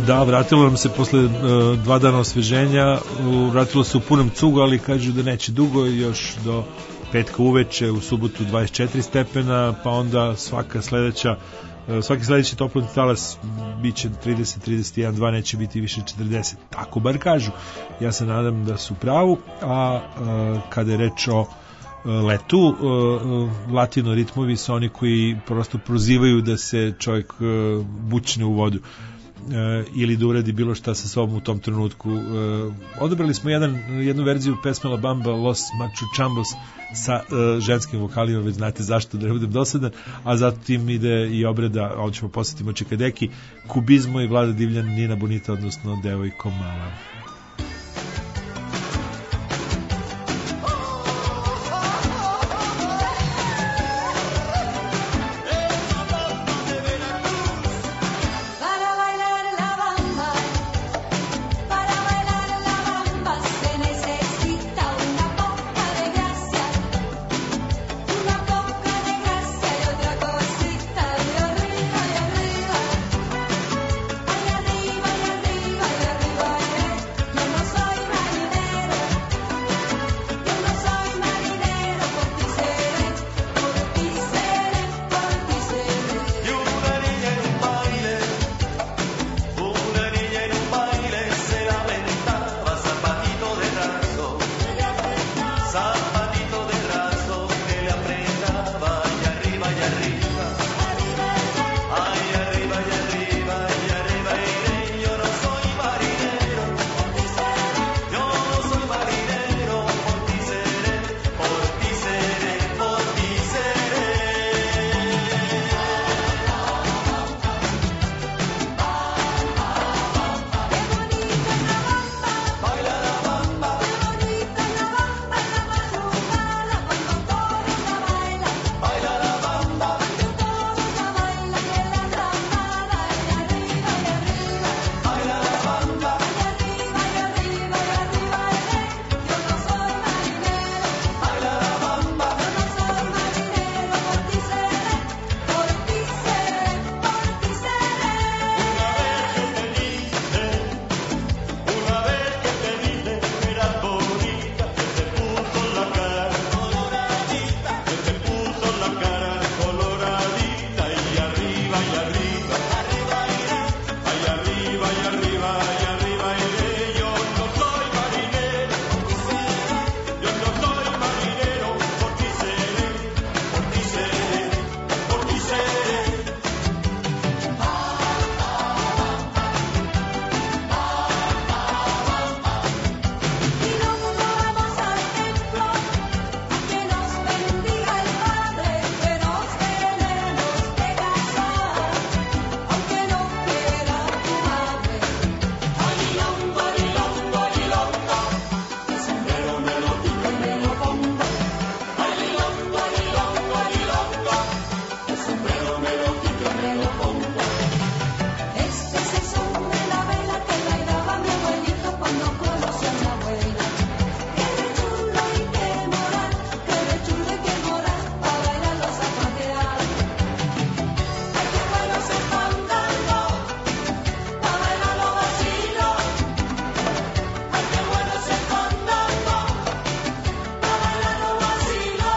[SPEAKER 2] Da, vratilo nam se posle uh, dva dana osveženja, uh, vratilo se u punom cugu, ali kažu da neće dugo, još do petka uveče, u subotu dvadeset četiri stepena, pa onda svaka sledeća uh, svaki sledeći toplotni talas biće trideset, trideset jedan, dva, neće biti više četrdeset, tako bar kažu. Ja se nadam da su pravu, a uh, kada je reč o letu, uh, latino ritmovi su oni koji prosto prozivaju da se čovjek uh, bučne u vodu uh, ili da uradi bilo šta sa sobom u tom trenutku. Uh, odabrali smo jedan, jednu verziju pesme La Bamba Los Machuchambos sa uh, ženskim vokalima, već znate zašto, da ne budem dosadan, a zatim ide i obreda, ovdje ćemo posjetimo Čekadeki, Kubizmo i Vlada Divljan, Nina Bonita, odnosno Devojko mala.
[SPEAKER 3] Para bailar la bamba, para bailar la bamba se necesita una poca de gracia, una poca de gracia y otra cosita de arriba y arriba, ay arriba y arriba y arriba. Yo no soy marinero, yo no soy marinero, por ti seré, por ti seré, por ti seré.
[SPEAKER 5] Y una niña en un baile, una niña en un baile se lamentaba, zapatito de raso, zapatito de raso que le apretaba y arriba y arriba, ay arriba y arriba y arriba iré. Yo no soy marinero, yo no soy marinero, por ti seré, por ti seré, por ti seré. Baila la bamba,
[SPEAKER 3] Qué bonita la bamba en la madrugada cuando todos la bailan,
[SPEAKER 5] baila la bamba,
[SPEAKER 3] cuando todos la bailan en la ramada y arriba y arriba,
[SPEAKER 5] baila la bamba.
[SPEAKER 3] y arriba y arriba y arriba iré. Yo no soy marinero,
[SPEAKER 5] Baila la bamba,
[SPEAKER 3] yo no soy marinero, por ti seré, por ti seré, por ti seré.
[SPEAKER 5] una vez que te dije que eras bonita, que te puso la cara coloradita, que te puso la cara coloradita y arriba y arriba, arriba iré, ay arriba y arriba y arriba iré. Yo no soy marinero, yo no soy marinero, por ti seré, por ti seré, por ti seré.
[SPEAKER 3] Y luego vamos al templo a que nos bendiga el Padre, que nos tenemos que casar, aunque no quiera tu madre. Alilongo, alilongo, alilongo, el sombrero me lo quito y me lo pongo. Alilongo, alilongo, alilongo, el sombrero me lo quito y me lo pongo. Este es el son de la vela que bailaba mi abuelito cuando conocí a mi abuela. Qué chulo y qué moral, qué chulo y qué moral, pa' bailarlo zapatear. Ay, qué bueno es el fandango, pa' bailarlo vacilo. Ay, qué bueno es el fandango, pa' bailarlo vacilo.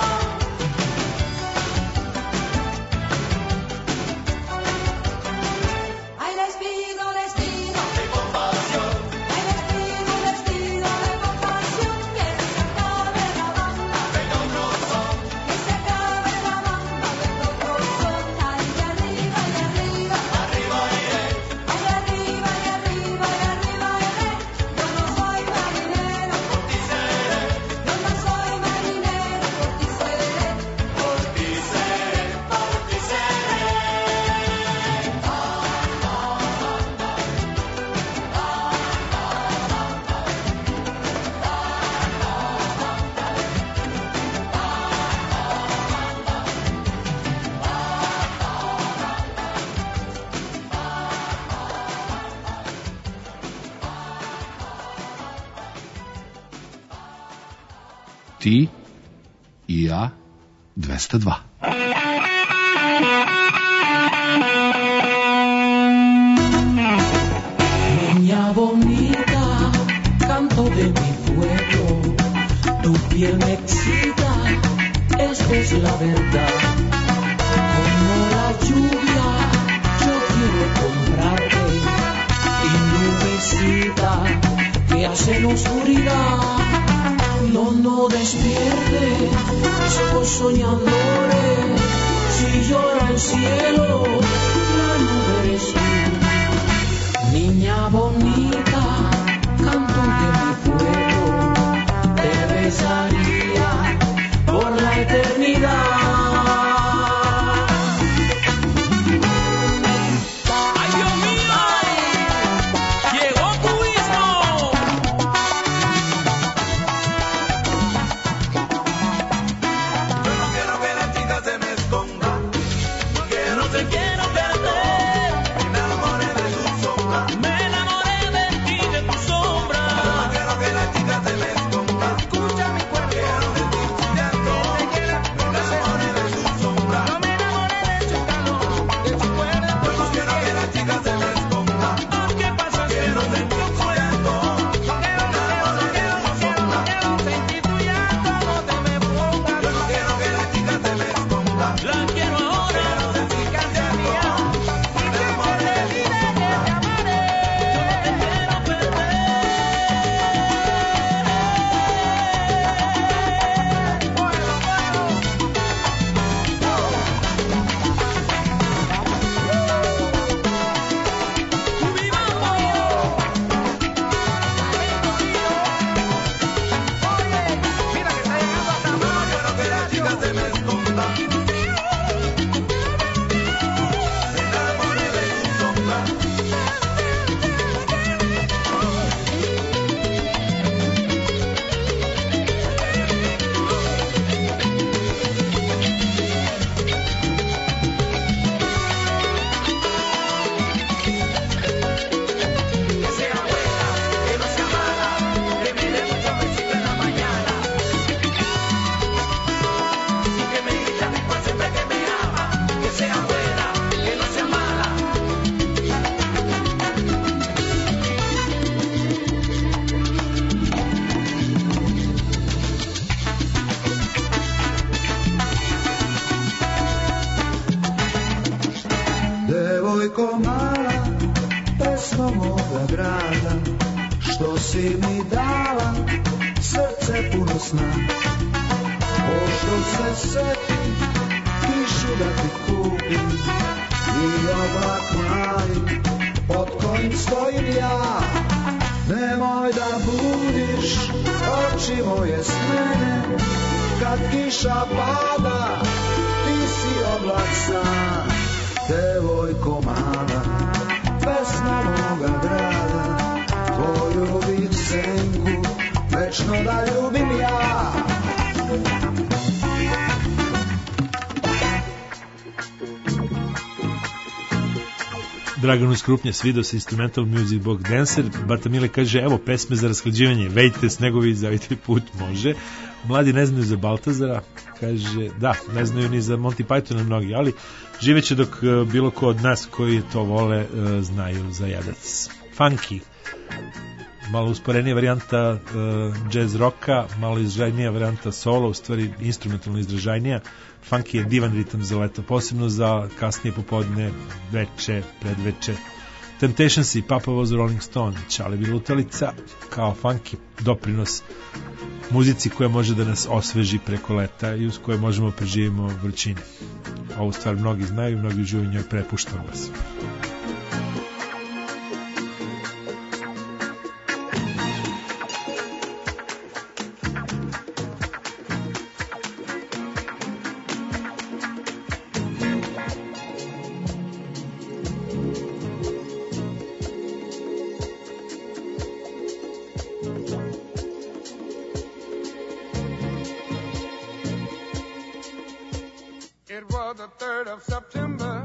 [SPEAKER 3] Ay, les pido, les pido
[SPEAKER 5] De compasión,
[SPEAKER 3] Ay, les pido, les pido de compasión que se acabe la banda,
[SPEAKER 5] venga otro son,
[SPEAKER 3] que se acabe la banda de otro son. Ay, de arriba y arriba,
[SPEAKER 5] arriba iré,
[SPEAKER 3] ay, arriba y arriba y arriba iré. Yo no soy marinero,
[SPEAKER 5] por ti seré,
[SPEAKER 3] yo no soy marinero, por ti seré,
[SPEAKER 5] por ti seré, por ti seré.
[SPEAKER 15] Ti i ja dvesta dva.
[SPEAKER 1] piel me excita, esta es la verdad. Como la lluvia, yo quiero comprarte. Y nubecita que hace en oscuridad. No, no despierte, somos soñadores. Si llora el cielo, la nube eres tú. Niña bonita, canto de mi pueblo, te besaría por la eternidad. ¡Ay, Dios mío! ¡Llegó Cubismo!
[SPEAKER 5] Yo no quiero que la chica se me esconda.
[SPEAKER 1] No te quiero perder.
[SPEAKER 5] Me enamoré de su sombra.
[SPEAKER 1] Me enamoré de ti, de tu sombra.
[SPEAKER 5] Yo no quiero que la chica se me esconda.
[SPEAKER 1] Escucha mi cuerpo.
[SPEAKER 5] Quiero sentir su llanto. Me enamoré de su sombra.
[SPEAKER 1] Yo me enamoré de su calor, de su cuerpo.
[SPEAKER 5] Yo no quiero que la chica se me esconda.
[SPEAKER 1] ¿Qué pasa?
[SPEAKER 5] Quiero sentir su llanto. Me enamoré de su sombra.
[SPEAKER 1] Quiero sentir tu llanto, no te me pongas.
[SPEAKER 5] Yo no quiero que la chica se me esconda.
[SPEAKER 1] La quiero ahora.
[SPEAKER 5] Quiero sentir su
[SPEAKER 1] Casi
[SPEAKER 5] llanto.
[SPEAKER 1] mía.
[SPEAKER 5] Me enamoré de su
[SPEAKER 1] Dile que
[SPEAKER 5] sombra.
[SPEAKER 1] te amaré. Yo no te quiero perder.
[SPEAKER 5] Quiero que la chica se me esconda. Me enamoré de su sombra. Que sea buena, que no sea mala, que me dé muchos besitos en la mañana. Y que me grite a mí por siempre que me ama. Que sea buena, que no sea mala.
[SPEAKER 9] Devojko mala, pesmo moga grada, što si mi dala, srce puno sna. Pošto se setim, kišu da ti kupim, i oblak mali, pod kojim stojim ja. Nemoj da budiš oči moje s mene, kad kiša pada, ti si oblak sam. Devojko mala, pesma moga grada, tvoju bih senku, večno da ljubim ja.
[SPEAKER 2] Draganu Skrupnje, svidio se Instrumental Music Box Dancer. Batamile kaže, evo pesme za rashlađivanje, vejdite snegovi, zavite put, može. Mladi ne znaju za Baltazara, kaže, da, ne znaju ni za Monty Pythona mnogi, ali živeće dok uh, bilo ko od nas koji to vole uh, znaju za jadac. Funky, malo usporenija varijanta uh, jazz rocka, malo izražajnija varijanta solo, u stvari instrumentalno izražajnija. Funky je divan ritam za leto, posebno za kasnije popodne, veče, predveče. Temptations i Papa was a Rolling Stone, Čale Lutalica, kao funky doprinos muzici koja može da nas osveži preko leta i uz koje možemo preživimo vrućinu. Ovu stvar mnogi znaju, mnogi uživaju njoj, prepuštam vas.
[SPEAKER 5] It was the third of September.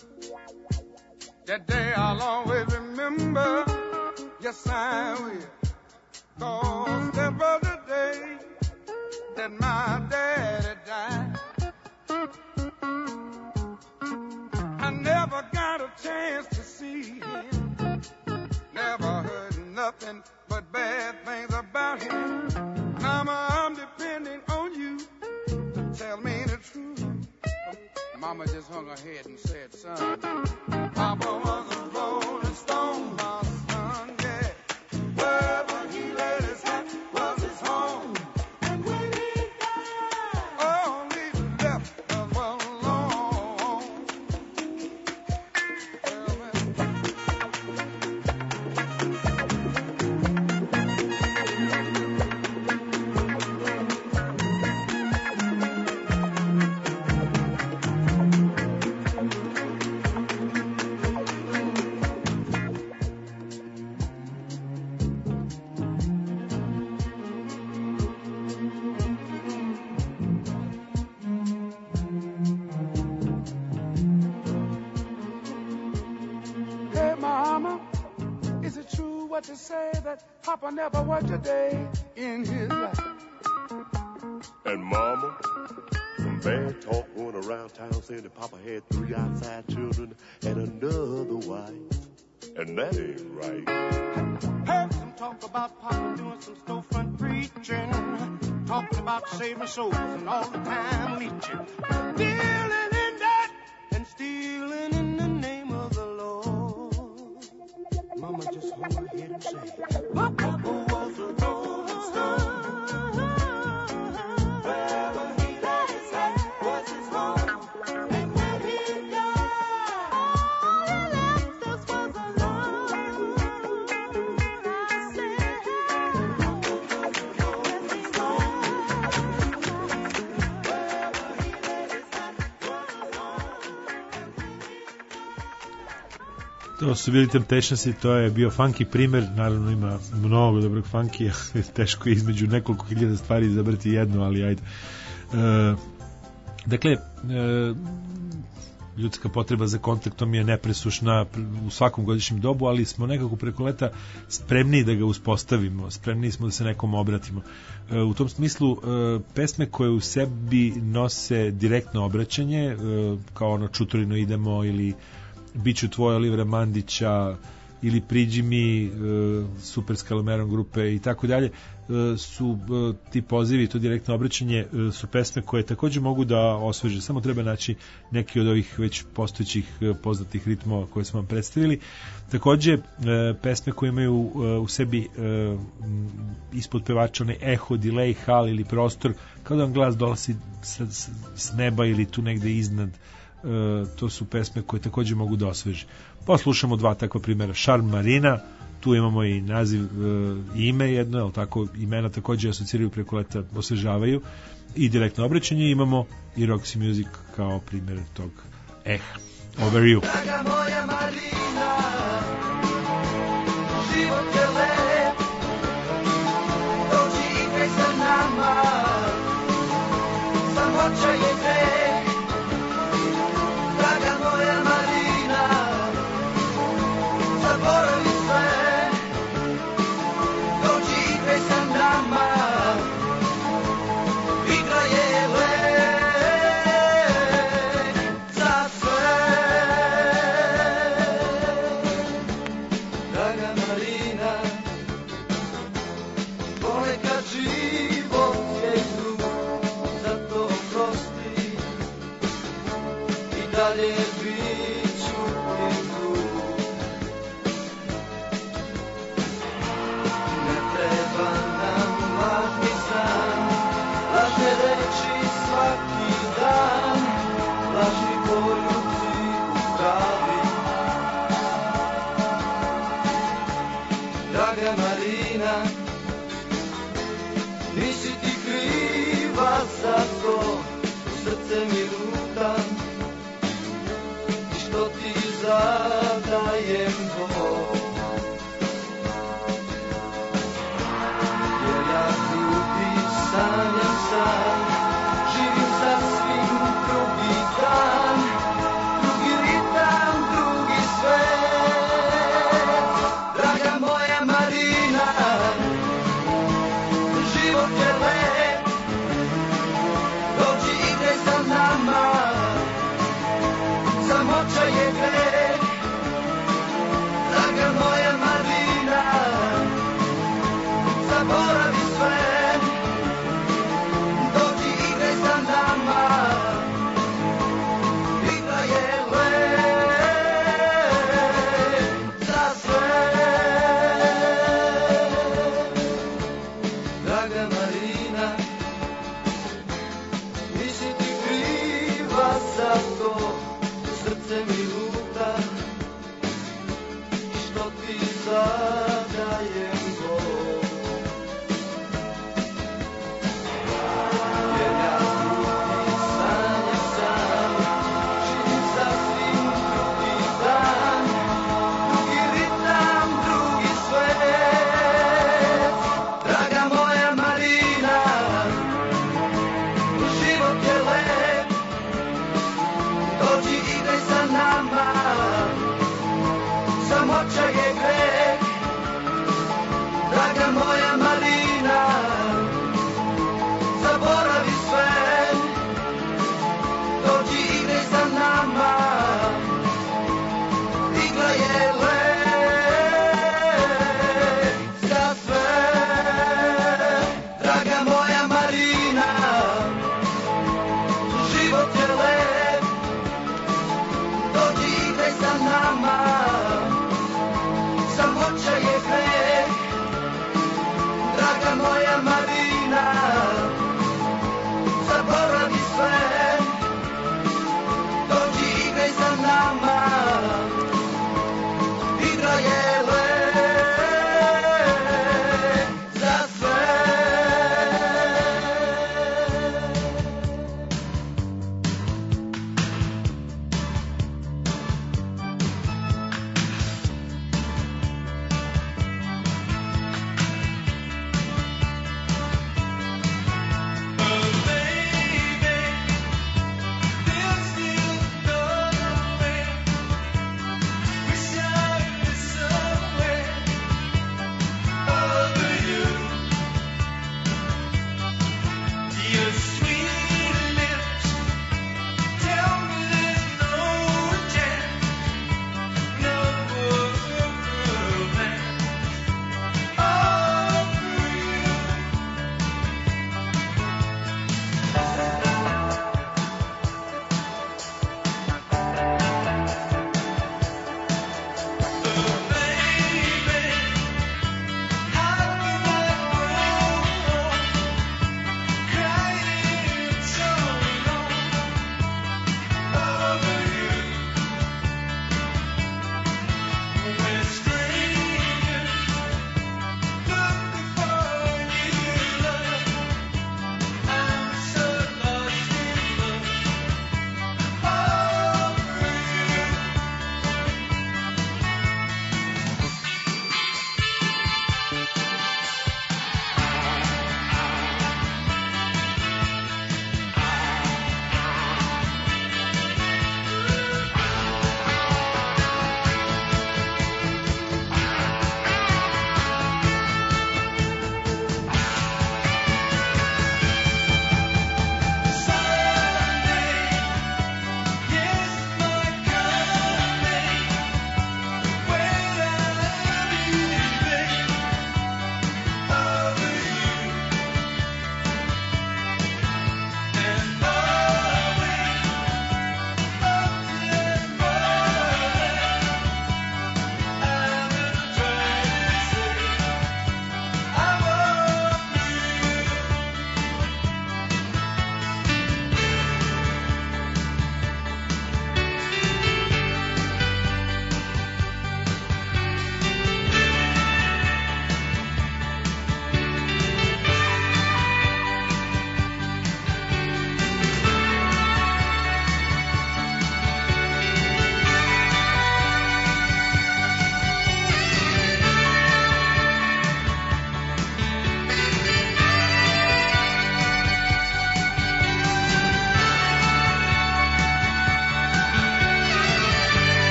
[SPEAKER 5] That day I'll always remember. Yes, I will. 'Cause that was the day that my daddy died. I never got a chance to see him. Never heard nothing but bad things about him. Now I'm depending
[SPEAKER 16] tell me the truth. Mama just hung her head and said, son, Papa was a rolling stone, my son, yeah. Wherever he laid his hat was his home. And when he died, all he left us was alone. Hey, Mama, is it true what they say that Papa never worked a day in his life?
[SPEAKER 17] And Mama, some bad talk going around town saying that Papa had three outside children and another wife. And that ain't right.
[SPEAKER 16] Heard some talk about Papa doing some storefront preaching, talking about saving souls and all the time leeching, dealing in that and stealing in the name of the Lord. Mama just hold her head and say, Papa was a rolling stone. Wherever he laid his hat was his home. And when he died, all he left us was alone. I said, Papa was a rolling stone. Wherever he laid his hat was
[SPEAKER 2] To su bili Temptations i to je bio funky primer, naravno ima mnogo dobrog funkija, teško je između nekoliko hiljada stvari izabrati jednu, ali ajde. E, dakle, e, ljudska potreba za kontaktom je nepresušna u svakom godišnjem dobu, ali smo nekako preko leta spremniji da ga uspostavimo, spremniji smo da se nekom obratimo. E, u tom smislu, e, pesme koje u sebi nose direktno obraćanje, e, kao ono Čuturino idemo ili Biću tvoja Olivera Mandića ili Priđi mi, Super Skalomeron grupe i tako dalje, su ti pozivi, to direktno obraćanje su pesme koje takođe mogu da osveže, samo treba naći neki od ovih već postojećih poznatih ritmova koje smo vam predstavili. Takođe pesme koje imaju u sebi ispod pevača onaj eho, delay, hal ili prostor, kao da vam glas dolazi s neba ili tu negde iznad. Uh, to su pesme koje takođe mogu da osveže. Poslušamo dva takva primjera. Šarm Marina, tu imamo i naziv uh, i ime jedno, ali tako imena takođe asociraju preko leta, osvežavaju i direktno obraćanje. Imamo i Roxy Music kao primjer tog eh, Over You.
[SPEAKER 5] Draga moja Marina, život je lep, dođi igraj sa nama, samoća je greh. Draga moja Marina, zaboravi sve, dođi igraj sa nama, igra je lek za sve. Draga Marina, ponekad život je grub, zato oprosti i dalje biću ti tu. Ne treba nam lažni san, lažne reči svaki dan, lažni poljubi pravi. Draga Marina, nisi ti kriva za to, srce mi luta,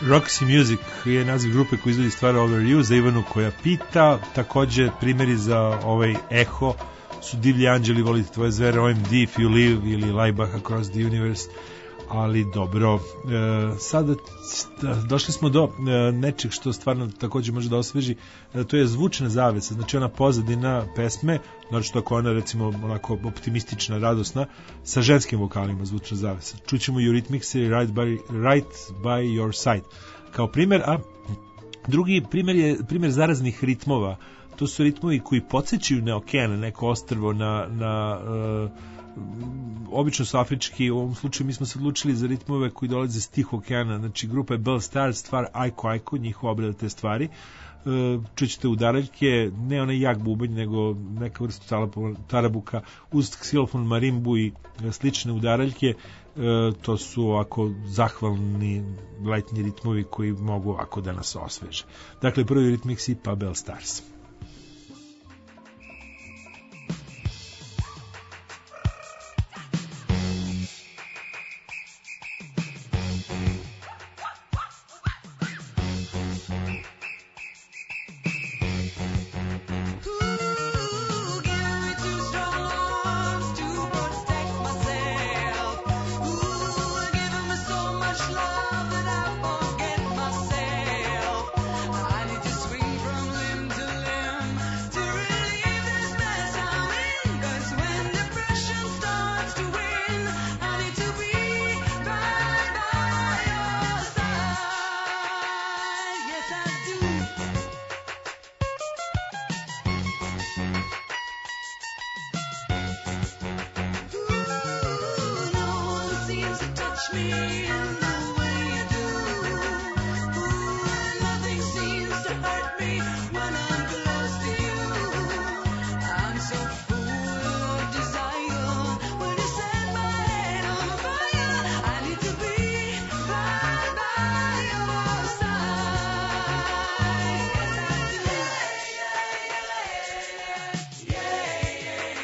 [SPEAKER 2] Roxy Music je naziv grupe koja izvodi stvar Over You, za Ivanu koja pita. Takođe primjeri za ovaj Eho su Divlji anđeli, Volite tvoje zvere, O M D, If You Live ili Laibach Across the Universe. Ali dobro, e, sada došli smo do e, nečeg što stvarno takođe može da osveži, e, to je zvučna zavesa, znači ona pozadina pesme, znači što ako ona recimo onako optimistična, radosna, sa ženskim vokalima zvučna zavesa. Čućemo Eurythmics i Right by, right by Your Side kao primjer, a drugi primjer je primjer zaraznih ritmova. To su ritmovi koji podsjećaju na okean, na neko ostrvo, na, na e, obično su afrički, u ovom slučaju mi smo se odlučili za ritmove koji dolaze s Tihog okeana, znači grupa je Bell Stars, stvar Ajko Ajko, njihova obrada te stvari. Čućete udaraljke, ne onaj jak bubanj, nego neka vrsta tarabuka uz ksilofon, marimbu i slične udaraljke. To su ovako zahvalni letnji ritmovi koji mogu ovako da nas osveže. Dakle, prvi Eurythmics pa Bell Stars.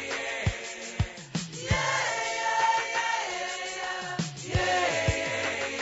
[SPEAKER 11] Yeah.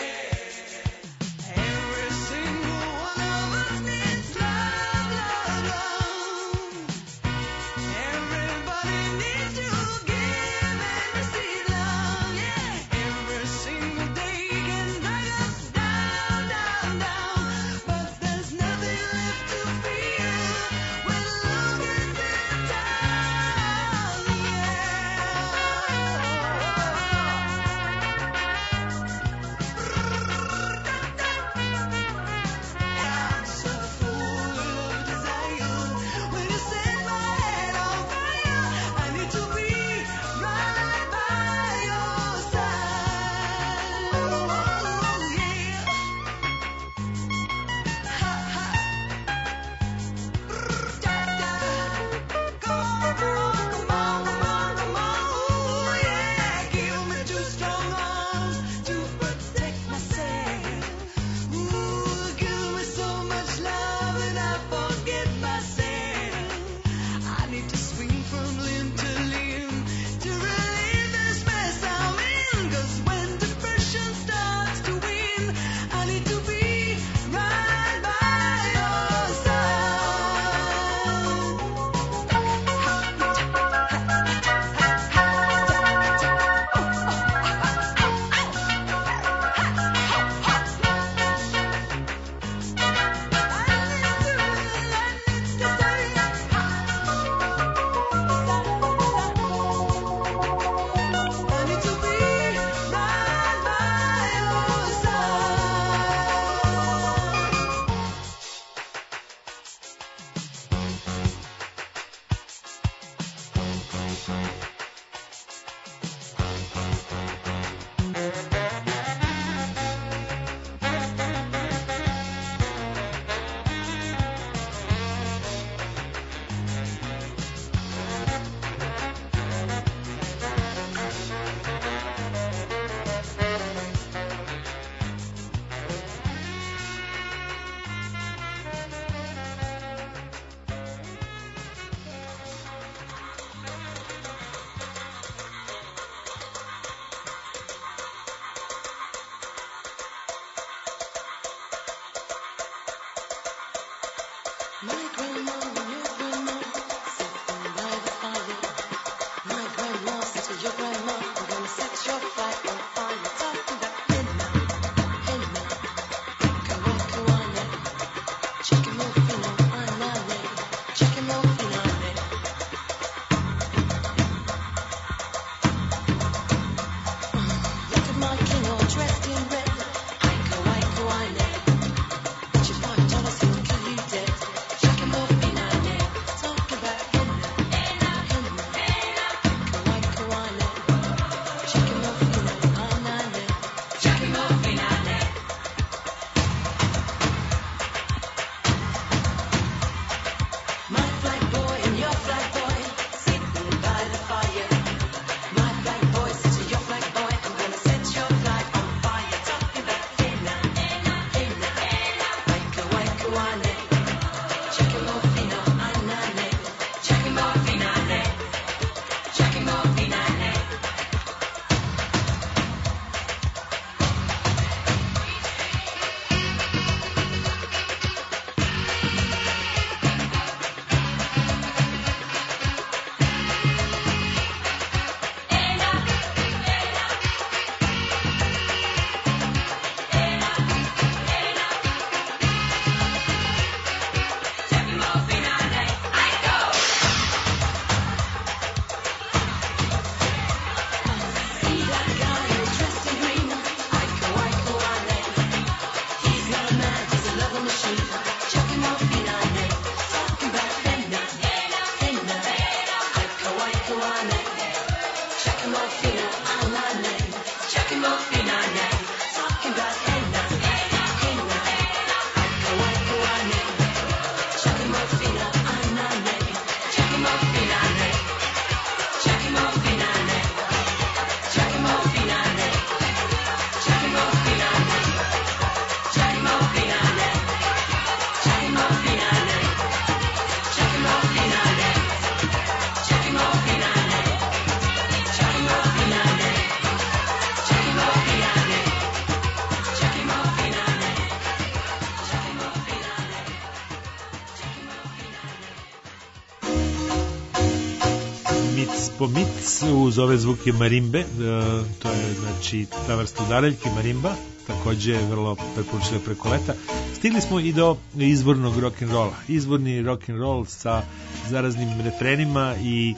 [SPEAKER 2] Po mic uz ove zvuke marimbe, to je znači ta vrsta udaraljke marimba, takođe vrlo preporučljiva preko leta. Stigli smo i do izvornog rock'n'rolla. Izvorni rock'n'roll sa zaraznim refrenima i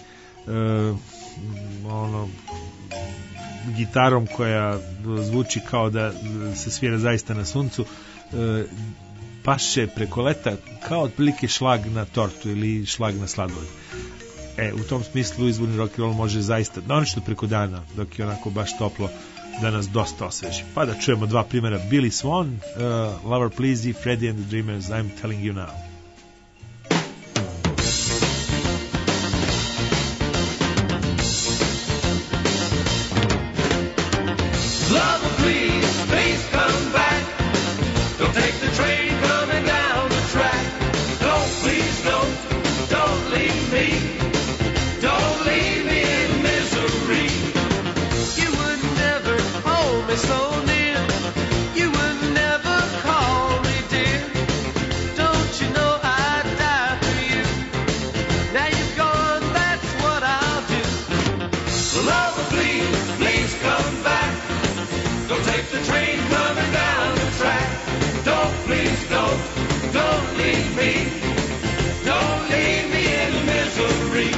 [SPEAKER 2] e, ono gitarom koja zvuči kao da se svira zaista na suncu. E, paše preko leta kao otprilike šlag na tortu ili šlag na sladoled. E, u tom smislu izvorni rock and roll može zaista, naročito preko dana, dok je onako baš toplo, da nas dosta osveži. Pa da čujemo dva primjera, Billy Swan, uh, Lover Please i Freddie and the Dreamers, I'm Telling You Now.
[SPEAKER 18] Lover, please, please come back. Don't take the train coming down the track. Don't, please, don't, don't leave me. Don't leave me in misery. You would never hold me so near. You would never call me dear. Don't you know I'd die for you? Now you've gone, that's what I'll do. Lover, please, please come back. Don't take the train coming down the track. Don't, please, don't, don't leave me. Don't leave me in misery.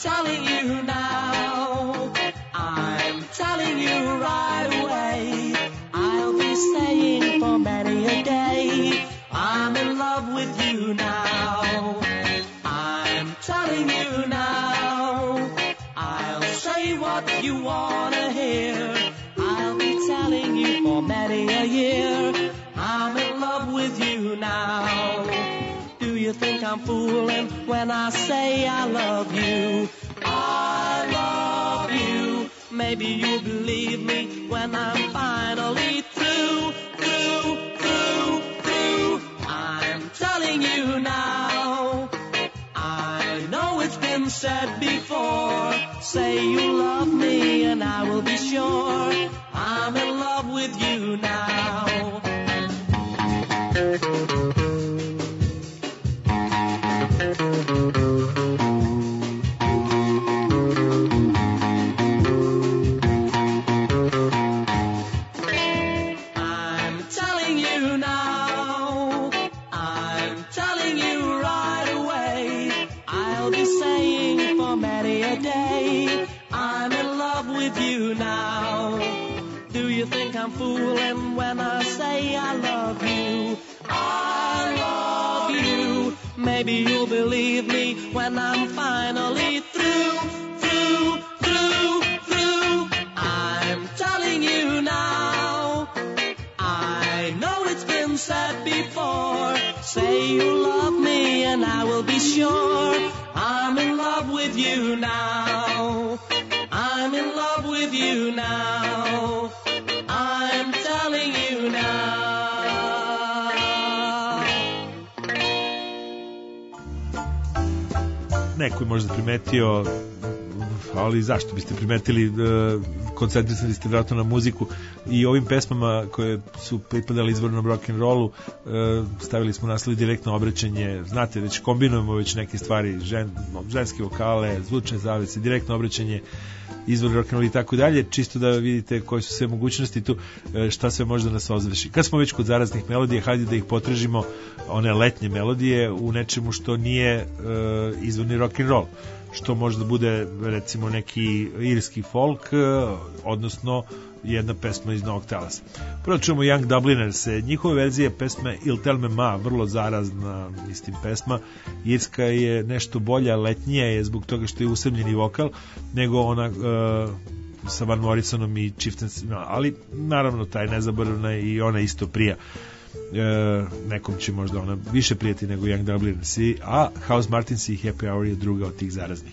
[SPEAKER 1] telling you now. I'm telling you right away. I'll be staying for many a day. I'm in love with you now. I'm telling you now. I'll say what you wanna hear. I'll be telling you for many a year. I'm in love with you now. Do you think I'm fooling when I say I love you? I love you. Maybe you'll believe me when I'm finally through, through, through, through. I'm telling you now. I know it's been said before. Say you love me and I will be sure I'm in love with you now. I'm telling you now. I'm telling you right away. I'll be saying for many a day. I'm in love with you now. Do you think I'm fooling when I say I love you? I love you. Maybe you'll believe me when I'm finally through, through, through, through. I'm telling you now. I know it's been said before. Say you love me and I will be sure I'm in love with you now. I'm in love with you now. I'm telling you now.
[SPEAKER 2] Neko je možda primetio, ali zašto biste primetili, koncentrisali ste vjerojatno na muziku i ovim pesmama koje su pripadali izvornom rock'n'rollu stavili smo naslov direktno obraćanje. Znate, već kombinujemo već neke stvari, žen, ženske vokale, zvučne zavese, direktno obraćanje, izvor rock'n'roll i tako dalje, čisto da vidite koje su sve mogućnosti tu, šta sve može da nas ozveši. Kad smo već kod zaraznih melodija, hajde da ih potražimo, one letnje melodije, u nečemu što nije uh, izvorni rock'n'roll, što može da bude recimo neki irski folk, uh, odnosno jedna pesma iz Novog Talasa. Prvo čujemo Young Dubliners, njihove verzije pesme Il Tell Me Ma, vrlo zarazna, mislim, pesma. Irska je nešto bolja, letnija je zbog toga što je usamljeni vokal, nego ona uh, sa Van Morrisonom i Chieftains, no, ali naravno taj nezaboravna i ona isto prija. E, nekom će možda ona više prijeti nego Young Dubliners, a House Martins i Happy Hour je druga od tih zaraznih.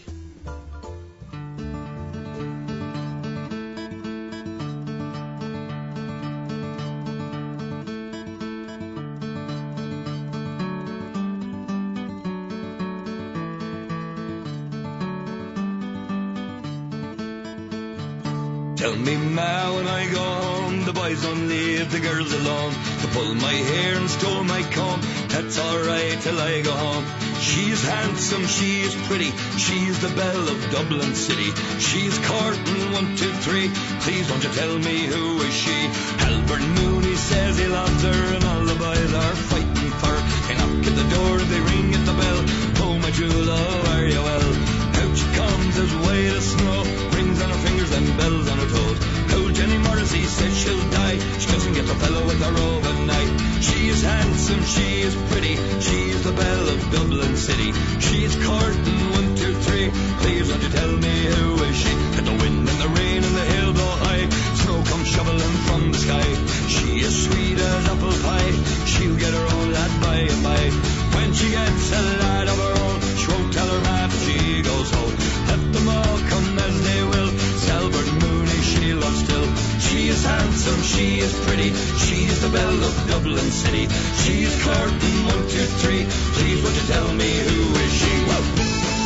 [SPEAKER 18] Tell me ma when I go home, the boys don't leave the girls alone to pull my hair and stole my comb. That's alright till I go home. She's handsome, she's pretty, she's the belle of Dublin City. She's courting one, two, three. Please won't you tell me who is she? Albert Mooney says he loves her, and all the boys are fighting for her. They knock at the door, they ring at the bell. Oh my true love, are you well? Out she comes as white as snow, rings on her fingers and bells on her toes. Old Jenny Morrissey says she'll die, she doesn't get a fellow with her overnight. She is handsome, she is pretty, she is the belle of Dublin City. She is courting one, two, three. Please won't you tell me who is she? Let the wind and the rain and the hill blow high, snow comes shoveling from the sky. She is sweet as apple pie, she'll get her own lad by and by. When she gets a lad of her own, she won't tell her man if she goes home. Let them all come as they will, Albert Mooney she loves still. She is handsome, she is pretty, she is the belle of Dublin City. She is courting one, two, three. Please won't you tell me who is she? Well,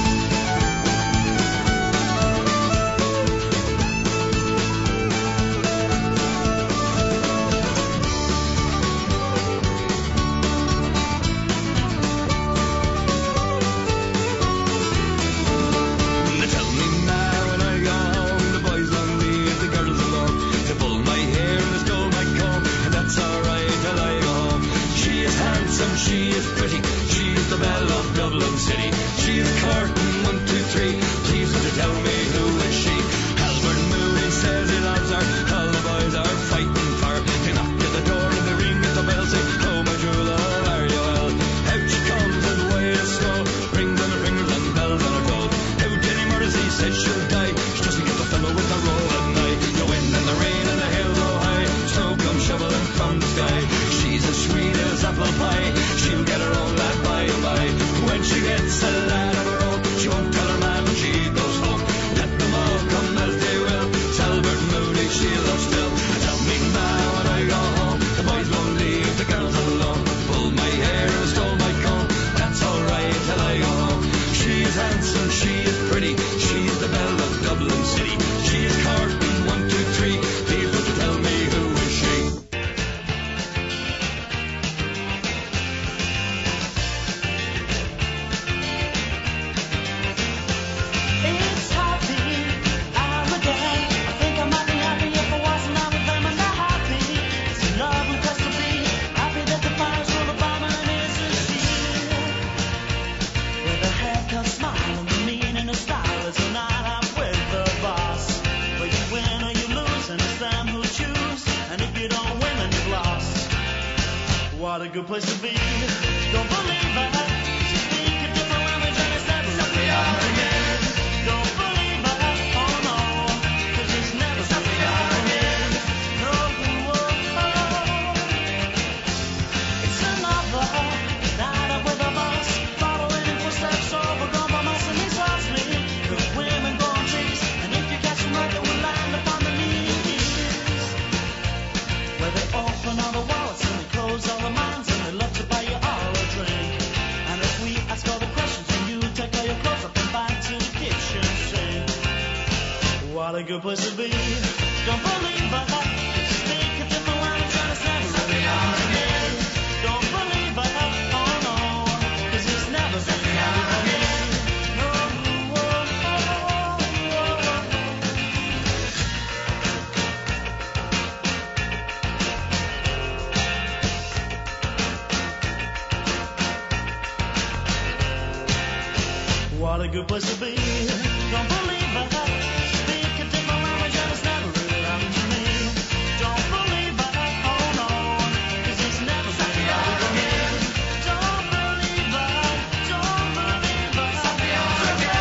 [SPEAKER 18] she is pretty, she is the belle of Dublin City. She is courting one, two, three. Please tell me who is she? Albert Mooney says he loves her. All the boys are fighting for her. They knock at the door and they ring at the bell, say, oh my true love, are you well? Out she comes and way to skull, rings on her fingers and bells on her toe. How Jenny Morrissey says she'll die, she doesn't get the fellow with the rolling eye. The wind and the rain and the hail go high, snow comes shoveling from the sky. She's as sweet as apple pie, she'll get her own lad by and by. When she gets a lad of her own, she won't tell her man when she goes home. Let them all come as they will, it's Albert Moody she loves still. Tell me now when I go home, the boys won't leave the girls alone. Pull my hair and stole my comb, that's alright till I go home. She's handsome, she is pretty, she's the belle of Dublin City. She is Carton, one, two, three, please would you tell me who is she?
[SPEAKER 3] It's happy, I'm again. I think I might be happy if I wasn't out with them and they're happy. It's a lovely place to be. Happy that the fire's full of bomb and isn't here. With a haircut, smile, and the meaning of style is a night out with the boss. Where you win or you lose, and it's them who choose. And if you don't win, then you've lost. What a good place to be. Don't believe it. You speak a different language and it's never really happening. Don't believe it. Oh no. 'Cause it's never really happening. No. It's another night out with a boss. Following in footsteps overgrown by mice and these loves me. The women go on trees. And if you catch them right, they will land upon the knees. Where they open all the wallets and they close all the minds and they love to buy you all a drink. And if we ask all the questions and you take all your clothes up and back to the kitchen sink. What a good place to be. Don't believe it. You speak a different language and it's never really happening. Don't believe it. Oh no. 'Cause it's never really happening. No. What a good place to be. Don't believe it. Speak a different language and it's never really happened to me. Don't believe it. Oh no. 'Cause it's never really happened to me. Don't believe it. Don't believe it. Don't believe it.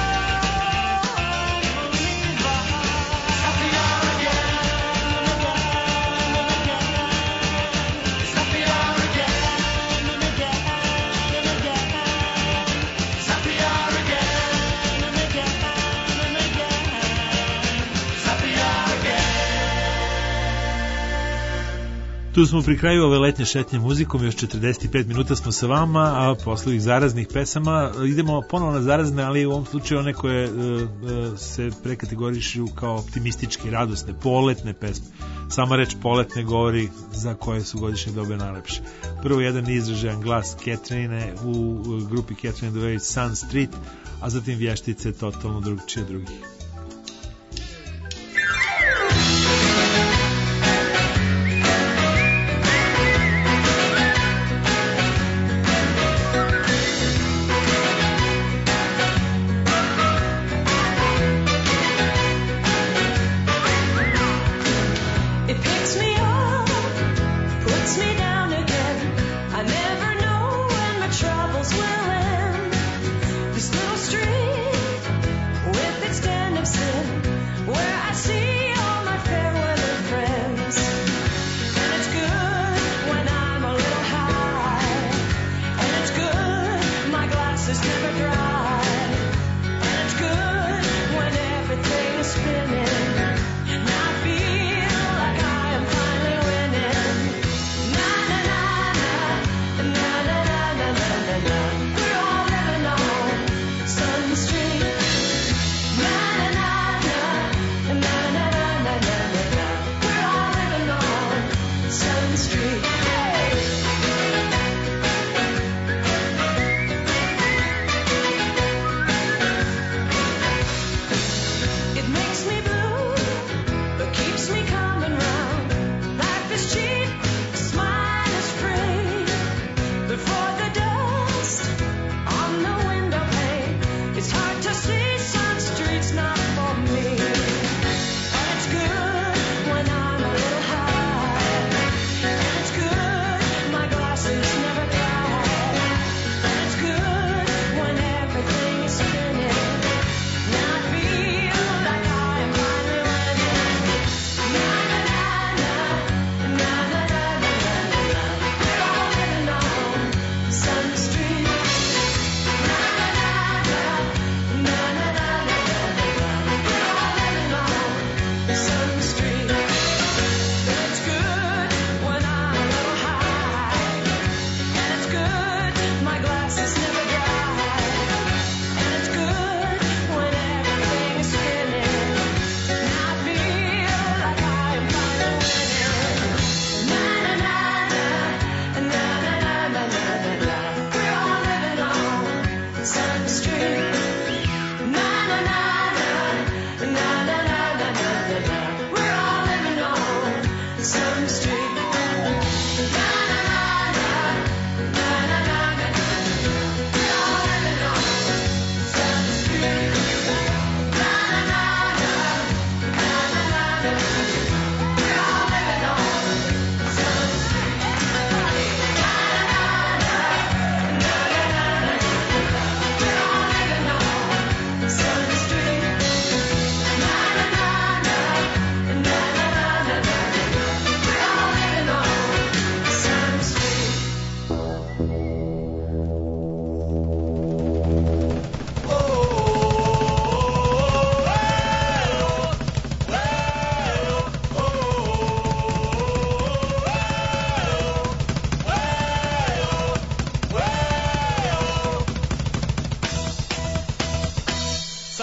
[SPEAKER 3] Happy hour again and again and again. Happy hour again and again and again. Happy hour again and again and again. Happy hour again.
[SPEAKER 2] Tu smo pri kraju ove letnje šetnje muzikom, još četrdeset pet minuta smo sa vama, a posle ovih zaraznih pesama idemo ponovo na zarazne, ali u ovom slučaju one koje uh, uh, se prekategorišu kao optimističke, radosne, poletne pesme. Sama reč poletne govori za koje su godišnje dobe najlepše. Prvo jedan izražajan glas Catherine u uh, grupi Catherine and the Waves, Sun Street, a zatim vještice totalno drugčije od drugih.
[SPEAKER 6] It picks me up, puts me down again. I never know when my troubles will end. This little street with its ten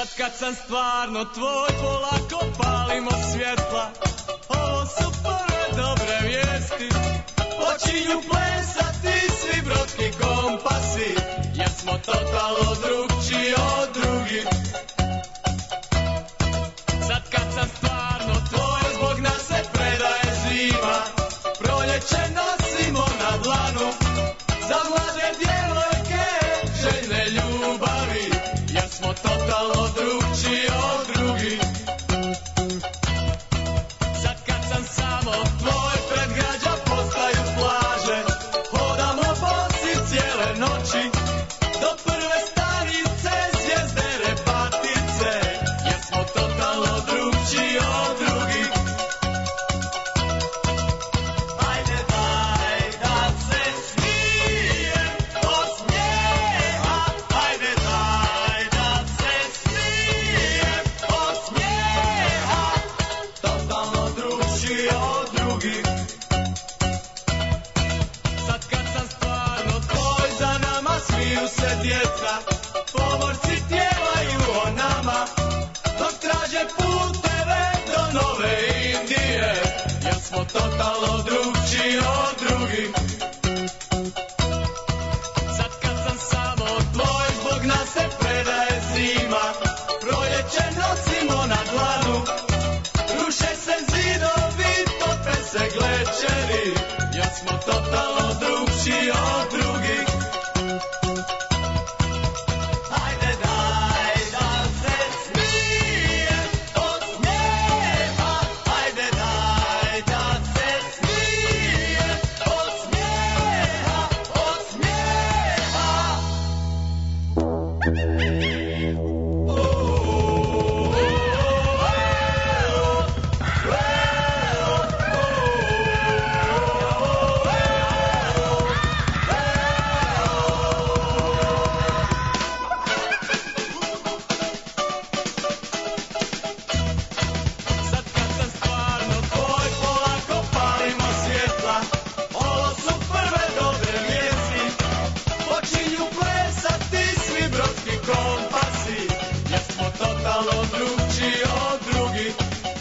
[SPEAKER 19] Sad kad sam stvarno tvoj, polako palimo svjetla. Ovo su prve dobre vijesti. Počinju plesati svi brodski kompasi, jer smo totalno drugčiji od drugih. Sad kad sam stvarno tvoj, zbog nas se predaje zima. Proljeće nosimo na dlanu, za mlade djevojke željne ljubavi, jer smo totalno drugčiji od drugih. Sad kad sam samo tvoj, pred građa postaju plaže, hodamo bosi cijele noći, do prve stanice zvijezde repatice, jer smo totalno drugčiji od drugih. Ajde daj da se smijem od smijeha, ajde daj da se smijem od smijeha, totalno drugčiji od drugih. Sad kad sam stvarno tvoj, za nama smiju se djeca, pomorci pjevaju o nama, dok traže puteve do Nove Indije, jer smo totalno drugčiji od drugih. Sad kad sam samo tvoj, zbog nas se predaje zima, proljeće nosimo na dlanu, ruše se zidovi, tope se glečeri, jer smo totalno drugčiji od drugih. Ajde daj da se smijem od smijeha, ajde daj da se smijem od smijeha, od smijeha. Sad kad sam stvarno tvoj, polako palimo svjetla. Ovo su prve dobre vijesti. Počinju plesati svi brodski kompasi, jer smo totalno drugčiji od drugih.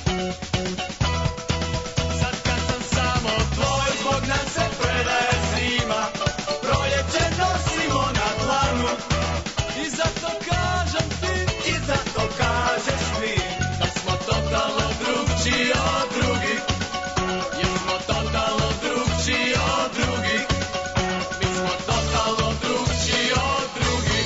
[SPEAKER 19] Sad kad sam samo tvoj, zbog nas se predaje zima, proljeće nosimo na dlanu, i zato kažem ti, i zato kažeš mi, da smo totalno drugčiji od drugih, jer smo totalno drugčiji od drugih, mi smo totalno drugčiji od drugih.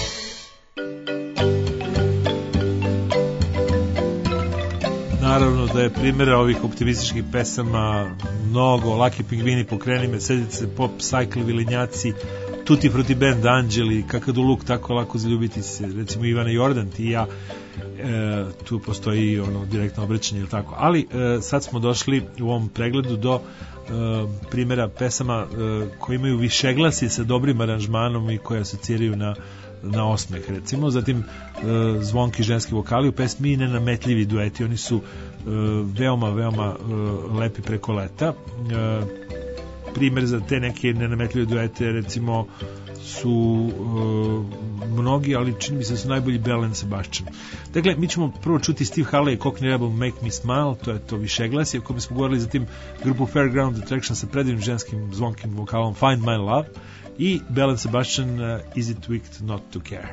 [SPEAKER 2] Naravno da je primjera ovih optimističkih pesama mnogo. Laki pingvini, pokreni me, sedice, pop, cycle, vilinjaci, Tutti Frutti Band, Anđeli, Kakadu Luk, tako lako zaljubiti se, recimo Ivana Jordan, ti i ja, e, tu postoji ono direktno obraćanje ili tako, ali e, sad smo došli u ovom pregledu do e, primjera pesama e, koji imaju višeglasje sa dobrim aranžmanom i koje asociraju na na osmeh, recimo. Zatim e, zvonki ženski vokali u pesmi i nenametljivi dueti, oni su e, veoma, veoma e, lepi preko leta. E, primjer za te neke nenametljive duete, recimo, su e, mnogi, ali čini mi se da su najbolji Bell and Sebastian. Dakle, mi ćemo prvo čuti Steve Harley i Cockney Rebel Make Me Smile, to je to višeglasje, o kojem smo govorili, zatim grupu Fairground Attraction sa predivnim ženskim zvonkim vokalom Find My Love, i Bell and Sebastian uh, Is It Wicked Not To Care.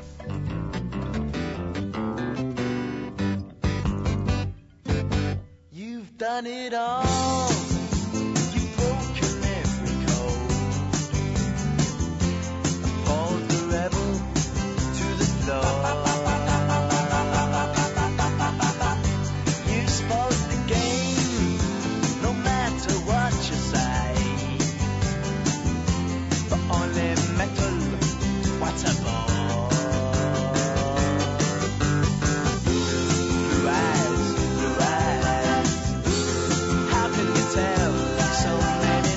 [SPEAKER 5] You've done it all. You've broken every code. Pulled the rebel to the floor. You spoke the game, no matter what you say. But only metal, what a bore. Blue eyes, blue eyes. How can you tell so many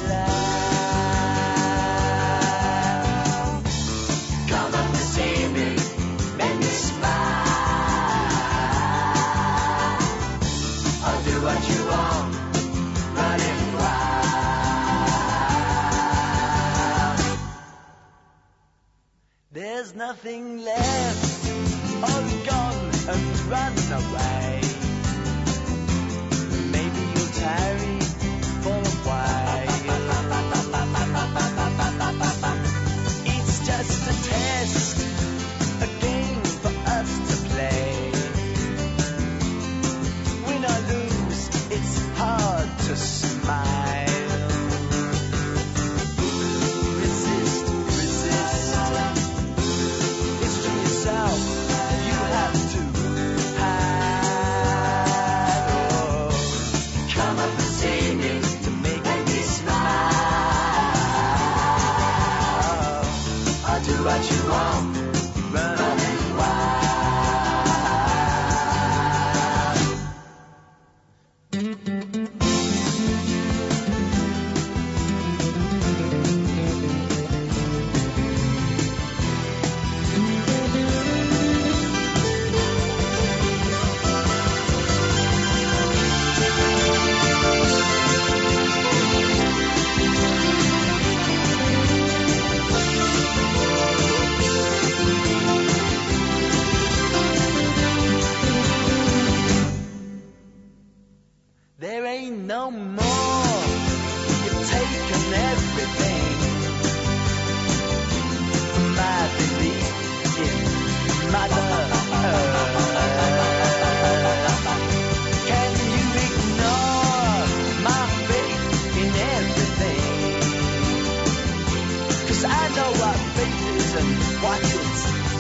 [SPEAKER 5] lies? Come up to see me, make me smile. I'll do what you want, running wild. There's nothing left, all gone and
[SPEAKER 19] run away. Maybe you'll tarry for a while. It's just a test, a game for us to play. Win or lose, it's hard to smile. Resist, resist. It's to yourself you have to hide. Oh, come up and see me to make me smile. I'll do what you want, running wild. There ain't no more. You've taken everything. My belief in Mother Earth. Can you ignore my faith in everything? 'Cause I know what faith is and what it's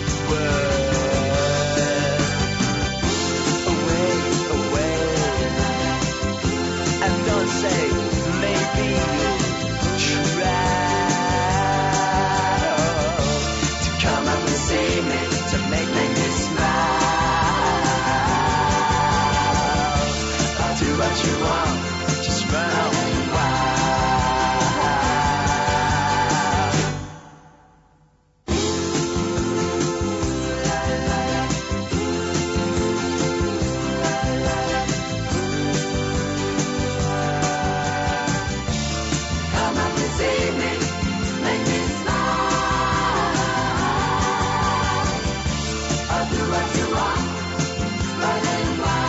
[SPEAKER 19] worth. Away, away. And don't say, maybe you'll try to come up and see me, to make me smile. I'll do what you want, just run wild. Come up and see me, make me smile. I'll do what you want, running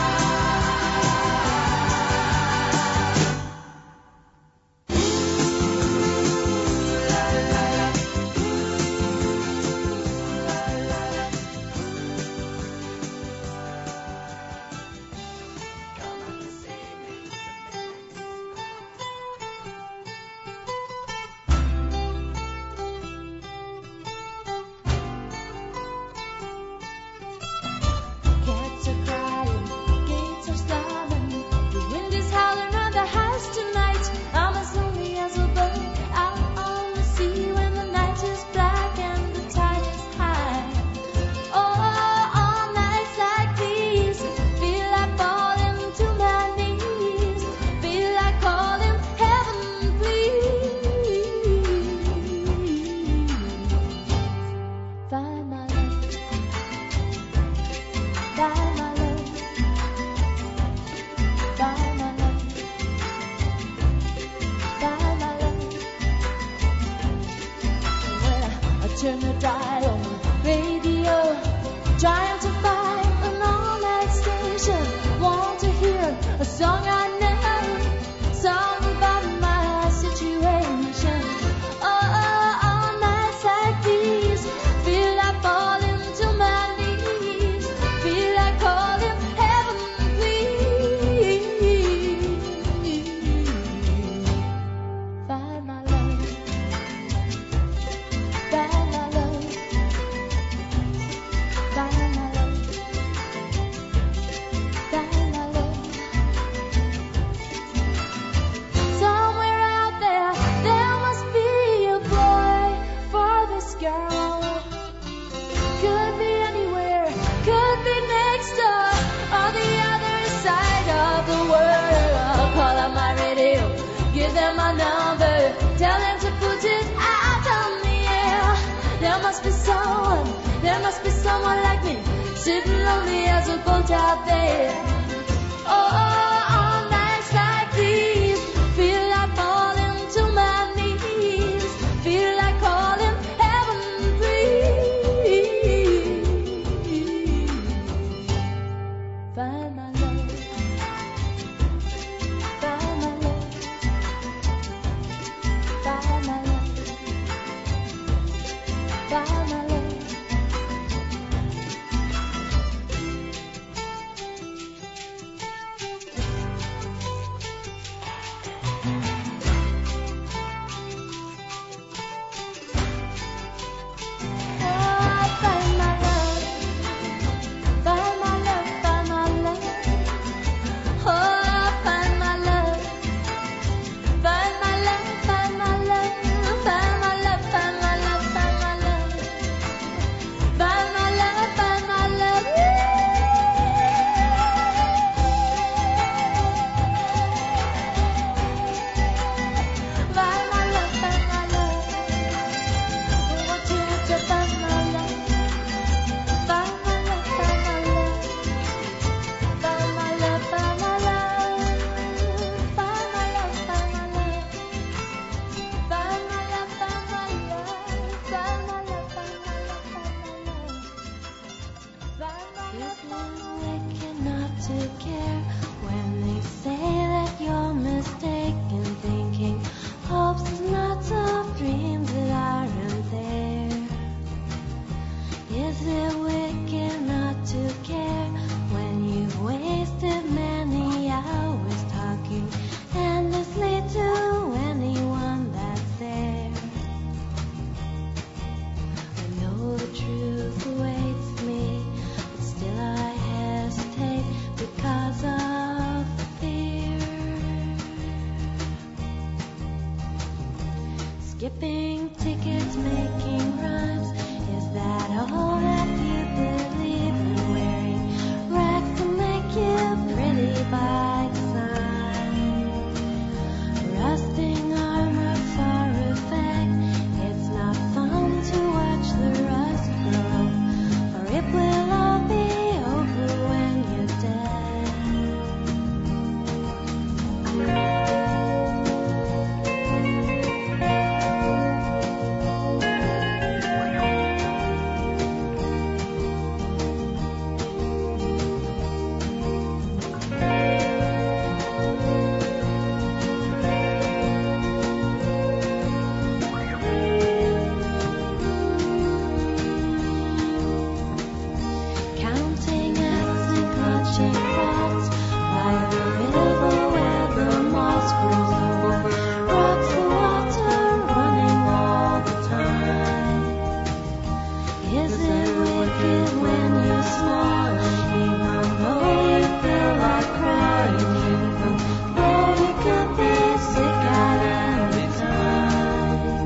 [SPEAKER 4] Cats are crying, gates are slamming. The wind is howling round the house tonight. I'm as lonely as a bird out on the sea when the night is black and the tide is high. Oh, on nights like these, feel like falling to my knees. Feel like calling heaven, please. Find my love. Find my love. Find my love. Find my love. When I, I turn the dial on the radio, trying to find an all-night station, want to hear a song I know, song about my situation. Oh, on nights like these, feel like falling to my knees. Feel like calling heaven, please. Find my love. Find my love. Find my love. Find my love. Somewhere out there, there must be a boy for this girl. Could be anywhere, could be next door, on the other side of the world. Call up my radio, give them my number, tell them to put it out on the air. There must be someone, there must be someone like me, sitting lonely as a boat out there. Oh, on nights like these, feel like falling to my knees. Feel like calling heaven, please. wicked not to care when they say that you're mistaken, thinking hopes is not of dreams that aren't there. Is it wicked not to care when you've wasted many hours talking endlessly to anyone that's there? I know the truth awaits me, but still I hesitate because of fear. Skipping tickets, making rhymes, is that all that you believe in? Wearing rags to make you pretty by design, rusting armor for effect. It's not fun to watch the rust grow, for it will all be over when you're counting ants and clutching rocks by the river where the moss grows over, rocks the water running all the time. Is it wicked when you're small, even though you feel like crying, even though you could be sick at any time?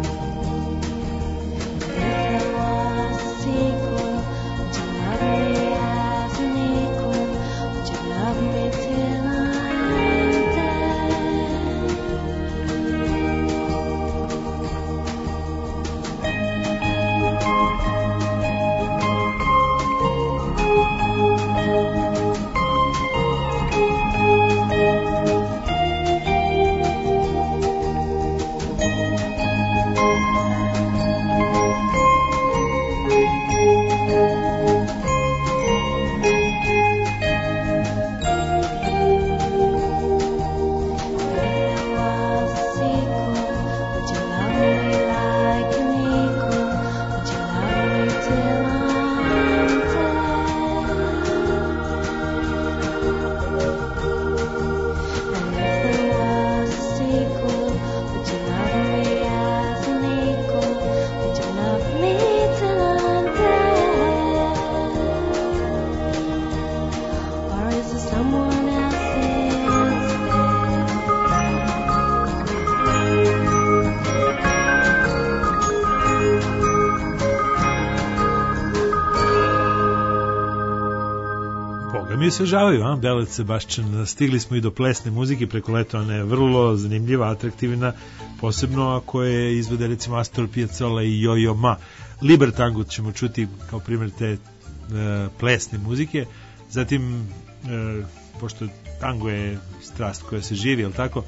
[SPEAKER 4] If there was a sequel, would you love me as an equal? Would you love me till I'm dead?
[SPEAKER 2] Mi osvežavaju, a? Belet Sebastian. Stigli smo i do plesne muzike preko leta, ona je vrlo zanimljiva, atraktivna, posebno ako je izvode recimo Astor Piazzolla i Yo-Yo Ma. Libertango ćemo čuti kao primjer te e, plesne muzike. Zatim, e, pošto tango je strast koja se živi, jel tako?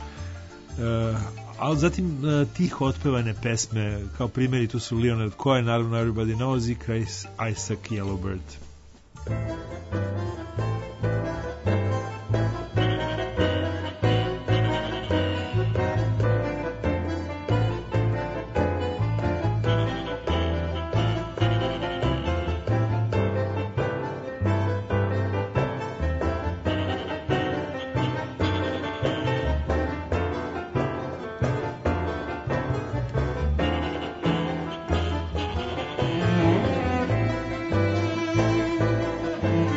[SPEAKER 2] E, ali zatim e, tiho otpevane pesme, kao primjeri tu su Leonard Cohen, naravno Everybody Knows i Chris Isaac Yellowbird.
[SPEAKER 4] Thank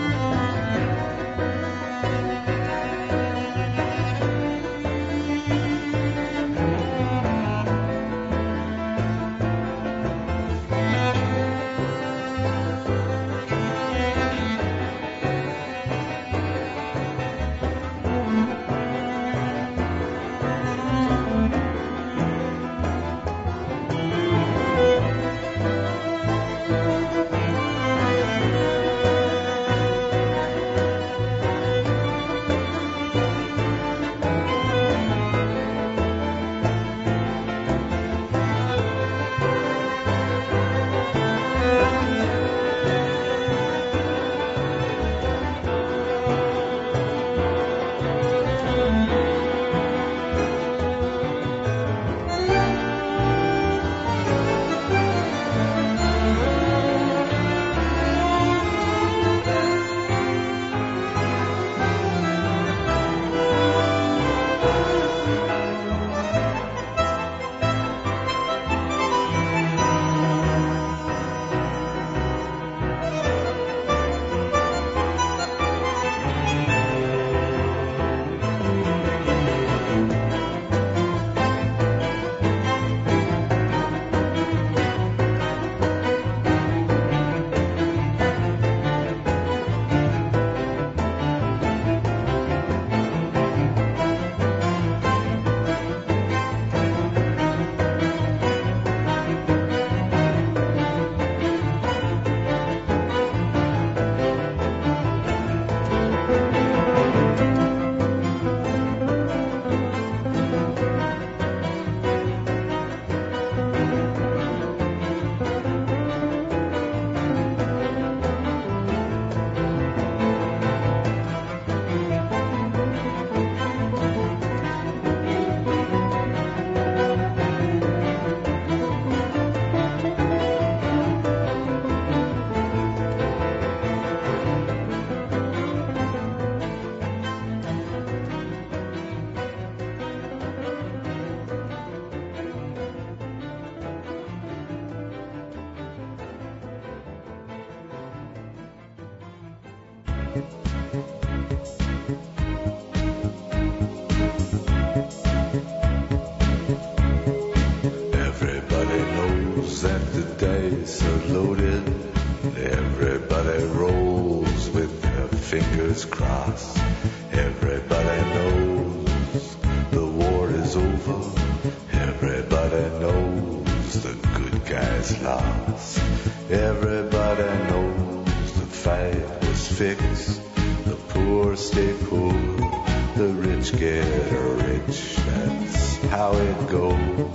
[SPEAKER 20] Everybody knows that the dice are loaded. Everybody rolls with their fingers crossed. Everybody knows the war is over. Everybody knows the good guys lost. Everybody knows the fight was fixed. The poor stay poor, the rich get rich. That's how it goes.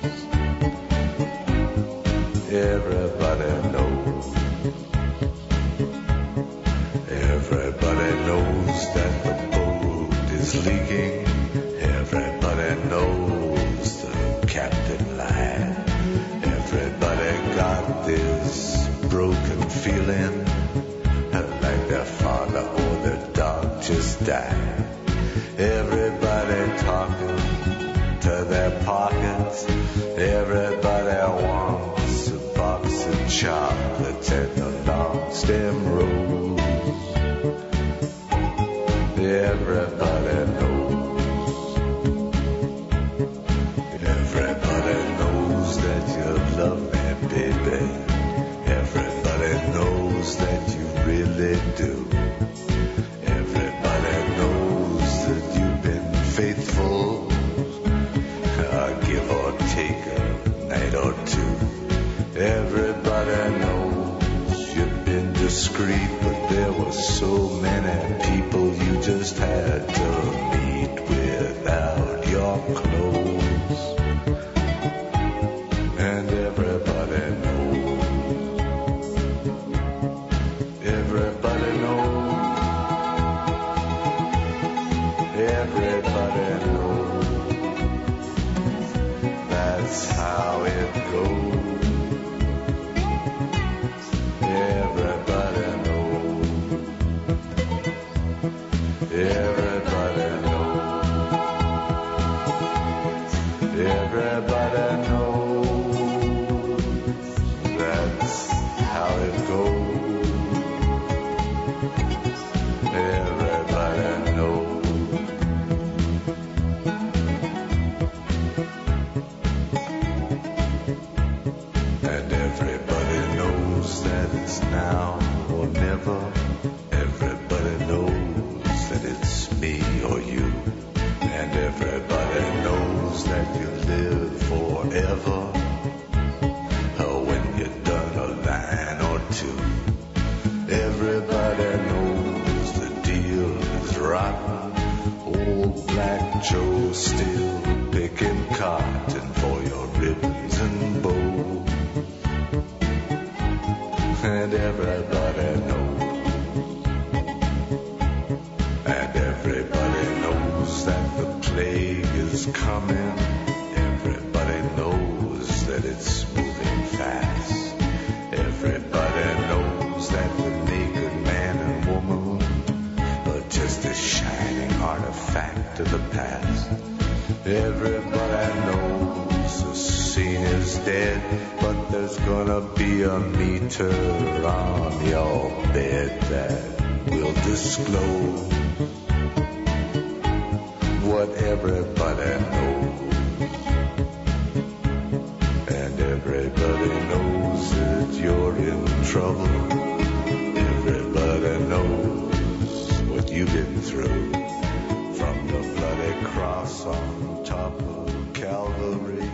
[SPEAKER 20] Everybody knows. Everybody knows that the boat is leaking. Everybody knows the captain lied. Everybody got this broken feeling like their father or their dog just died. Everybody talking to their pockets. Everybody wants a box of chocolates and a long stem rose. Everybody knows. Everybody knows that you love me, baby. Everybody knows that you really do. Everybody knows that you've been faithful, uh, give or take a night or two. Everybody knows you've been discreet, but there were so many people you just had to meet without your clothes. And everybody knows. Everybody knows. Everybody knows. That's how it goes. Everybody knows. Everybody knows. Everybody knows. That's how it goes. Everybody knows. And everybody knows that it's now or never. Everybody knows that it's me or you. And everybody knows that you live forever. Oh, when you've done a line or two. Everybody knows the deal is rotten. Old Black Joe's still picking cotton for your ribbons and bows. And everybody knows. And everybody knows that the plague is coming. Everybody knows that it's moving fast. Everybody knows that the naked man and woman are just a shining artifact of the past. Everybody knows the scene is dead, but there's gonna be a meter on your bed that will disclose what everybody knows. And everybody knows that you're in trouble. Everybody knows what you've been through. From the bloody cross on top of Calvary.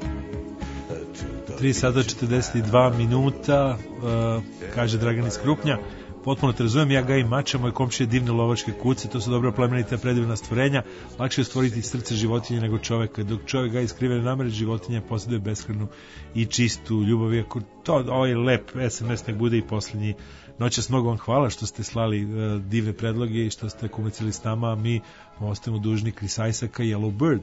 [SPEAKER 2] tri sata četrdeset dva minuta, uh, kaže Dragan iz Krupnja. Potpuno te razumijem, ja gajim mača, moj komšija divne lovačke kuce, to su dobro plemenite predivna stvorenja, lakše je stvoriti srce životinje nego čoveka. Dok čovek gaji skrivene namere, životinja posjeduje beskrenu i čistu ljubav. Iako to, ovaj lep es em es nek bude i posljednji. Noćas mnogo vam hvala što ste slali uh, divne predloge i što ste komunicali s nama, a mi ostajemo dužni Chris Isaaca i Yellow Bird.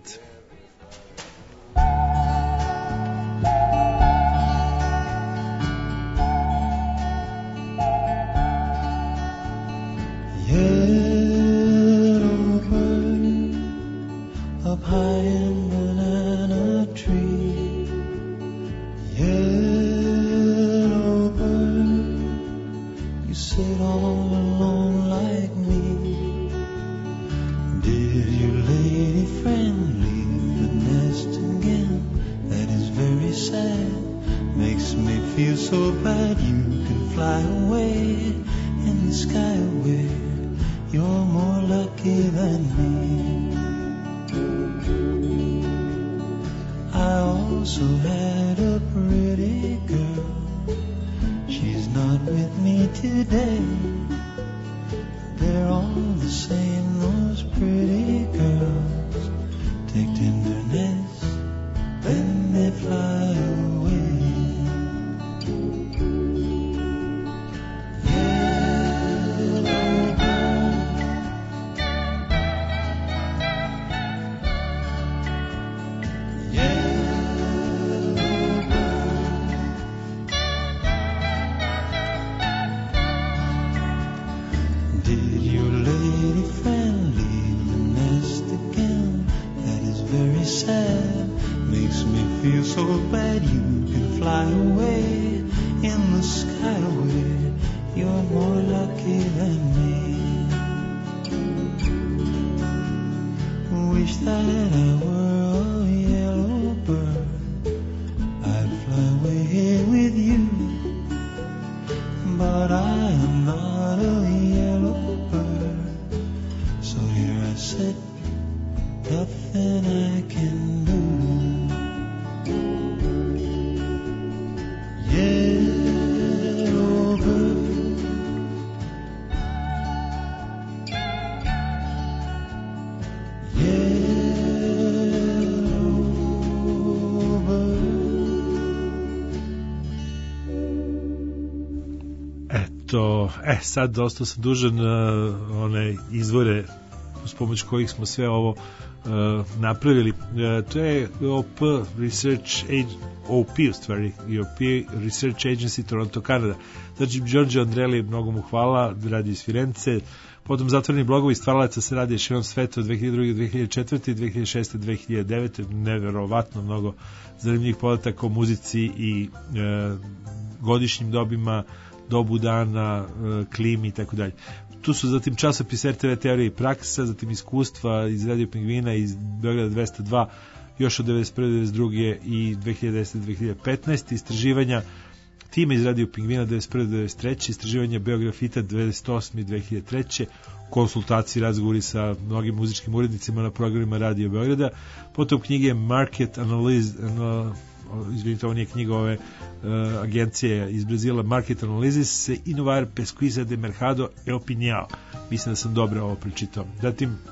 [SPEAKER 9] Yellow bird up high in banana tree. Yellow bird, you sit all alone like fly away in the sky where you're more lucky than me. I also had a pretty girl. She's not with me today. They're all the same, those pretty girls. Take tenderness, then they fly away. So bad you can fly away in the sky where you're more lucky than me. Wish that I were a yellow bird, I'd fly away with you. But I am not a yellow bird, so here I sit, nothing I can do. Yellow bird, yellow bird.
[SPEAKER 2] Eto, e sad dosta sam dužan uh, one izvore uz pomoć kojih smo sve ovo uh, napravili. Uh, to je O P Research Ag- O P u stvari, O P Research Agency Toronto, Kanada. Znači, Giorgio Andrelli, mnogo mu hvala, radi iz Firence. Potom zatvoreni blogovi stvaralaca se radi širom sveta od dve hiljade druge. do dve hiljade četvrte. dve hiljade šeste. do dve hiljade devete. Neverovatno mnogo zanimljivih podataka o muzici i e, godišnjim dobima, dobu dana, e, klimi i tako dalje. Tu su zatim časopis R T V Teorija i praksa, zatim iskustva iz Radio Pingvina iz Beograda dvesta dva, još od devedeset prve. do devedeset druge. i dve hiljade desete. do dve hiljade petnaeste. istraživanja tima iz Radio Pingvina devedeset prve. do devedeset treće. istraživanja Beografita devedeset osme. i dve hiljade treće. konsultacije i razgovori sa mnogim muzičkim urednicima na programima Radio Beograda. Potom knjige Market Analysis, uh, izvinite, ovo nije knjiga ove uh, agencije iz Brazila, Market Analysis, Inovar Pesquisa de Mercado e Opinião. Mislim da sam dobro ovo pročitao. Zatim uh,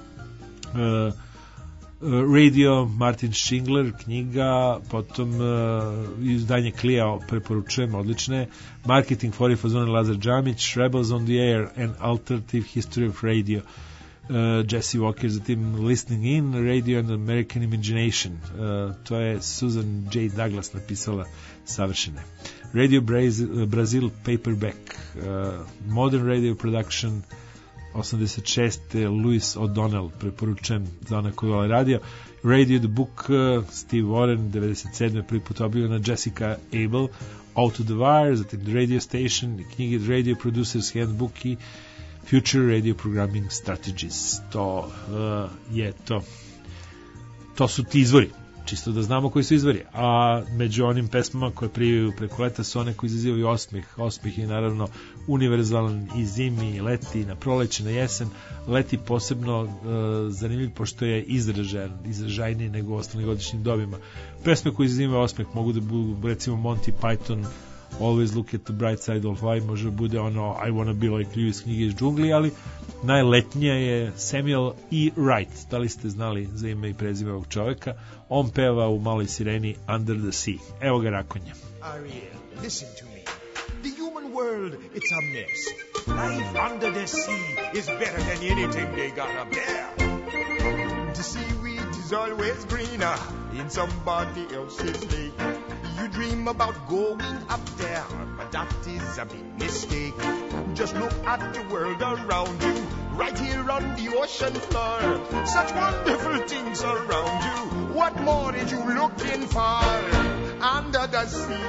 [SPEAKER 2] Radio, Martin Schindler, knjiga, potom uh, izdanje Klija, preporučujem, odlične. Marketing for Fazone, Lazar Džamić, Rebels on the Air and Alternative History of Radio, uh, Jesse Walker, zatim Listening In, Radio and American Imagination, uh, to je Susan J. Douglas napisala, savršene. Radio Brazil, Brazil Paperback, uh, Modern Radio Production, osamdeset šeste. Louis O'Donnell, preporučen za ona koju je radio. Radio the Book, uh, Steve Warren, devedeset sedme. prvi put objavljena Jessica Abel, Out to the Wire, zatim The Radio Station, knjige Radio Producers Handbook i Future Radio Programming Strategies. To uh, je to. To su ti izvori. Čisto da znamo koji su izvori. A među onim pesmama koje prijavaju preko leta su one koji izazivaju osmeh. Osmeh je naravno univerzalan i zimi, i leti, na proleće, na jesen. Leti posebno uh, zanimljiv pošto je izražajan, izražajniji nego u ostalim godišnjim dobima. Pesme koje izazivaju osmeh mogu da budu recimo Monty Python, Always Look at the Bright Side of Life, može bude ono I Wanna Be Like You iz knjige iz džungli, ali najletnija je Samuel E. Wright. Da li ste znali za ime i prezime ovog čoveka? On peva u Maloj sireni Under the Sea. Evo ga rakonja.
[SPEAKER 21] Ariel, listen to me. The human world, it's a mess. Life under the sea is better than anything they got up there. The seaweed is always greener in somebody else's lake. You dream about going up there, but that is a big mistake. Just look at the world around you, right here on the ocean floor. Such wonderful things around you. What more are you looking for? Under the sea,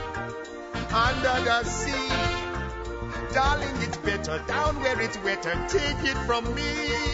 [SPEAKER 21] under the sea. Darling, it's better down where it's wetter. Take it from me.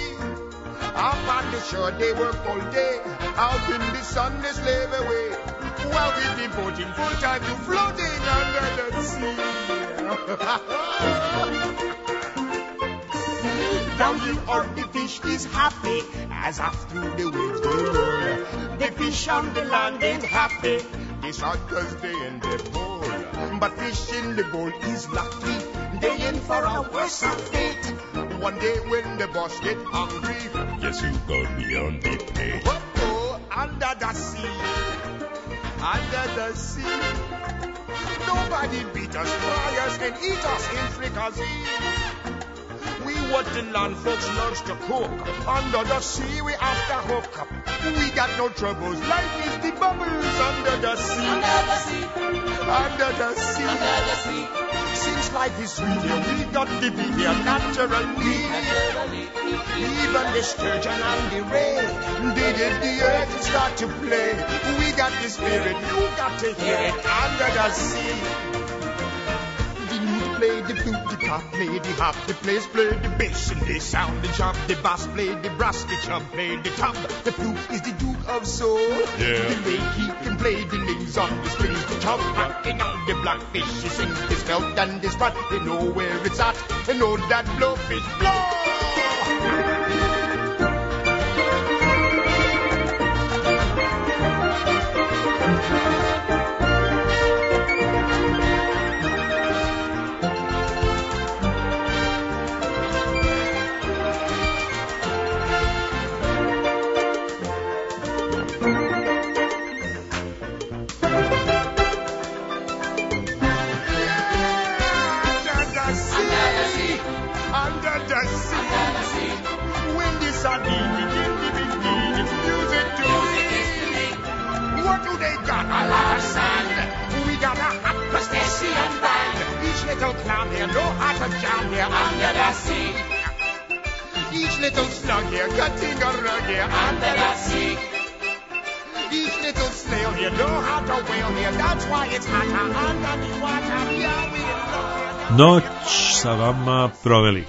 [SPEAKER 21] Up on the shore they work all day, out in the sun they slave away, while we've devoting full time to floating under the sea. Down the earth the fish is happy as up through the waves they roll. The fish on the land ain't happy, they shot cause they in the bowl. But fish in the bowl is lucky, they in for a worse fate. One day when the boss get hungry, yes you got me on the plate. Oh, under the sea, under the sea, nobody beat us, fry us and eat us in fricassee. We what the land folks loves to cook. Under the sea we have to hook up. We got no troubles. Life is the bubbles under the sea. Under the sea. Under the sea. Under the sea. Since life is sweet here, we got to be here naturally. Naturally. Even the sturgeon and the ray, they did the earth and start to play. We got the spirit, you got to hear it under the sea. Play the flute, the top, play the harp, the players play the bass, and they sound the chop, the bass play the brass, the chub play the top. The flute is the Duke of Soul. Yeah. The way he can play the names on the strings, the chub rocking on the blackfish. He sings the spelt and the spot, they know where it's at, they know that blowfish blow. What do they got? A lot of sand. We got a hot crustacean band. Each little clown here know how to jam here under the sea. Each little slug here cutting a rug here under the sea. Each little snail here know how to whale here. That's why it's hotter under the water. Yeah, we love
[SPEAKER 2] Noć sa vama proveli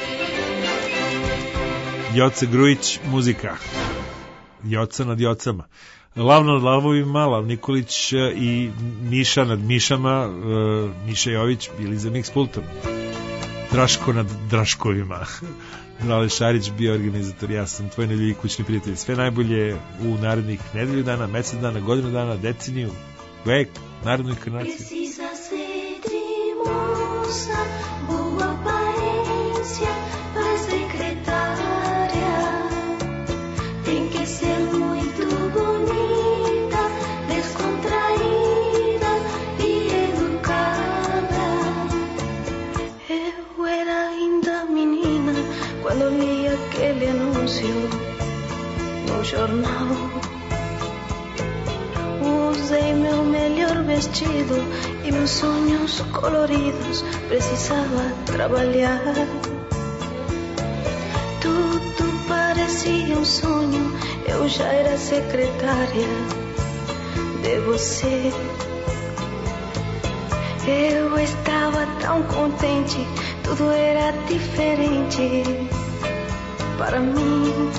[SPEAKER 2] Joce Grujić, muzika. Joca nad Jocama. Lav nad lavovima, Lav Nikolić i Miša nad Mišama, Miša Jović bili za mix pultom. Draško nad Draškovima. Brale Šarić bio organizator, ja sam tvoj neljubi kućni prijatelj. Sve najbolje u narednih nedelju dana, mesec dana, godinu dana, deceniju, vek, narednu inkarnaciju.
[SPEAKER 4] Precisa ser moça, boa aparência para secretária. Tem que ser muito bonita, descontraída e educada. Eu era ainda menina quando li aquele anúncio no jornal. Usei meu melhor vestido e meus sonhos coloridos. Precisava trabalhar. Tudo parecia um sonho. Eu já era secretária de você. Eu estava tão contente. Tudo era diferente para mim.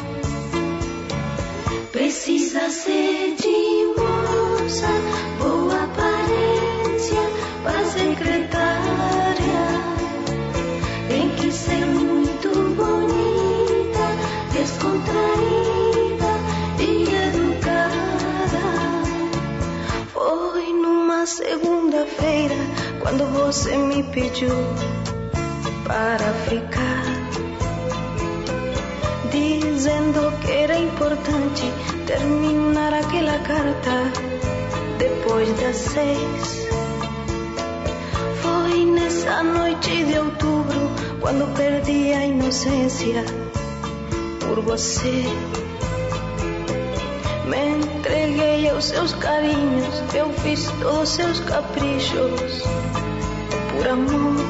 [SPEAKER 4] Precisa ser de moça, boa aparência para secretária. Tem que ser muito bonita, descontraída e educada. Foi numa segunda-feira quando você me pediu para ficar, dizendo que era importante terminar aquela carta depois das seis. Foi nessa noite de outubro quando perdi a inocência por você. Me entreguei aos seus carinhos, eu fiz todos os seus caprichos por amor.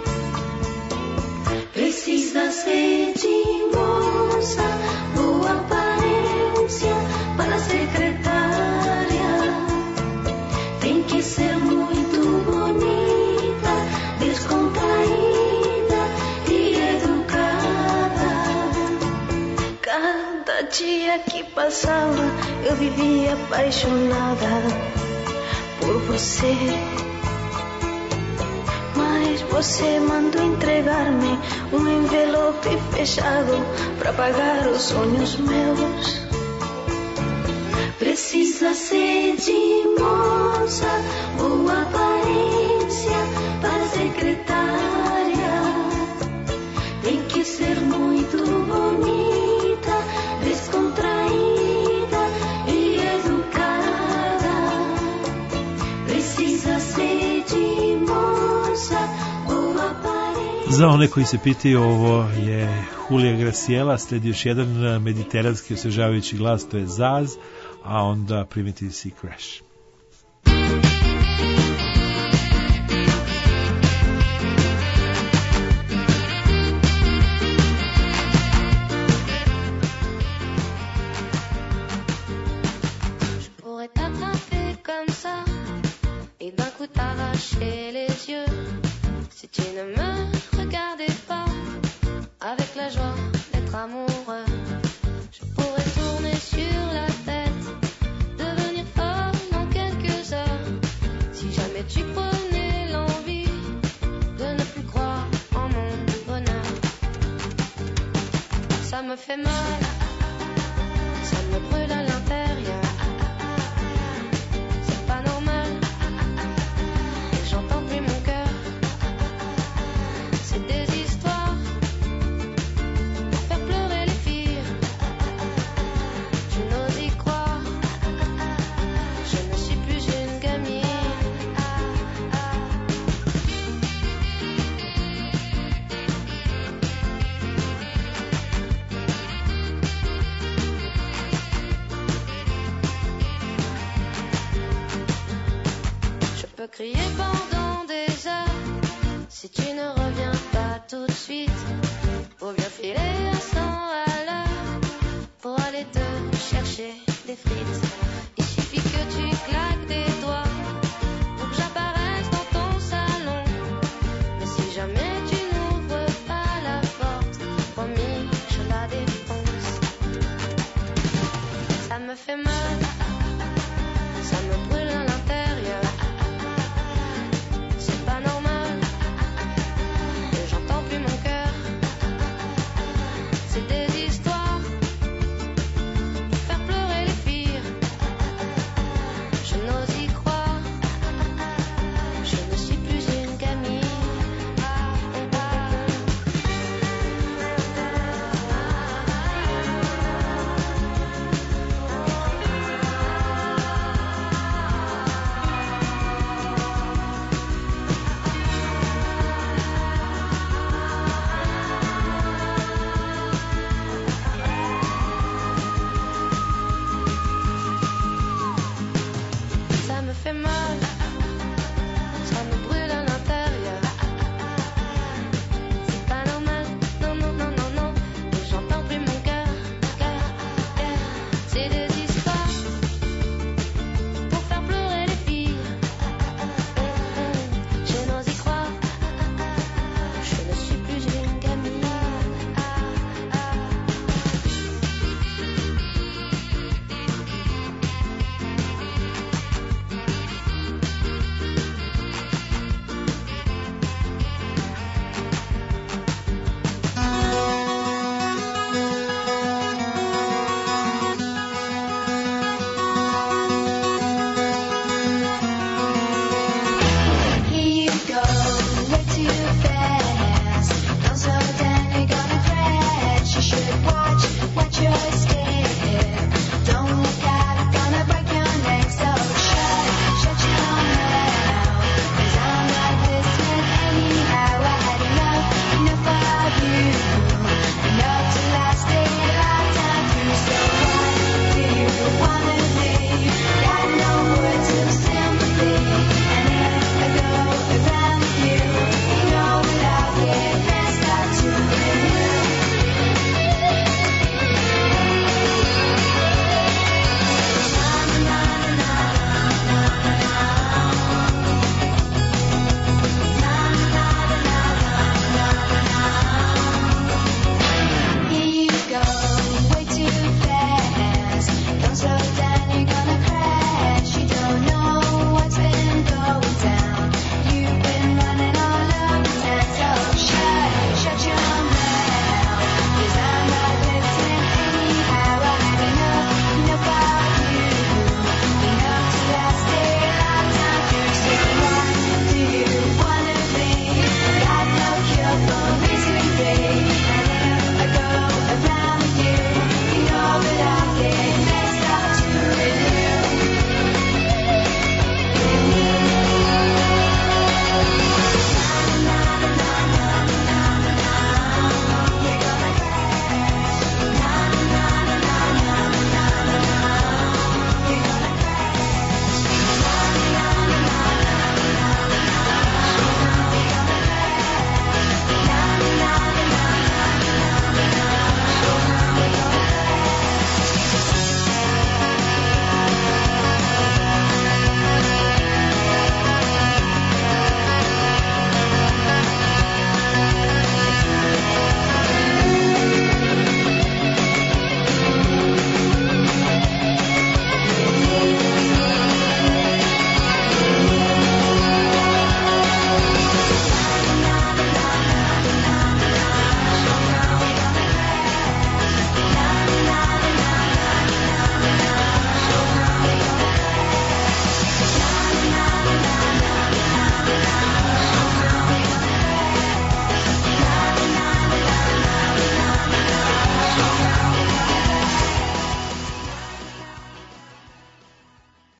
[SPEAKER 4] Precisa ser de moça, boa aparência para secretária. Tem que ser muito bonita, descontraída e educada. Cada dia que passava eu vivia apaixonada por você.
[SPEAKER 8] mas você mandou entregar-me um envelope fechado para pagar os sonhos meus. Precisa ser de moça, boa aparência para secretária. Tem que ser muito bonita, descontraída e educada. Precisa ser de moça, boa aparência.
[SPEAKER 2] Za one koji se pitaju, ovo je Julija Graciela, sledi još jedan mediteranski osvežavajući glas, to je Zaz, a onda Primitive Sea Crash.
[SPEAKER 22] T'arracher les yeux si tu ne me regardais pas avec la joie d'être amoureux. Je pourrais tourner sur la tête, devenir folle en quelques heures si jamais tu prenais l'envie de ne plus croire en mon bonheur. Ça me fait mal, ça me brûle à l'intérieur. C'est pas normal. J'entends plus mon cœur. C'est des histoires pour faire pleurer les filles. Tu n'oses y croire. Je ne suis plus une gamine. Je peux crier pendant des heures si tu ne reviens pas tout de suite. Faut bien filer à cent à l'heure pour aller te chercher des frites. Il suffit que tu claques des doigts pour que j'apparaisse dans ton salon. Mais si jamais tu n'ouvres pas la porte, promis, je la défonce. Ça me fait mal.